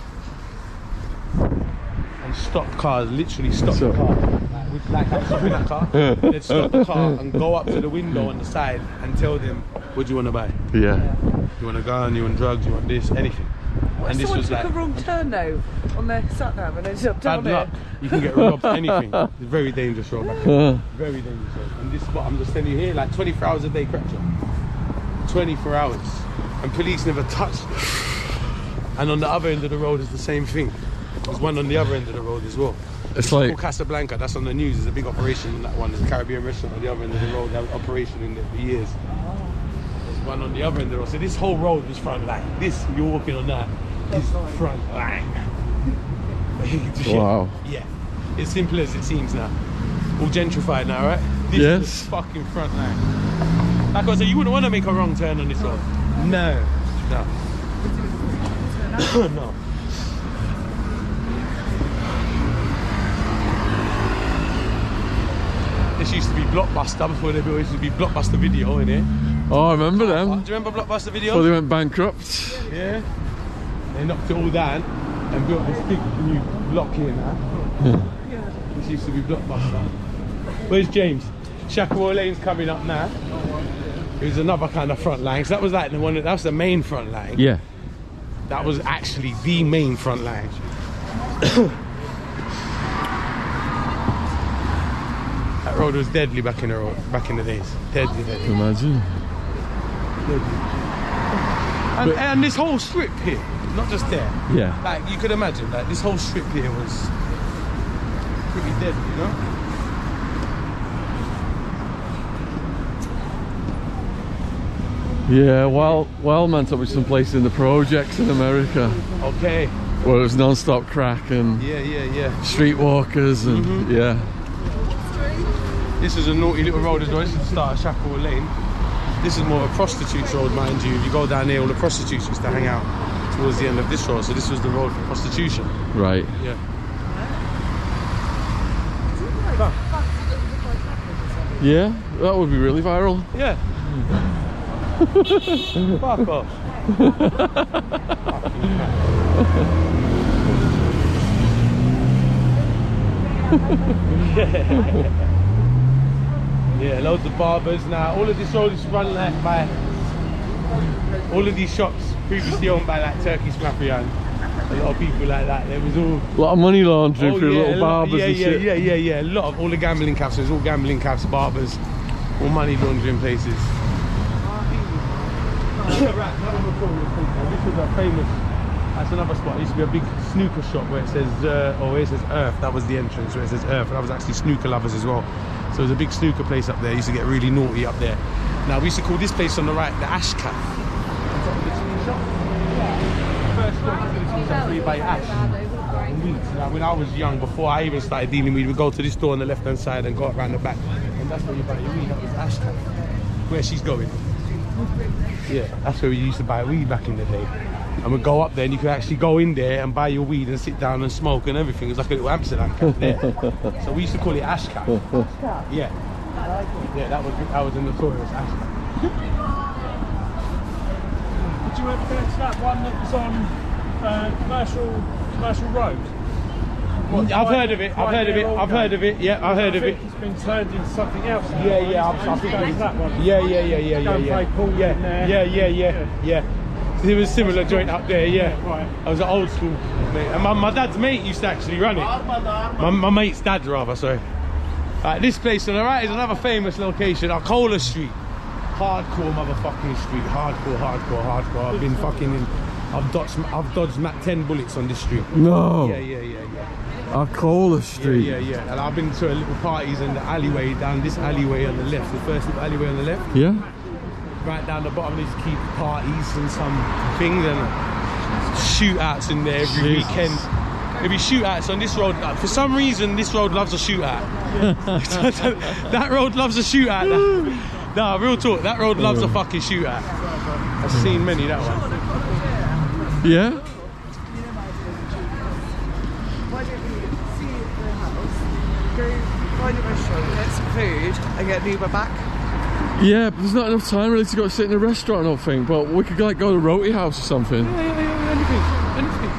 Speaker 6: And stop cars, literally stop the car. Like I'm stopping that car. They'd stop the car and go up to the window on the side and tell them, what do you want to buy?
Speaker 3: Yeah.
Speaker 6: You want a gun, you want drugs, you want this, anything.
Speaker 7: What
Speaker 6: And
Speaker 7: if
Speaker 6: this
Speaker 7: someone
Speaker 6: was
Speaker 7: took
Speaker 6: like
Speaker 7: a wrong turn though on their sat-nav and ended up down
Speaker 6: bad luck.
Speaker 7: there?
Speaker 6: You can get robbed anything. It's a very dangerous road back here. Very dangerous road. And this spot I'm just telling you here, like 24 hours a day crack job. 24 hours. And police never touched it. And on the other end of the road is the same thing. There's one on the other end of the road as well.
Speaker 3: It's like
Speaker 6: called Casablanca, that's on the news. There's a big operation in that one. There's a Caribbean restaurant on the other end of the road. They have an operation in there for years. There's one on the other end of the road. So this whole road was front line. This, you're walking on that, is front line.
Speaker 3: Wow.
Speaker 6: Yeah. As simple as it seems now. All gentrified now, right? This is the fucking front line. Like I said, you wouldn't want to make a wrong turn on this road. No. No. This used to be Blockbuster before they used to be Blockbuster Video in here.
Speaker 3: Oh, I remember them.
Speaker 6: Do you remember Blockbuster Video?
Speaker 3: Before they went bankrupt.
Speaker 6: Yeah. They knocked it all down and built this big new block here now. This used to be Blockbuster. Where's James? Shacklewell Lane's coming up now. It was another kind of front line. So that was like the one. That was the main front line.
Speaker 3: Yeah.
Speaker 6: That was actually the main front line. That road was deadly back in the days. Deadly.
Speaker 3: Imagine.
Speaker 6: And this whole strip here, not just there.
Speaker 3: Yeah.
Speaker 6: Like you could imagine, like this whole strip here was pretty deadly, you know.
Speaker 3: Yeah, well meant to be some place in the projects in America.
Speaker 6: Okay.
Speaker 3: Where it was non-stop crack and
Speaker 6: Yeah.
Speaker 3: streetwalkers and yeah.
Speaker 6: This is a naughty little road as well. This is the start of Shackle Lane. This is more of a prostitutes road, mind you. If you go down here, all the prostitutes used to hang out towards the end of this road. So this was the road for prostitution.
Speaker 3: Right.
Speaker 6: Yeah.
Speaker 3: Yeah, that would be really viral.
Speaker 6: Yeah. Fuck off. Yeah, loads of barbers now. All of this road is run like by all of these shops previously owned by like Turkish mafia and a lot of people like that. There was all
Speaker 3: a lot of money laundering through little barbers and shit.
Speaker 6: Yeah. A lot of all the gambling caps. There's all gambling caps, barbers, all money laundering places. This is a famous. That's another spot. It used to be a big snooker shop where it says, where it says Earth. That was the entrance where it says Earth. And that was actually snooker lovers as well. So there's a big snooker place up there. It used to get really naughty up there. Now we used to call this place on the right the Ash Cat. First store facility was actually by Ash and weed. Now when I was young, before I even started dealing weed, we'd go to this store on the left hand side and go around the back. And that's where you buy your weed. That was Ash Cat. Where she's going. Yeah, that's where we used to buy weed back in the day. And we'd go up there and you could actually go in there and buy your weed and sit down and smoke and everything. It was like a little Amsterdam cat there. So we used to call it Ash Cat. Yeah. Yeah, that was a notorious Ash Cat.
Speaker 19: Did you ever go to that one that was on Commercial Road?
Speaker 6: I've heard of it. Yeah, I've heard of it.
Speaker 19: It's been turned into something else.
Speaker 6: I think it was
Speaker 19: that one.
Speaker 6: Yeah. It was a similar joint up there, yeah.
Speaker 19: Right.
Speaker 6: I was an old school mate. And my dad's mate used to actually run it. My mate's dad, rather, sorry. This place on the right is another famous location, Arcola Street. Hardcore motherfucking street. Hardcore. I've been fucking in. I've dodged Mac 10 bullets on this street.
Speaker 3: No.
Speaker 6: Yeah.
Speaker 3: Arcola Street.
Speaker 6: Yeah. And I've been to little parties in the alleyway, down this alleyway on the left, the first little alleyway on the left.
Speaker 3: Yeah.
Speaker 6: Right down the bottom, there's keep parties and some things and shootouts in there every weekend. There'll be shootouts on this road. For some reason, this road loves a shootout. That road loves a shootout. Nah, real talk. That road loves a fucking shootout. I've seen many that one.
Speaker 3: Yeah.
Speaker 4: Why don't we see the house, go find a restaurant, get some food, and get an Uber back?
Speaker 3: Yeah, but there's not enough time really to go sit in a restaurant or anything. But we could like go to Roti House or something.
Speaker 6: Yeah, anything.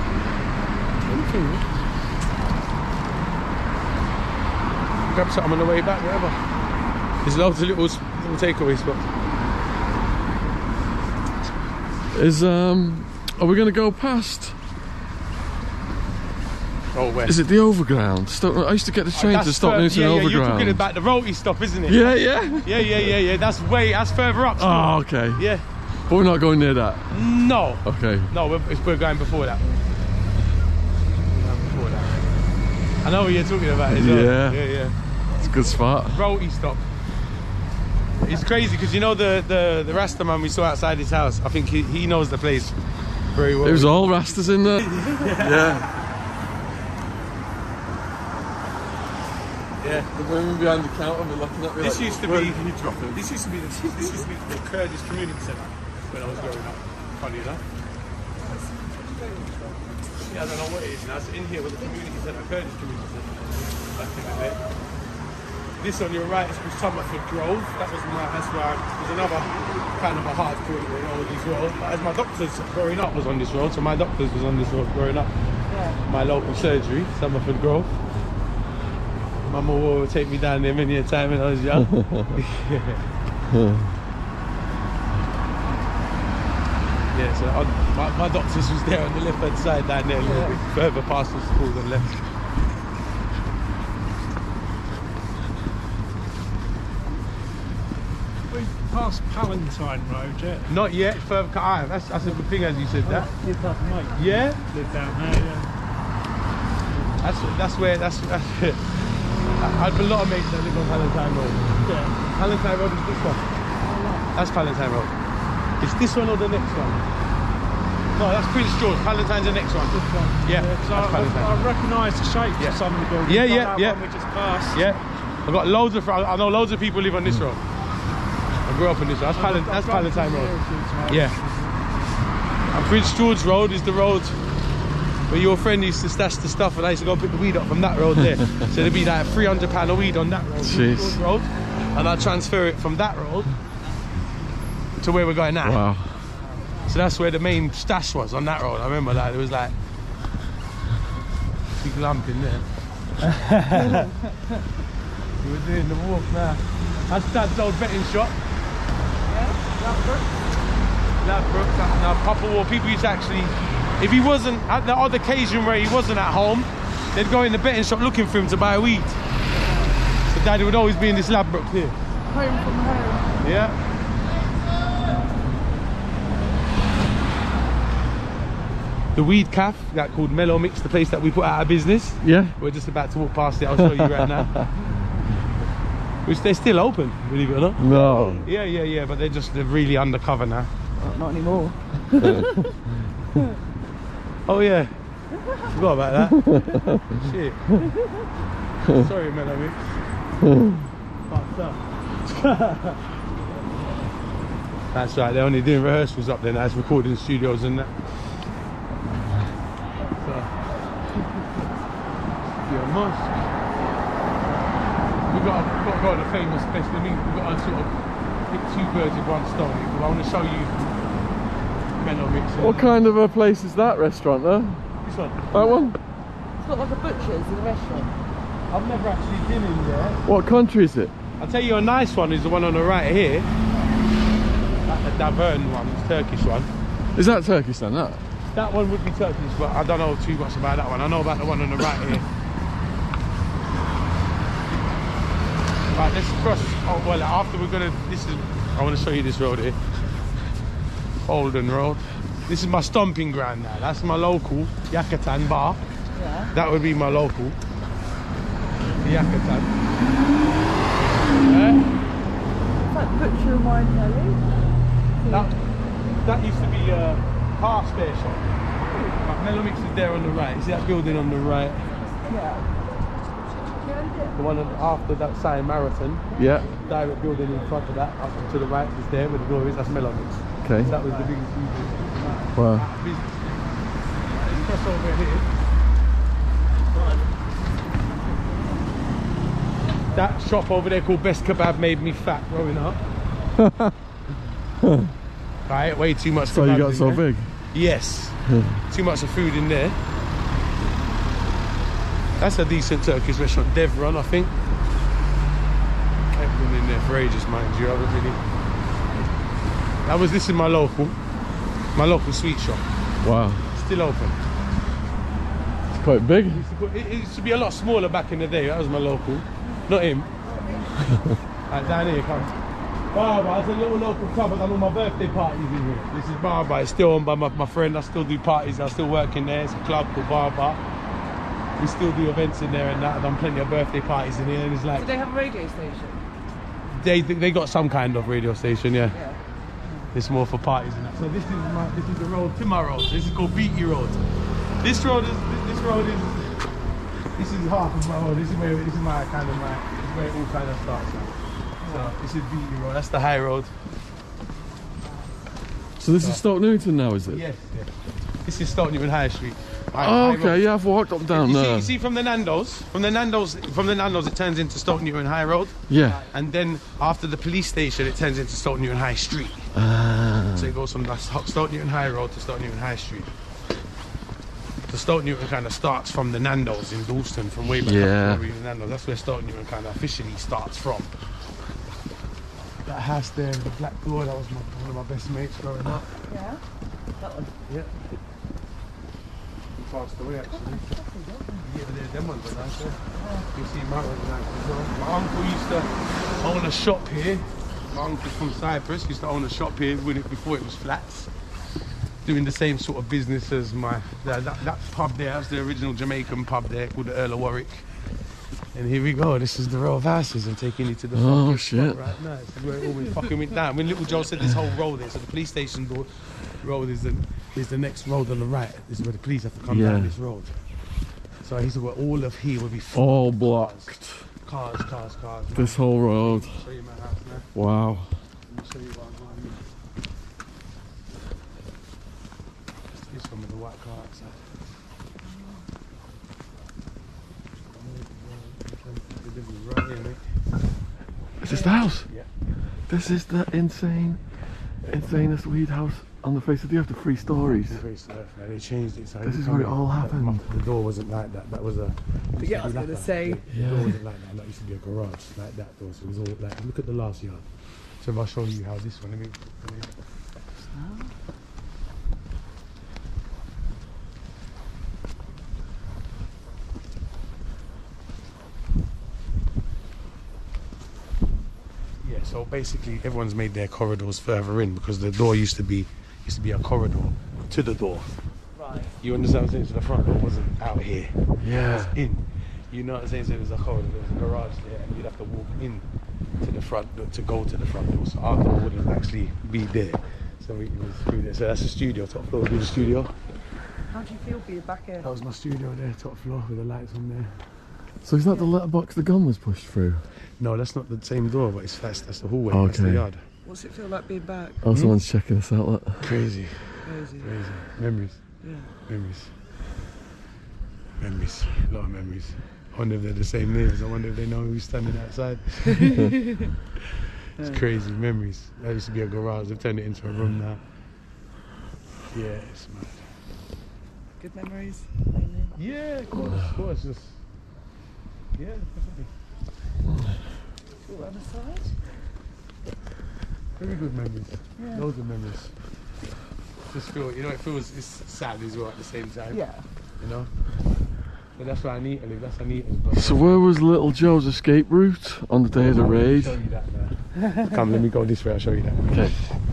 Speaker 6: Grab something on the way back, whatever. There's loads of little takeaway spots.
Speaker 3: Are we going to go past?
Speaker 6: Oh, where?
Speaker 3: Is it the Overground? I used to get the train to Stocknewton Overground.
Speaker 6: You're talking about the Roti stop, isn't it?
Speaker 3: Yeah.
Speaker 6: Yeah. That's further up. Still.
Speaker 3: Oh, okay.
Speaker 6: Yeah.
Speaker 3: But we're not going near that.
Speaker 6: No.
Speaker 3: Okay.
Speaker 6: No, we're going before that. I know what you're talking about as well. Yeah.
Speaker 3: It's a good spot.
Speaker 6: Roti stop. It's crazy because you know the Rasta man we saw outside his house. I think he knows the place very well.
Speaker 3: It was all Rastas in there. Yeah.
Speaker 6: Yeah.
Speaker 3: The women behind the counter were looking at me.
Speaker 6: This
Speaker 3: like,
Speaker 6: used to be the Kurdish community centre when I was growing up. Funny enough. Yeah, I don't know what it is now. So in here was a community centre, Kurdish community centre. Back in the day. This on your right is called Somerford Grove. That's where there's another kind of a hardcore road as well. But as my doctors growing up was on this road, so my doctors was on this road growing up. Yeah. My local surgery, Somerford Grove. My mum would take me down there many a time when I was young. Yeah, so my doctors was there on the left hand side down there a little bit further past the school on the left.
Speaker 19: Past Palantine Road yet?
Speaker 6: Not yet, further cut. That's a good thing as you said that. Yeah?
Speaker 19: Live down there, yeah.
Speaker 6: That's where I have a lot of mates that live on Palantine Road.
Speaker 19: Yeah.
Speaker 6: Palantine Road is this one. That's Palantine Road. It's this one or the next one? No, that's Prince George. Palatine's the next one.
Speaker 19: This one.
Speaker 6: Yeah,
Speaker 19: so
Speaker 6: that's Palatine.
Speaker 19: I recognise the shapes of some of the buildings.
Speaker 6: Yeah.
Speaker 19: One we just passed.
Speaker 6: Yeah. I've got loads of. I know loads of people live on this road. I grew up on this road. That's Palatine Road. Yeah. And Prince George Road is the road where your friend used to stash the stuff, and I used to go pick the weed up from that road there. So there'd be like £300 of weed on that road, Prince George Road, and I transfer it from that road to where we're going now.
Speaker 3: Wow.
Speaker 6: So that's where the main stash was, on that road. I remember that. There was like a big lump in there. We were doing the walk now. That's Dad's old betting shop.
Speaker 4: Yeah,
Speaker 6: Ladbroke. Now, Papa War, people used to actually, if he wasn't, at the odd occasion where he wasn't at home, they'd go in the betting shop looking for him to buy weed. So Daddy would always be in this Ladbroke here.
Speaker 4: Home from home.
Speaker 6: Yeah. The weed cafe, that called Mellow Mix, the place that we put out of business.
Speaker 3: Yeah.
Speaker 6: We're just about to walk past it. I'll show you right now. Which they're still open, believe it or not.
Speaker 3: No.
Speaker 6: Yeah, but they're really undercover now.
Speaker 7: Not anymore.
Speaker 6: Oh yeah. Forgot about that. Shit. Sorry, Mellow Mix. Fucked up. That's right, they're only doing rehearsals up there now. It's recording studios and that. Mosque. We've got to go to the famous place. I mean, we've got to sort of hit 2 birds with 1 stone. I want to show you Mellow Mix.
Speaker 3: What kind of a place is that restaurant there?
Speaker 6: This one.
Speaker 3: That one?
Speaker 4: It's got like a butcher's in a restaurant.
Speaker 6: I've never actually been in there.
Speaker 3: What country is it?
Speaker 6: I'll tell you a nice one is the one on the right here. That's the Davern one, it's Turkish one.
Speaker 3: Is that Turkish then, that?
Speaker 6: That one would be Turkish, but I don't know too much about that one. I know about the one on the right here. Right, let's cross. Oh well, after we're gonna. I want to show you this road here. Olden Road. This is my stomping ground now. That's my local Yakatan bar.
Speaker 7: Yeah.
Speaker 6: That would be my local. The Yakatan.
Speaker 7: It's like Butcher and Wine Deli.
Speaker 6: That used to be a car spare shop. Like Mellow Mix is there on the right. See that building on the right?
Speaker 7: Yeah.
Speaker 6: The one after that sign, Marathon.
Speaker 3: Yeah.
Speaker 6: Direct building in front of that, up to the right is there where the door is. That's Mellow Mix.
Speaker 3: Okay.
Speaker 6: So that was the biggest business.
Speaker 3: Wow.
Speaker 6: Let's cross over here. That shop over there called Best Kebab made me fat growing up. Right, way too much.
Speaker 3: So you got so big?
Speaker 6: Yes. Too much of food in there. That's a decent Turkish restaurant, Devron, I think. I've been in there for ages, mind you. I haven't really. This is my local sweet shop.
Speaker 3: Wow.
Speaker 6: Still open.
Speaker 3: It's quite big.
Speaker 6: It used to be a lot smaller back in the day. That was my local. Not him. Right, down here, come. Barbar, it's a little local club. I done all my birthday parties in here. This is Barbar. It's still owned by my friend. I still do parties. I still work in there. It's a club called Barbar. We still do events in there and that. I've done plenty of birthday parties in here. And it's like.
Speaker 4: Do they have a radio station?
Speaker 6: They got some kind of radio station, yeah. It's more for parties and that. So this is the road to my road. This is called Beatty Road. This is half of my road. This is where it all kind of starts now. So this is Beatty Road. That's the high road.
Speaker 3: So this is Stoke Newington now, is it?
Speaker 6: Yes. This is Stoke Newington High Street.
Speaker 3: Oh, okay, yeah, I've walked up down there.
Speaker 6: You see from the Nando's, it turns into Stoke Newington High Road.
Speaker 3: Yeah.
Speaker 6: And then after the police station, it turns into Stoke Newington High Street. So it goes from Stoke Newington High Road to Stoke Newington High Street. So Stoke Newington kind of starts from the Nando's in Dalston, from way back up the Nando's. That's where Stoke Newington kind of officially starts from. That house there, the black door, that was one of my best mates growing up.
Speaker 7: Yeah? That one?
Speaker 6: Yeah. Passed away actually. Them ones are nice, yeah. You see my ones are nice as well. My uncle used to own a shop here. My uncle from Cyprus used to own a shop here before it was flats. Doing the same sort of business as that pub there. That was the original Jamaican pub there called the Earl of Warwick. And here we go. This is the row of houses. I'm taking you to the
Speaker 3: Oh,
Speaker 6: fucking
Speaker 3: shit.
Speaker 6: spot right now. This is where it always fucking went down. When Little Joe said this whole road there, so the police station road is the next road on the right. This is where the police have to come down this road. So he said, well, all of here will be full.
Speaker 3: All blocked.
Speaker 6: Cars.
Speaker 3: This whole road.
Speaker 6: I'll show you my house now.
Speaker 3: Wow.
Speaker 6: Let me show you what I'm going to do. This one with the white car outside. Right here, mate.
Speaker 3: Is this the house?
Speaker 6: Yeah.
Speaker 3: This is the insanest weed house on the face of the earth, the 3 stories.
Speaker 6: They changed it. So
Speaker 3: This is where it all happened.
Speaker 6: The door wasn't like that. That was a.
Speaker 4: Yeah, I was going to say.
Speaker 6: The door wasn't like that. That used to be a garage, like that door. So it was all like. Look at the last yard. So if I show you how this one. Let me Yeah, so basically everyone's made their corridors further in because the door used to be a corridor to the door.
Speaker 4: Right.
Speaker 6: You understand what I'm saying? So the front door wasn't out here.
Speaker 3: Yeah.
Speaker 6: It was in. You know what I'm saying? So there was a corridor, there was a garage there, and you'd have to walk in to the front door to go to the front door. So our door wouldn't actually be there. So it was through there. So that's the studio, top floor would be the studio.
Speaker 7: How do you feel being back here?
Speaker 6: That was my studio there, top floor with the lights on there.
Speaker 3: So is that the letterbox the gun was pushed through?
Speaker 6: No, that's not the same door, but that's the hallway,
Speaker 3: Okay.
Speaker 6: that's the yard.
Speaker 4: What's it feel like being back?
Speaker 3: Oh, someone's checking us out. Look.
Speaker 6: Crazy.
Speaker 4: Crazy.
Speaker 6: Memories.
Speaker 4: Yeah.
Speaker 6: Memories. A lot of memories. I wonder if they're the same neighbours. I wonder if they know who's standing outside. It's crazy. Memories. That used to be a garage. They've turned it into a room now. Yeah, it's mad.
Speaker 4: Good memories?
Speaker 6: Yeah, of course. Just, yeah, definitely.
Speaker 4: All on the side?
Speaker 6: Very good memories.
Speaker 4: Yeah.
Speaker 6: Loads of memories. Just feel, it's sad as well at the same time.
Speaker 4: Yeah.
Speaker 6: You know? But that's where I need to live. That's where I need to live.
Speaker 3: So where was Little Joe's escape route on the day of the raid?
Speaker 6: I'll show you that now. Come, let me go this way. I'll show you that.
Speaker 3: Okay.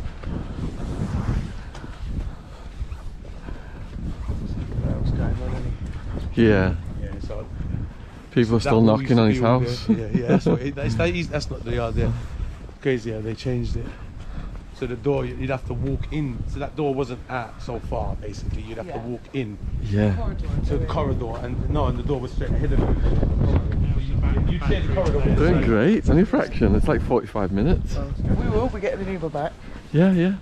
Speaker 3: Yeah.
Speaker 6: Yeah, so
Speaker 3: people are still knocking on his house.
Speaker 6: Yeah, that's not the yard there. Crazy how they changed it. So the door, you'd have to walk in. So that door wasn't out so far, basically. You'd have to walk in.
Speaker 3: Yeah.
Speaker 6: To the corridor, and the door was straight ahead of you. You'd see the corridor.
Speaker 3: Doing great. It's only a fraction. It's like 45 minutes.
Speaker 7: We will be getting an Uber back.
Speaker 3: Yeah.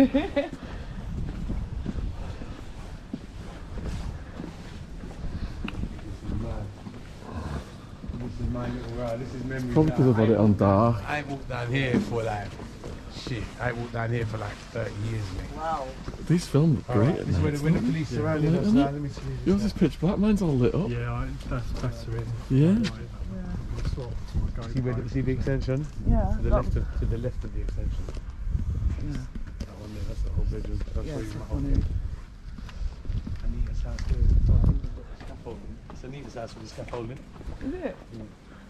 Speaker 6: This is memories.
Speaker 3: Probably because I've had it on dark.
Speaker 6: I ain't walked down here for like 30 years, mate.
Speaker 7: Wow.
Speaker 3: These films are great.
Speaker 6: This is where the police surrounded us. Let me see.
Speaker 3: Yours is pitch black. Mine's all lit up.
Speaker 19: Yeah, that's better in.
Speaker 3: Yeah.
Speaker 6: See the extension?
Speaker 7: Yeah.
Speaker 6: To the left of the extension. Yeah. That one there, that's the whole bedroom. I'll show you my whole thing. Anita's house there. Scaffolding. It's Anita's house with the scaffolding.
Speaker 7: Is it?
Speaker 6: Yeah.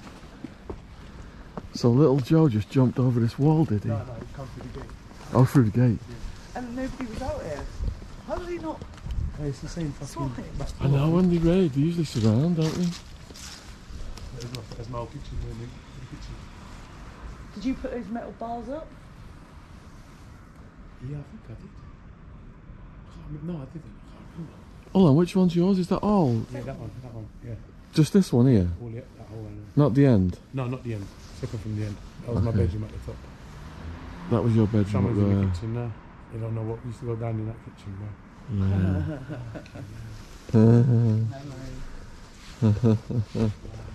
Speaker 3: So Little Joe just jumped over this wall, did he?
Speaker 6: No, he come through the gate.
Speaker 3: Oh, through the gate.
Speaker 6: Yeah.
Speaker 7: And nobody was out here. How did he not?
Speaker 6: Hey, it's the same fucking.
Speaker 3: I know when they raid, they usually surround, don't they?
Speaker 6: There's my old kitchen there, mate.
Speaker 7: Did you put those metal bars up?
Speaker 6: Yeah, I think I did. No, I didn't. I can't remember.
Speaker 3: Hold on, which one's yours? Is that all?
Speaker 6: Yeah, that one, yeah.
Speaker 3: Just this one here?
Speaker 6: All that whole one.
Speaker 3: Not the end?
Speaker 6: No, not the end. Second from the end. That was my bedroom at the top.
Speaker 3: That was your bedroom
Speaker 6: Someone's
Speaker 3: up
Speaker 6: in
Speaker 3: there.
Speaker 6: the kitchen now. They don't know what used to go down in that kitchen now.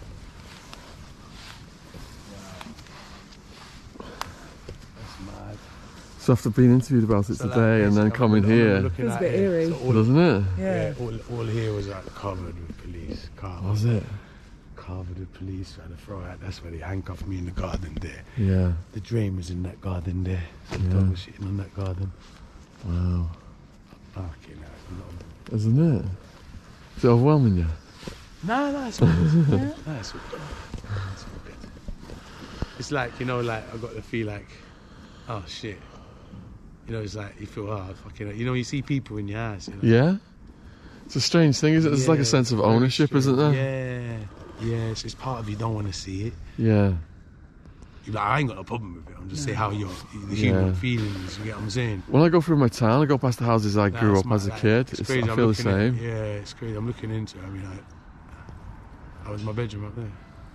Speaker 3: So after being interviewed about it today and then coming here,
Speaker 4: It's a bit eerie.
Speaker 3: doesn't it?
Speaker 4: Yeah.
Speaker 6: All here was like covered with police.
Speaker 3: Was it?
Speaker 6: Covered with police trying to throw out. That's where they handcuffed me in the garden there.
Speaker 3: Yeah.
Speaker 6: The drain was in that garden there. So the
Speaker 3: Yeah.
Speaker 6: dog was shitting on that garden.
Speaker 3: Wow.
Speaker 6: Fucking hell.
Speaker 3: Isn't it? Is it overwhelming you?
Speaker 6: No, it's all good. No, it's all good. It's all good. It's like, I got to feel like, oh shit. It's like you feel, fucking, you see people in your house.
Speaker 3: Yeah? It's a strange thing, isn't it? There's like a sense of ownership, isn't there?
Speaker 6: Yeah. Yeah, it's just part of you don't want to see it.
Speaker 3: Yeah.
Speaker 6: You're like, I ain't got no problem with it. I'm just saying how the human feelings, you get what I'm saying?
Speaker 3: When I go through my town, I go past the houses I grew up as a kid.
Speaker 6: It's crazy.
Speaker 3: I feel the same.
Speaker 6: It's crazy. I'm looking into it. I mean, that was my bedroom up there.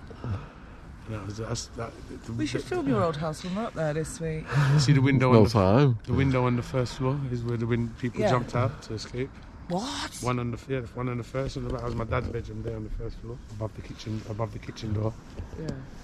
Speaker 6: And
Speaker 7: we should film your old house when we're up there this week.
Speaker 6: See the window
Speaker 3: time.
Speaker 6: The window on the first floor is where people jumped out to escape.
Speaker 7: What?
Speaker 6: One on the first floor. That was my dad's bedroom there on the first floor, above the kitchen door.
Speaker 7: Yeah.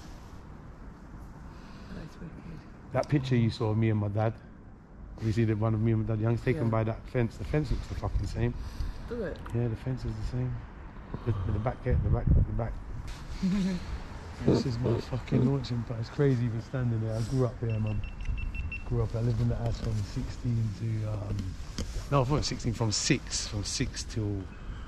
Speaker 6: That picture you saw of me and my dad, you see the one of me and my dad young, taken by that fence. The fence looks the fucking same.
Speaker 7: Does it?
Speaker 6: Yeah, the fence is the same. The back gate, the back. This is my fucking launching pad. It's crazy even standing there. I grew up here, man. I lived in the house from 16 to from 16 from 6 till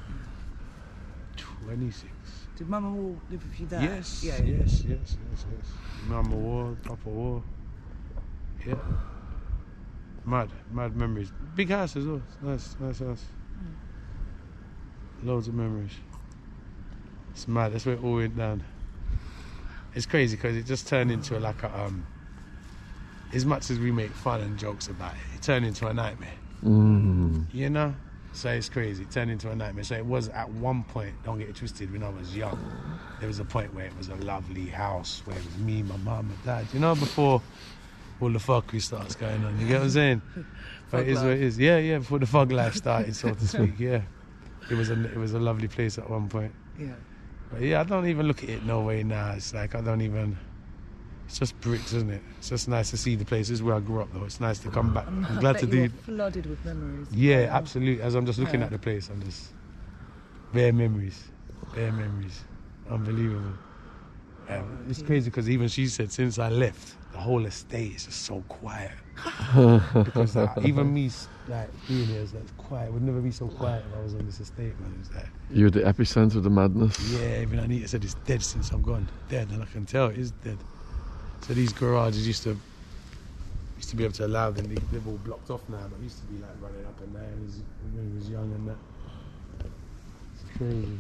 Speaker 6: 26.
Speaker 7: Did Mama all live with you there?
Speaker 6: Yes.
Speaker 7: Yeah.
Speaker 6: Yes. Mama war, Papa war. Yeah. Mad memories. Big house as well. Nice house. Loads of memories. It's mad. That's where it all went down. It's crazy because it just turned into like a as much as we make fun and jokes about it, it turned into a nightmare. You know? So it's crazy. It turned into a nightmare. So it was at one point, don't get it twisted, when I was young, there was a point where it was a lovely house where it was me, my mum, my dad. You know, before all the fuckery starts going on. You get what I'm saying? But it is what it is. Yeah, before the fug life started, so to speak, yeah. It was a lovely place at one point.
Speaker 7: Yeah.
Speaker 6: But yeah, I don't even look at it no way now. It's like it's just bricks, isn't it? It's just nice to see the places where I grew up, though. It's nice to come back. I'm glad to do.
Speaker 7: Flooded with memories.
Speaker 6: Yeah, absolutely. As I'm just looking at the place, I'm just bare memories, unbelievable. It's crazy because even she said since I left, the whole estate is just so quiet. Because even me, like being here, is like quiet. It would never be so quiet if I was on this estate, man. It was like
Speaker 3: you're the epicenter of the madness.
Speaker 6: Yeah, even Anita said it's dead since I'm gone. Dead, and I can tell it is dead. So these garages used to be able to allow them. They've all blocked off now, but used to be like running up and down when he was young and that. It's crazy.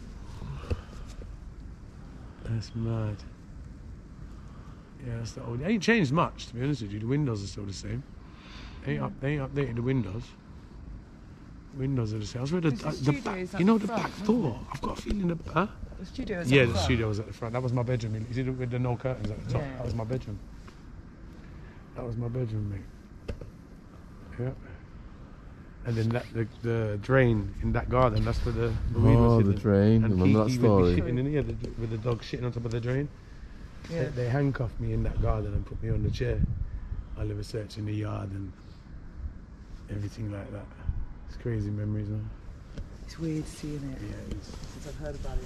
Speaker 6: That's mad. Yeah, that's the old. It ain't changed much, to be honest with you. The windows are still the same. They ain't updated the windows. Windows are the same. I was with the back. You know the back door. I've got a feeling the. Huh?
Speaker 7: The studio is
Speaker 6: the studio was at the front. That was my bedroom. You see with the no curtains at the top?
Speaker 7: Yeah.
Speaker 6: That was my bedroom. That was my bedroom, mate. Yeah. And then the drain in that garden, that's where the weed was hidden.
Speaker 3: The drain.
Speaker 6: And
Speaker 3: Remember that story?
Speaker 6: With the dog shitting on top of the drain.
Speaker 7: Yeah.
Speaker 6: They handcuffed me in that garden and put me on the chair. I live a search in the yard and everything like that. It's crazy memories, huh?
Speaker 7: It's weird seeing it.
Speaker 6: Yeah, it is.
Speaker 7: Since I've heard about it.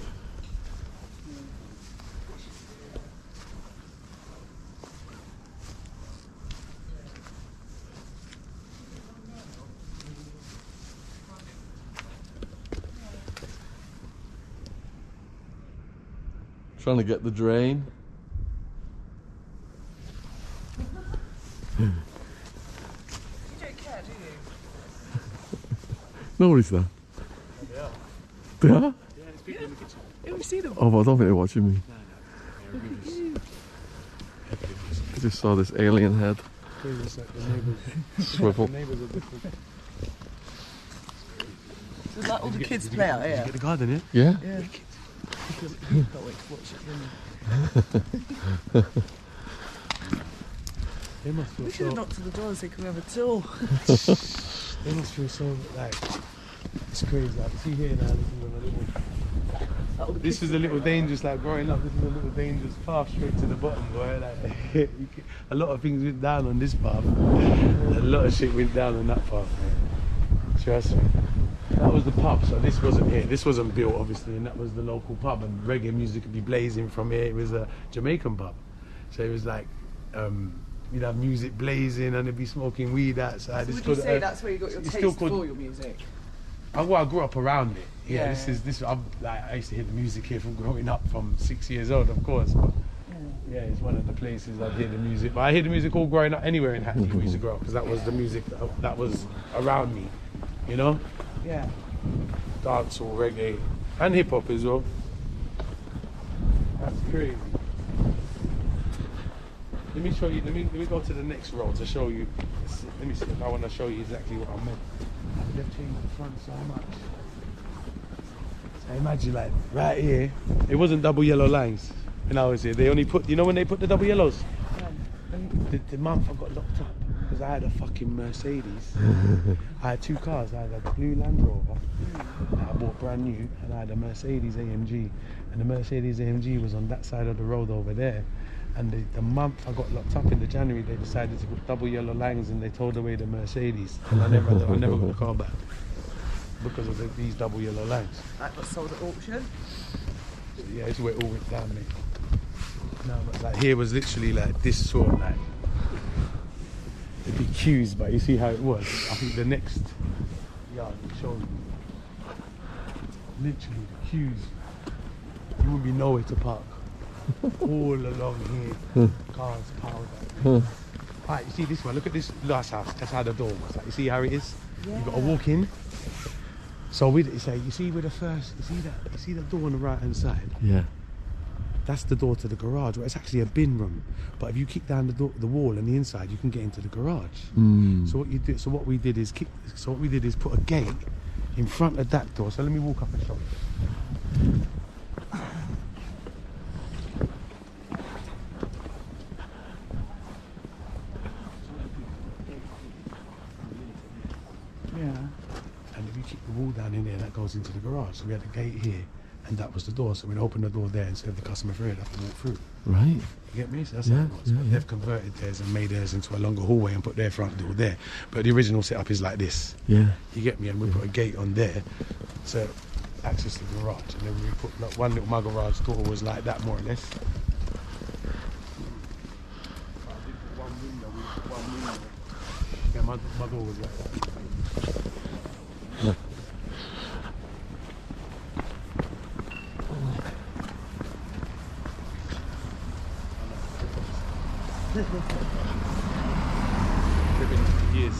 Speaker 3: Trying to get the drain.
Speaker 7: You don't care, do you?
Speaker 3: Nobody's there. They are?
Speaker 6: Yeah, there's people in the kitchen.
Speaker 7: Yeah, we see them.
Speaker 3: Oh, but I don't think they're watching me.
Speaker 6: No.
Speaker 3: I just saw this alien head.
Speaker 6: It's like the neighbours.
Speaker 3: Swivel.
Speaker 6: The neighbours are different.
Speaker 7: So like all the kids play out here.
Speaker 6: Did you get the garden, yeah?
Speaker 3: Yeah.
Speaker 7: Yeah. Can't wait to watch it.
Speaker 6: They must feel
Speaker 7: We should have knocked on the door and said, "Can we have a tour?"
Speaker 6: They must feel so like it's crazy. Like, see here now, this is a little dangerous. Like growing up, this is a little dangerous path straight to the bottom, boy. Like a lot of things went down on this path. A lot of shit went down on that path, man. Trust me. That was the pub, so this wasn't here. This wasn't built, obviously, and that was the local pub. And reggae music could be blazing from here. It was a Jamaican pub, so it was like. You'd have music blazing and they'd be smoking weed outside.
Speaker 7: So would you say that's where you got your taste for your music?
Speaker 6: I grew up around it. Yeah. This. I used to hear the music here from growing up, from 6 years old, of course. But yeah, it's one of the places I'd hear the music. But I hear the music all growing up anywhere in Hackney we used to grow up, because that was the music that was around me. You know?
Speaker 7: Yeah.
Speaker 6: Dancehall, reggae, and hip hop as well. crazy. Let me show you. Let me go to the next row to show you. Let me see. I want to show you exactly what I meant. They've changed the front so much. So imagine like right here, it wasn't double yellow lines when I was here. They only put, you know when they put the double yellows? The month I got locked up because I had a fucking Mercedes. I had 2 cars. I had a blue Land Rover that I bought brand new, and I had a Mercedes AMG. And the Mercedes AMG was on that side of the road over there. And the month I got locked up in the January, they decided to put double yellow lines and they towed away the Mercedes. And I never got the car back because of these double yellow lines.
Speaker 4: That got sold at auction?
Speaker 6: Yeah, it's where it all went down, mate. No, but like here was literally like this sort of like it'd be queues, but you see how it was. I think the next yard will show you. Literally the queues. You wouldn't be nowhere to park. All along here, cars piled up. Right, you see this one? Look at this last house. That's how the door was. Like, you see how it is? Yeah. You got to walk in. So you see where the first, you see the door on the right hand side.
Speaker 3: Yeah.
Speaker 6: That's the door to the garage. Well, it's actually a bin room, but if you kick down the wall on the inside, you can get into the garage. So what we did is put a gate in front of that door. So let me walk up and show you.
Speaker 4: Yeah.
Speaker 6: And if you keep the wall down in there, that goes into the garage. So we had a gate here, and that was the door. So we'd open the door there and serve the customer through it. Have to walk through.
Speaker 3: Right.
Speaker 6: You get me? So that's how it was. But they've converted theirs and made theirs into a longer hallway and put their front door there. But the original setup is like this.
Speaker 3: Yeah.
Speaker 6: You get me? And we put a gate on there to access the garage. And then we put like one little, my garage door was like that more or less. Yeah, my door was like that.
Speaker 3: Yeah.
Speaker 6: Years.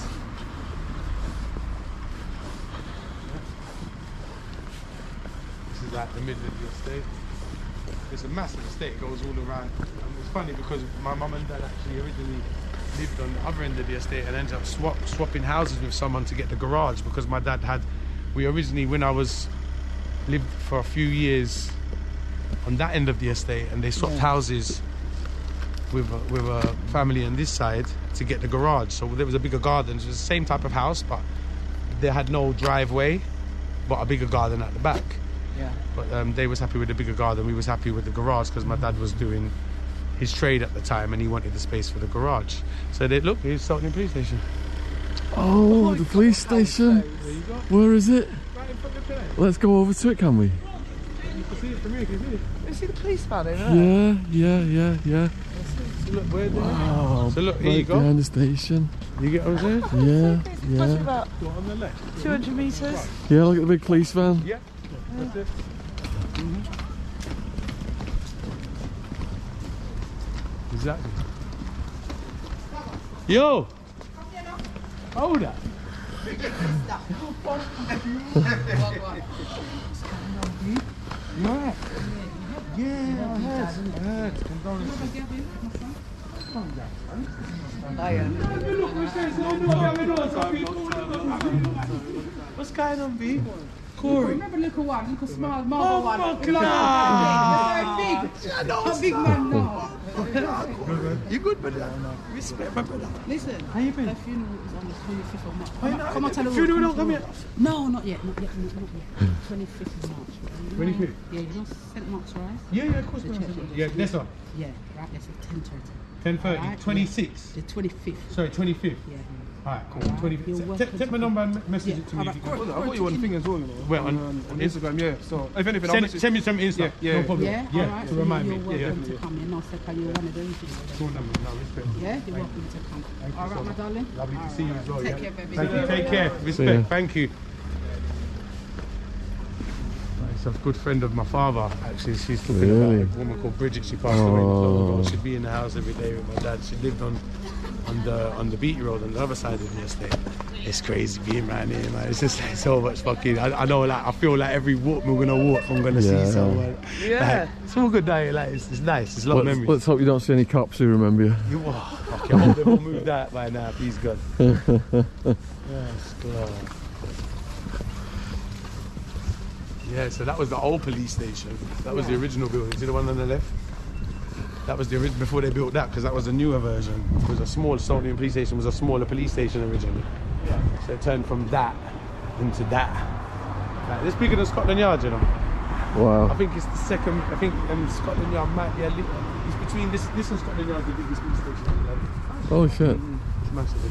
Speaker 6: This is like the middle of the estate. It's a massive estate, it goes all around. And it's funny because my mum and dad actually originally lived on the other end of the estate and ended up swapping houses with someone to get the garage because my dad we originally, when I lived for a few years on that end of the estate, and they swapped houses with a family on this side to get the garage. So there was a bigger garden. It was the same type of house, but they had no driveway, but a bigger garden at the back.
Speaker 4: Yeah.
Speaker 6: But they was happy with the bigger garden. We was happy with the garage because my dad was doing his trade at the time and he wanted the space for the garage. So here's Saltney Police Station.
Speaker 3: Oh, the police station.
Speaker 6: There you go.
Speaker 3: Where is it?
Speaker 6: Right in front of your place.
Speaker 3: Let's go over to it, can we?
Speaker 6: You can see it from here, can you see it?
Speaker 4: You see the police van over there?
Speaker 3: Yeah.
Speaker 6: So look, where
Speaker 3: Wow.
Speaker 6: So look, here
Speaker 3: right
Speaker 6: you go.
Speaker 3: behind the station.
Speaker 6: You get what I'm saying?
Speaker 3: Yeah.
Speaker 4: What's it about?
Speaker 6: On the left.
Speaker 4: 200 metres?
Speaker 3: Yeah, look at the big police van.
Speaker 6: Yeah. That's it. Exactly. Yo! Hold up. You alright? Yeah, I heard. Condolences. What's going on, B? Corey.
Speaker 20: Remember little one, little small, marble one.
Speaker 6: Oh,
Speaker 20: Big. A big man now.
Speaker 6: You good, brother? Respect my brother.
Speaker 20: Listen,
Speaker 6: how you been?
Speaker 20: the funeral is on the 25th of March.
Speaker 6: Oh,
Speaker 20: Come on, tell the
Speaker 6: funeral don't come yet?
Speaker 20: No, not yet. 25th of March.
Speaker 6: 25th?
Speaker 20: Yeah, you know St. Mark's, right?
Speaker 6: Yeah, of course. Yeah, that's all.
Speaker 20: Yeah, right, that's at 10:30.
Speaker 6: 10:30,
Speaker 20: Right,
Speaker 6: 26?
Speaker 20: The 25th.
Speaker 6: Sorry, 25th?
Speaker 20: Yeah.
Speaker 6: Alright, cool. 25th. Take my number and message it to me.
Speaker 19: I've got you on the thing as well, you know.
Speaker 6: Well,
Speaker 19: on Instagram, yeah. So if anything, I'll message.
Speaker 6: Send me some Insta.
Speaker 19: Yeah.
Speaker 6: No problem.
Speaker 20: Yeah,
Speaker 6: Yeah,
Speaker 20: alright,
Speaker 6: to
Speaker 20: so
Speaker 6: remind
Speaker 20: you're
Speaker 6: me.
Speaker 20: welcome to come in. No, second, you're one of them.
Speaker 6: Cool number. No, respect.
Speaker 20: Yeah, you're welcome to come. Alright, my darling.
Speaker 6: Lovely to see you as well.
Speaker 20: Take
Speaker 6: yeah.
Speaker 20: care, baby.
Speaker 6: Thank you. Take care. Respect. Thank you. It's a good friend of my father, actually. She's talking about a woman called Bridget. She passed away not long ago. She'd be in the house every day with my dad. She lived on the Beatty Road on the other side of the estate. It's crazy being around here, man. It's just like so much fucking. I know, like, I feel like every walk we're gonna walk, I'm gonna see someone.
Speaker 4: Yeah.
Speaker 6: Like, it's all good day. Like, it's nice. It's a lot of memories.
Speaker 3: Let's hope you don't see any cops who remember you.
Speaker 6: Okay, I hope they've all moved out by now. Please God. Yes, God. Yeah, so that was the old police station. That was the original building. See the one on the left? That was the original before they built that, because that was a newer version. It was a small Stonian police station. Was a smaller police station originally. Yeah. So it turned from that into that. Like, it's bigger than Scotland Yard, you know.
Speaker 3: Wow.
Speaker 6: I think it's the second. I think Scotland Yard might be a little. It's between this and Scotland Yard, the biggest police station in London.
Speaker 3: Holy shit.
Speaker 6: It's massive.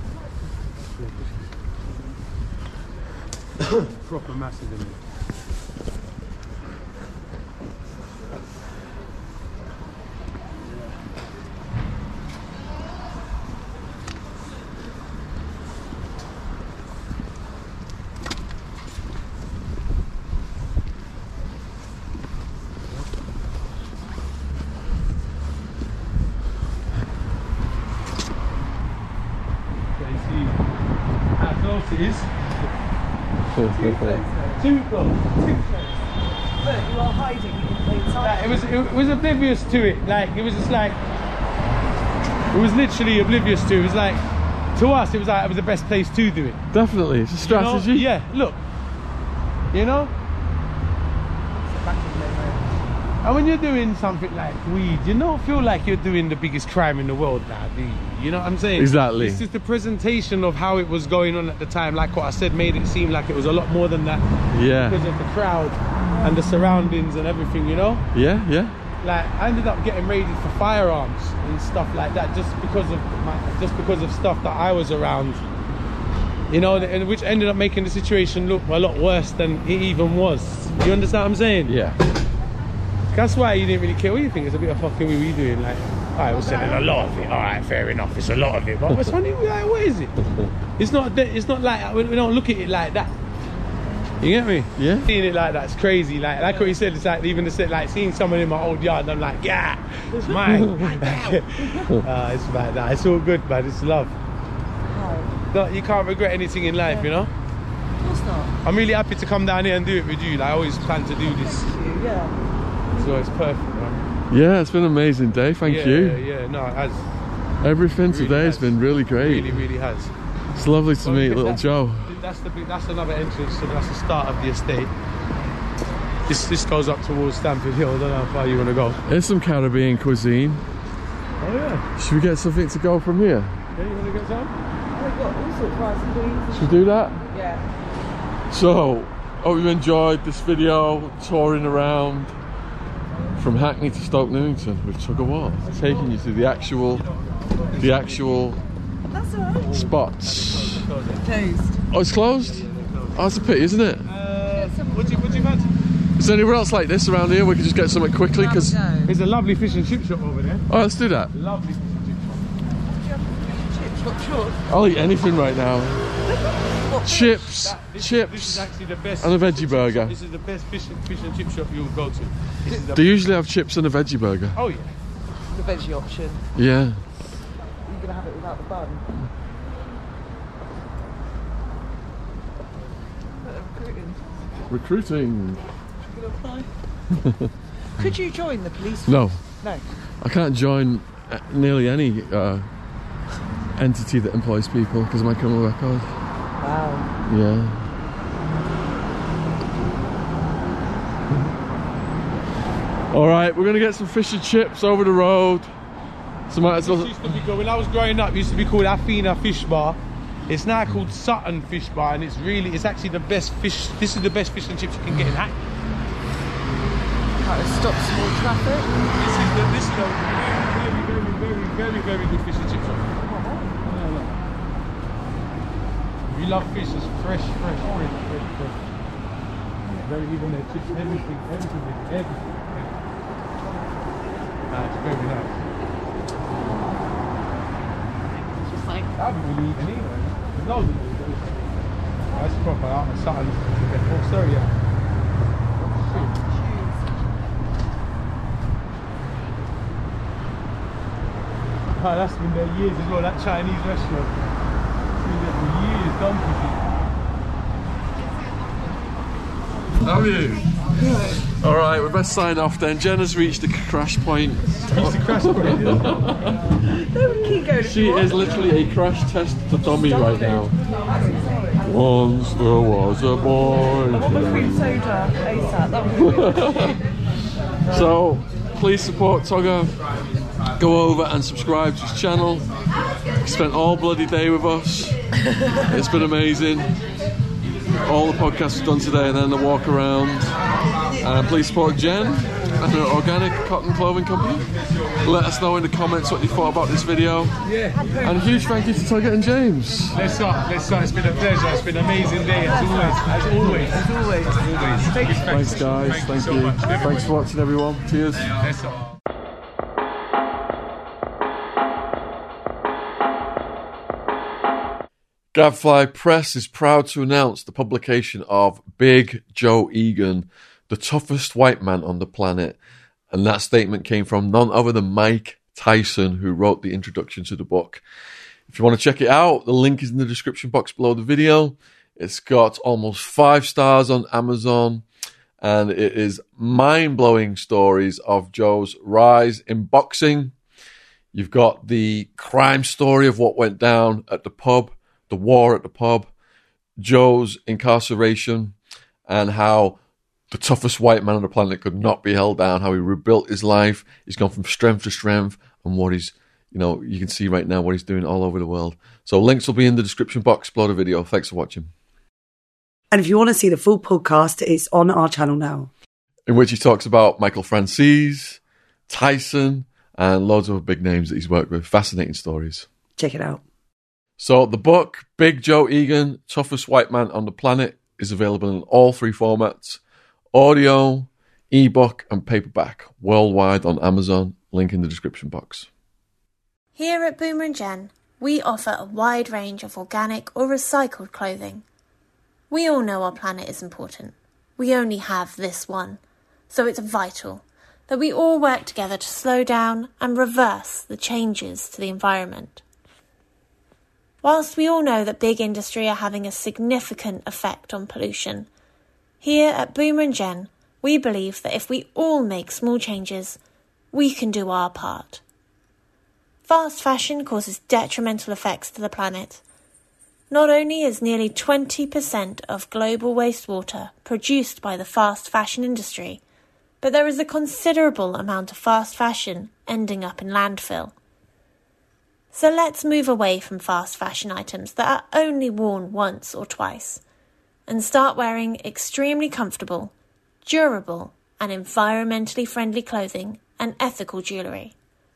Speaker 6: Isn't it? Proper massive, isn't it? Too close.
Speaker 4: Look, you are hiding in plain sight.
Speaker 6: Like, it was oblivious to it. Like, it was just like, it was literally oblivious to it. It was like, to us, it was like, it was the best place to do it.
Speaker 3: Definitely, it's a strategy.
Speaker 6: You know? Yeah, look, you know? And when you're doing something like weed, you don't feel like you're doing the biggest crime in the world now, do you? You know what I'm saying?
Speaker 3: Exactly.
Speaker 6: It's just the presentation of how it was going on at the time, like what I said, made it seem like it was a lot more than that.
Speaker 3: Yeah.
Speaker 6: Because of the crowd and the surroundings and everything, you know?
Speaker 3: Yeah, yeah.
Speaker 6: Like, I ended up getting raided for firearms and stuff like that just because of stuff that I was around. You know, and which ended up making the situation look a lot worse than it even was. You understand what I'm saying?
Speaker 3: Yeah.
Speaker 6: That's why you didn't really care. What do you think? It's a bit of fucking what you doing? Like, alright, we're selling a lot of it. Alright, fair enough. It's a lot of it. But what's funny? Like, what is it? It's not like, we don't look at it like that. You get me?
Speaker 3: Yeah.
Speaker 6: Seeing it like that's crazy. Like what you said, it's like even like seeing someone in my old yard and I'm like, yeah, it's mine. It's like that. It's all good, man. It's love. No, you can't regret anything in life, you know?
Speaker 4: Of course not.
Speaker 6: I'm really happy to come down here and do it with you. Like, I always plan to do this.
Speaker 4: Yeah.
Speaker 6: So it's perfect, man.
Speaker 3: Yeah, it's been an amazing day. Thank you.
Speaker 6: Yeah, no, it has.
Speaker 3: Everything today has been really great.
Speaker 6: Really has.
Speaker 3: It's lovely to meet little Joe.
Speaker 6: That's another entrance, so that's the start of the estate. This goes up towards Stamford Hill. I don't know how far you want to go.
Speaker 3: There's some Caribbean cuisine.
Speaker 6: Oh yeah.
Speaker 3: Should we get something to go from here?
Speaker 6: Yeah, you want to get some?
Speaker 4: We've got all sorts of rice and beans.
Speaker 3: Should we do that?
Speaker 4: Yeah.
Speaker 3: So, hope you enjoyed this video, touring around from Hackney to Stoke Newington with Tug of War, taking you to the actual
Speaker 4: That's all right.
Speaker 3: spots.
Speaker 4: Closed.
Speaker 3: Oh, it's closed? Oh, that's a pity, isn't it?
Speaker 6: What do you fancy?
Speaker 3: Is there anywhere else like this around here we can just get something quickly? Because
Speaker 6: there's a lovely fish and chip shop over there.
Speaker 3: Oh, let's do that.
Speaker 6: Lovely fish and chip shop.
Speaker 4: Chips, sure.
Speaker 3: I'll eat anything right now. Chips,
Speaker 6: This is actually the best.
Speaker 3: and a veggie burger.
Speaker 6: This is the best fish and chip shop you'll go to.
Speaker 3: They usually have chips and a veggie burger.
Speaker 6: Oh yeah.
Speaker 4: The veggie option.
Speaker 3: Yeah.
Speaker 4: You're going to have it without the bun.
Speaker 3: Recruiting.
Speaker 4: Should we apply? Could you join the police force?
Speaker 3: No.
Speaker 4: No.
Speaker 3: I can't join nearly any entity that employs people because of my criminal record.
Speaker 4: Wow.
Speaker 3: Yeah. All right, we're gonna get some fish and chips over the road. So might as well.
Speaker 6: When I was growing up, it used to be called Athena Fish Bar. It's now called Sutton Fish Bar, and it's actually the best fish. This is the best fish and chips you can get in Hackney.
Speaker 4: Try to stop small traffic.
Speaker 6: This is a very good fish and chip shop. If you love fish, it's fresh. Very even their chips, everything. It's very nice.
Speaker 9: It's just like
Speaker 6: I haven't really eaten either. There's loads of it. That's proper out of Sutton. Oh, sorry, yeah. Oh, that's been there years as well, that Chinese restaurant.
Speaker 3: How are you? Good. All right, we best sign off then. Jenna's reached the crash point.
Speaker 19: Reached the crash point.
Speaker 7: Don't keep going.
Speaker 3: She is literally a crash test dummy right now. Once there was a boy.
Speaker 7: I want my fruit soda ASAP. That would be
Speaker 3: So, please support Togger. Go over and subscribe to his channel. He spent all bloody day with us. It's been amazing. All the podcasts we've done today and then the walk around. Please support Jen and her organic cotton clothing company. Let us know in the comments what you thought about this video.
Speaker 19: Yeah.
Speaker 3: And a huge thank you to Tugget and James.
Speaker 19: Let's start. It's been a pleasure. It's been an amazing day as always.
Speaker 3: Thanks guys. Thank
Speaker 19: so
Speaker 3: you.
Speaker 19: much.
Speaker 3: Thanks for watching everyone. Cheers.
Speaker 19: Let's start.
Speaker 3: Gadfly Press is proud to announce the publication of Big Joe Egan, the toughest white man on the planet. And that statement came from none other than Mike Tyson, who wrote the introduction to the book. If you want to check it out, the link is in the description box below the video. It's got almost 5 stars on Amazon, and it is mind-blowing stories of Joe's rise in boxing. You've got the crime story of what went down at the pub, the war at the pub, Joe's incarceration, and how the toughest white man on the planet could not be held down, how he rebuilt his life. He's gone from strength to strength, and what he's, you can see right now what he's doing all over the world. So links will be in the description box below the video. Thanks for watching.
Speaker 21: And if you want to see the full podcast, it's on our channel now.
Speaker 3: In which he talks about Michael Francis, Tyson, and loads of big names that he's worked with. Fascinating stories.
Speaker 21: Check it out.
Speaker 3: So the book, Big Joe Egan, Toughest White Man on the Planet, is available in all 3 formats: audio, ebook, and paperback, worldwide on Amazon. Link in the description box.
Speaker 22: Here at Boomer and Jen, we offer a wide range of organic or recycled clothing. We all know our planet is important. We only have this one, so it's vital that we all work together to slow down and reverse the changes to the environment. Whilst we all know that big industry are having a significant effect on pollution, here at Boomer and Jen, we believe that if we all make small changes, we can do our part. Fast fashion causes detrimental effects to the planet. Not only is nearly 20% of global wastewater produced by the fast fashion industry, but there is a considerable amount of fast fashion ending up in landfill. So let's move away from fast fashion items that are only worn once or twice and start wearing extremely comfortable, durable, and environmentally friendly clothing and ethical jewellery.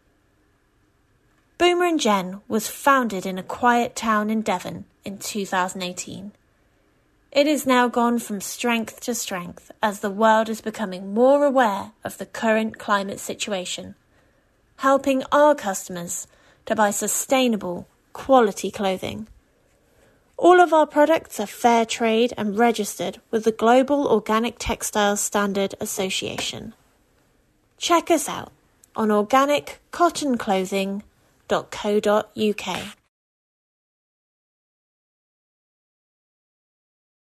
Speaker 22: Boomer and Jen was founded in a quiet town in Devon in 2018. It has now gone from strength to strength as the world is becoming more aware of the current climate situation, helping our customers to buy sustainable, quality clothing. All of our products are fair trade and registered with the Global Organic Textiles Standard Association. Check us out on organiccottonclothing.co.uk.